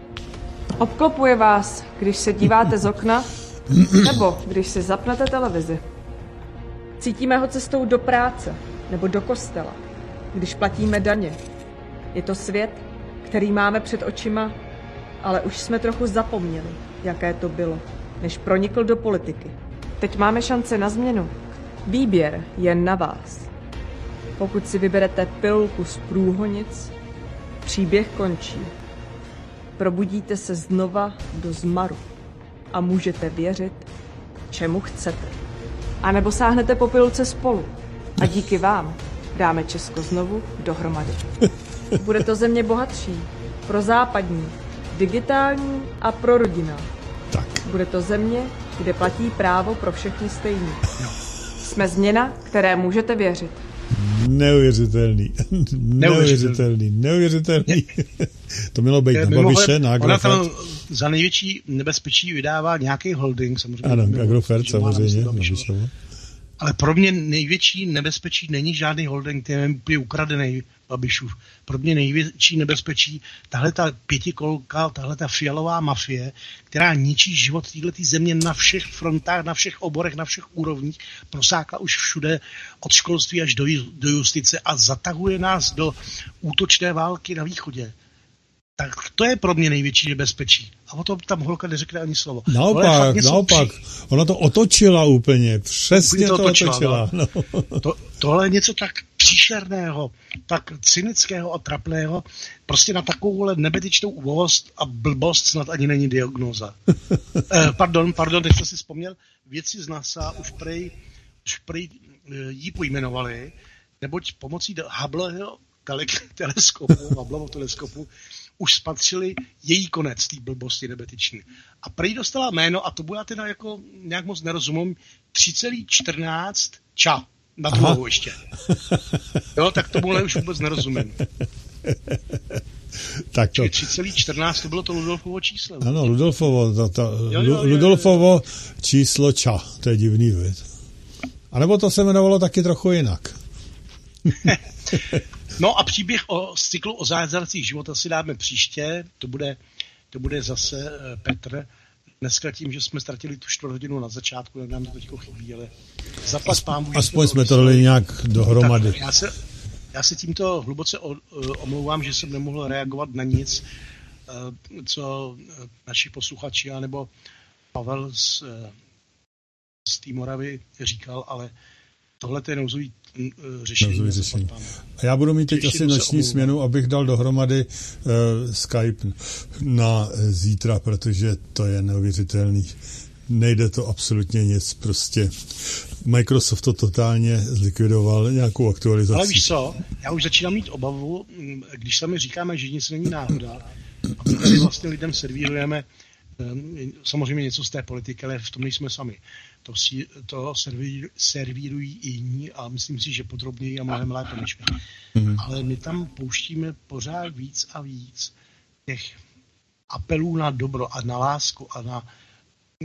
N: Obklopuje vás, když se díváte z okna, nebo když si zapnete televizi. Cítíme ho cestou do práce nebo do kostela, když platíme daně. Je to svět, který máme před očima, ale už jsme trochu zapomněli, jaké to bylo, než pronikl do politiky. Teď máme šanci na změnu. Výběr je na vás. Pokud si vyberete pilulku z průhonic, příběh končí. Probudíte se znova do zmaru a můžete věřit, čemu chcete. A nebo sáhnete po pilulce spolu a díky vám dáme Česko znovu dohromady. Bude to země bohatší, prozápadní, digitální a prorodinná.
B: Tak.
N: Bude to země, kde platí právo pro všechny stejný. Jsme změna, které můžete věřit.
B: Neuvěřitelný. Neuvěřitelný. Neuvěřitelný. To mělo být na Babiše, na Agrofert.
C: Ona tam za největší nebezpečí vydává nějaký holding, samozřejmě.
B: Ano, Agrofert samozřejmě.
C: Ale pro mě největší nebezpečí není žádný holding, který je úplně ukradený Babišův. Pro mě největší nebezpečí tahle ta pětikolka, tahle ta fialová mafie, která ničí život této země na všech frontách, na všech oborech, na všech úrovních, prosákla už všude od školství až do, do justice a zatahuje nás do útočné války na východě. Tak to je pro mě největší nebezpečí. A o tom tam holka neřekne ani slovo.
B: Naopak, naopak. Při... Ona to otočila úplně. Přesně to, to otočila. otočila.
C: No. No. To, tohle je něco tak příšerného, tak cynického a trapného. Prostě na takovouhle nebetyčnou ubohost a blbost snad ani není diagnóza. eh, pardon, pardon, teď jsem si vzpomněl. Vědci z NASA už prej, už prej jí pojmenovali, neboť pomocí Hubbleho teleskopu, Hubbleho teleskopu už spatřili její konec, té blbosti nebetyčný. A prej dostala jméno, a to bude teda jako nějak moc nerozumím, tři celá čtrnáct ča. Na druhou ještě. Jo, tak tomuhle už vůbec nerozumím.
B: Tak to...
C: tři celá čtrnáct to bylo to Ludolfovo číslo.
B: Ano, Ludolfovo, to, to, jo, jo, jo, Ludolfovo číslo ča. To je divný, věc. A nebo to se jmenovalo taky trochu jinak.
C: No a příběh o z cyklu o zázracích života si dáme příště. To bude, to bude zase uh, Petr. Dneska tím, že jsme ztratili tu čtvrt hodinu na začátku, tak nám to teďko chybí, ale zaplať pámu.
B: Aspoň jsme to dali nějak dohromady.
C: Tak, já, se, já se tímto hluboce o, omlouvám, že jsem nemohl reagovat na nic, uh, co naši posluchači, anebo Pavel z, z té Moravy říkal, ale tohle je nouzový řešení.
B: Nouzový řešení. A já budu mít teď asi noční směnu, abych dal dohromady uh, Skype na zítra, protože to je neuvěřitelný. Nejde to absolutně nic, prostě Microsoft to totálně zlikvidoval, nějakou aktualizaci.
C: Ale víš co, já už začínám mít obavu, když sami říkáme, že nic není náhoda, a my tady vlastně lidem servírujeme samozřejmě něco z té politiky, ale v tom nejsme sami. To, si, to serví, servírují i jiní a myslím si, že podrobněji a mnohem lépe než my. Mm. Ale my tam pouštíme pořád víc a víc těch apelů na dobro a na lásku a na e,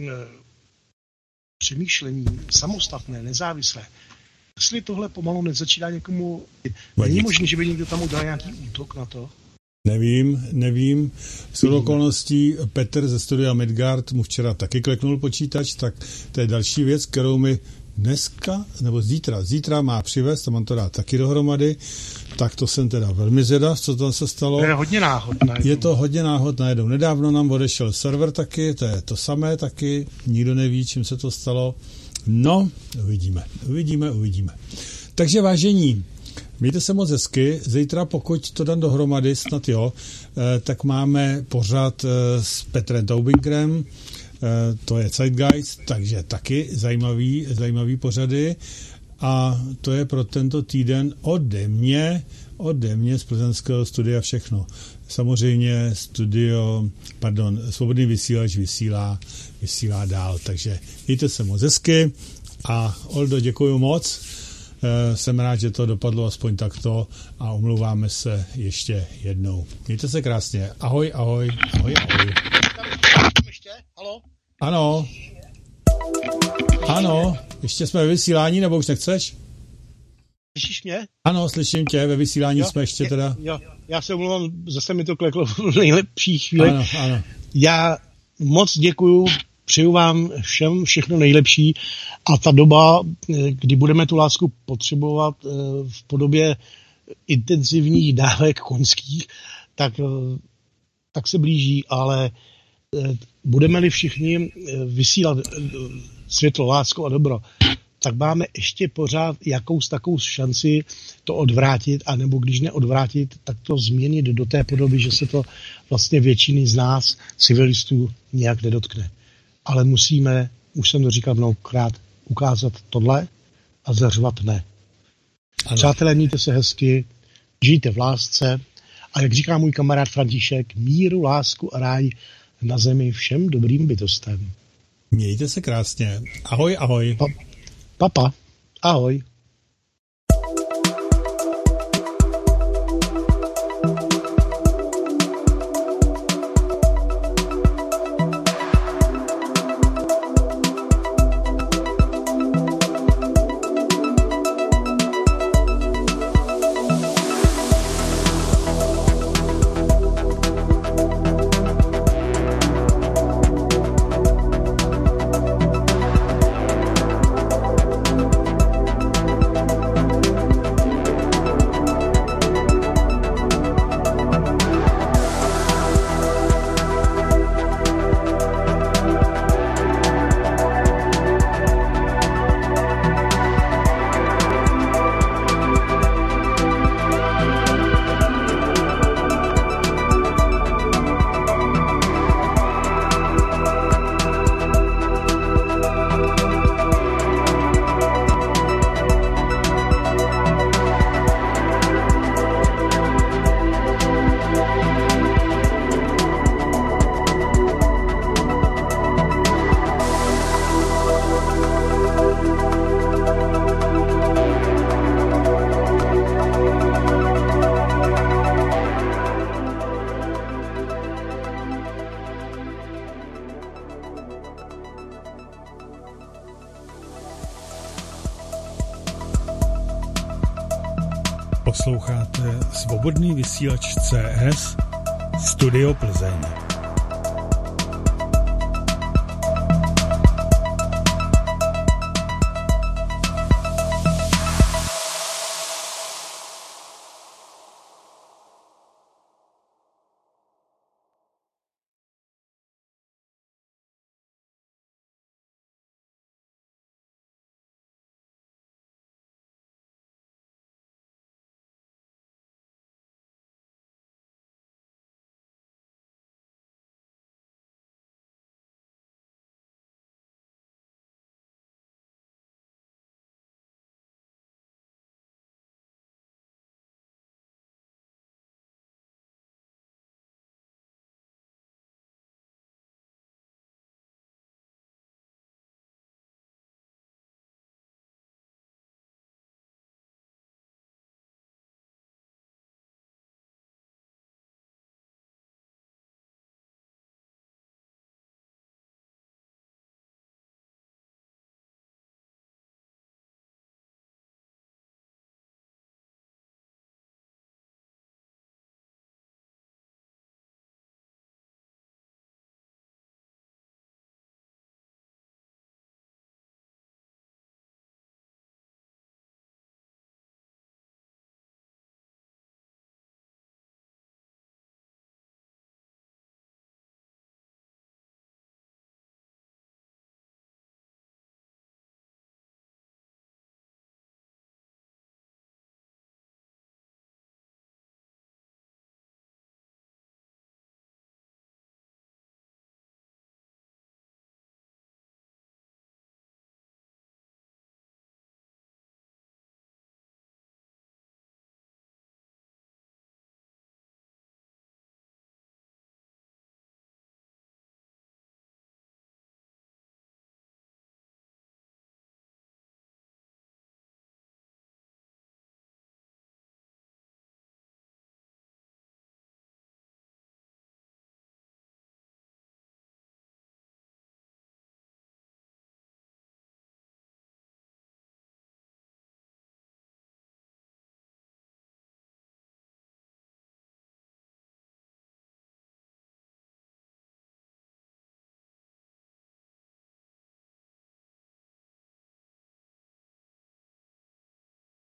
C: přemýšlení samostatné, nezávislé. Jestli tohle pomalu nezačíná někomu... Není možné, že by někdo tam udal nějaký útok na to?
B: Nevím, nevím. S okolností Petr ze studia Midgard mu včera taky kleknul počítač, tak to je další věc, kterou mi dneska, nebo zítra, zítra má přivést, to mám to dát taky dohromady, tak to jsem teda velmi zvědav, co tam se stalo.
C: To je hodně náhod najednou.
B: Je to hodně náhod najednou. Nedávno nám odešel server taky, to je to samé taky, nikdo neví, čím se to stalo. No, uvidíme, uvidíme, uvidíme. Takže vážení, mějte se moc hezky. Zítra, pokud to dám dohromady, snad jo, tak máme pořad s Petrem Taubingrem, to je Zeitgeist, takže taky zajímavý, zajímavý pořady. A to je pro tento týden ode mě. ode mě z plzeňského studia všechno. Samozřejmě studio, pardon, Svobodný vysílač vysílá, vysílá dál, takže mějte se moc hezky a Oldo, děkuji moc. Jsem rád, že to dopadlo aspoň takto a omlouváme se ještě jednou. Mějte se krásně. Ahoj, ahoj, ahoj, ahoj.
C: Ještě? Halo?
B: Ano. Ano, ještě jsme ve vysílání, nebo už nechceš?
C: Slyšíš mě?
B: Ano, slyším tě, ve vysílání jo, jsme ještě
C: je,
B: teda.
C: Jo, já se omlouvám, zase mi to kleklo v nejlepší chvíli.
B: Ano, ano.
C: Já moc děkuju, přeju vám všem všechno nejlepší a ta doba, kdy budeme tu lásku potřebovat v podobě intenzivních dávek koňských, tak, tak se blíží, ale budeme-li všichni vysílat světlo, lásku a dobro, tak máme ještě pořád jakous takovou šanci to odvrátit, anebo když neodvrátit, tak to změnit do té podoby, že se to vlastně většiny z nás, civilistů, nějak nedotkne. Ale musíme, už jsem to říkal mnohokrát, ukázat tohle a zařvat ne. Ano. Přátelé, mějte se hezky, žijte v lásce a jak říká můj kamarád František, míru, lásku a ráj na zemi všem dobrým bytostem.
B: Mějte se krásně. Ahoj, ahoj.
C: Pa, papa, ahoj.
A: Posloucháte Svobodný vysílač C S Studio Plzeň.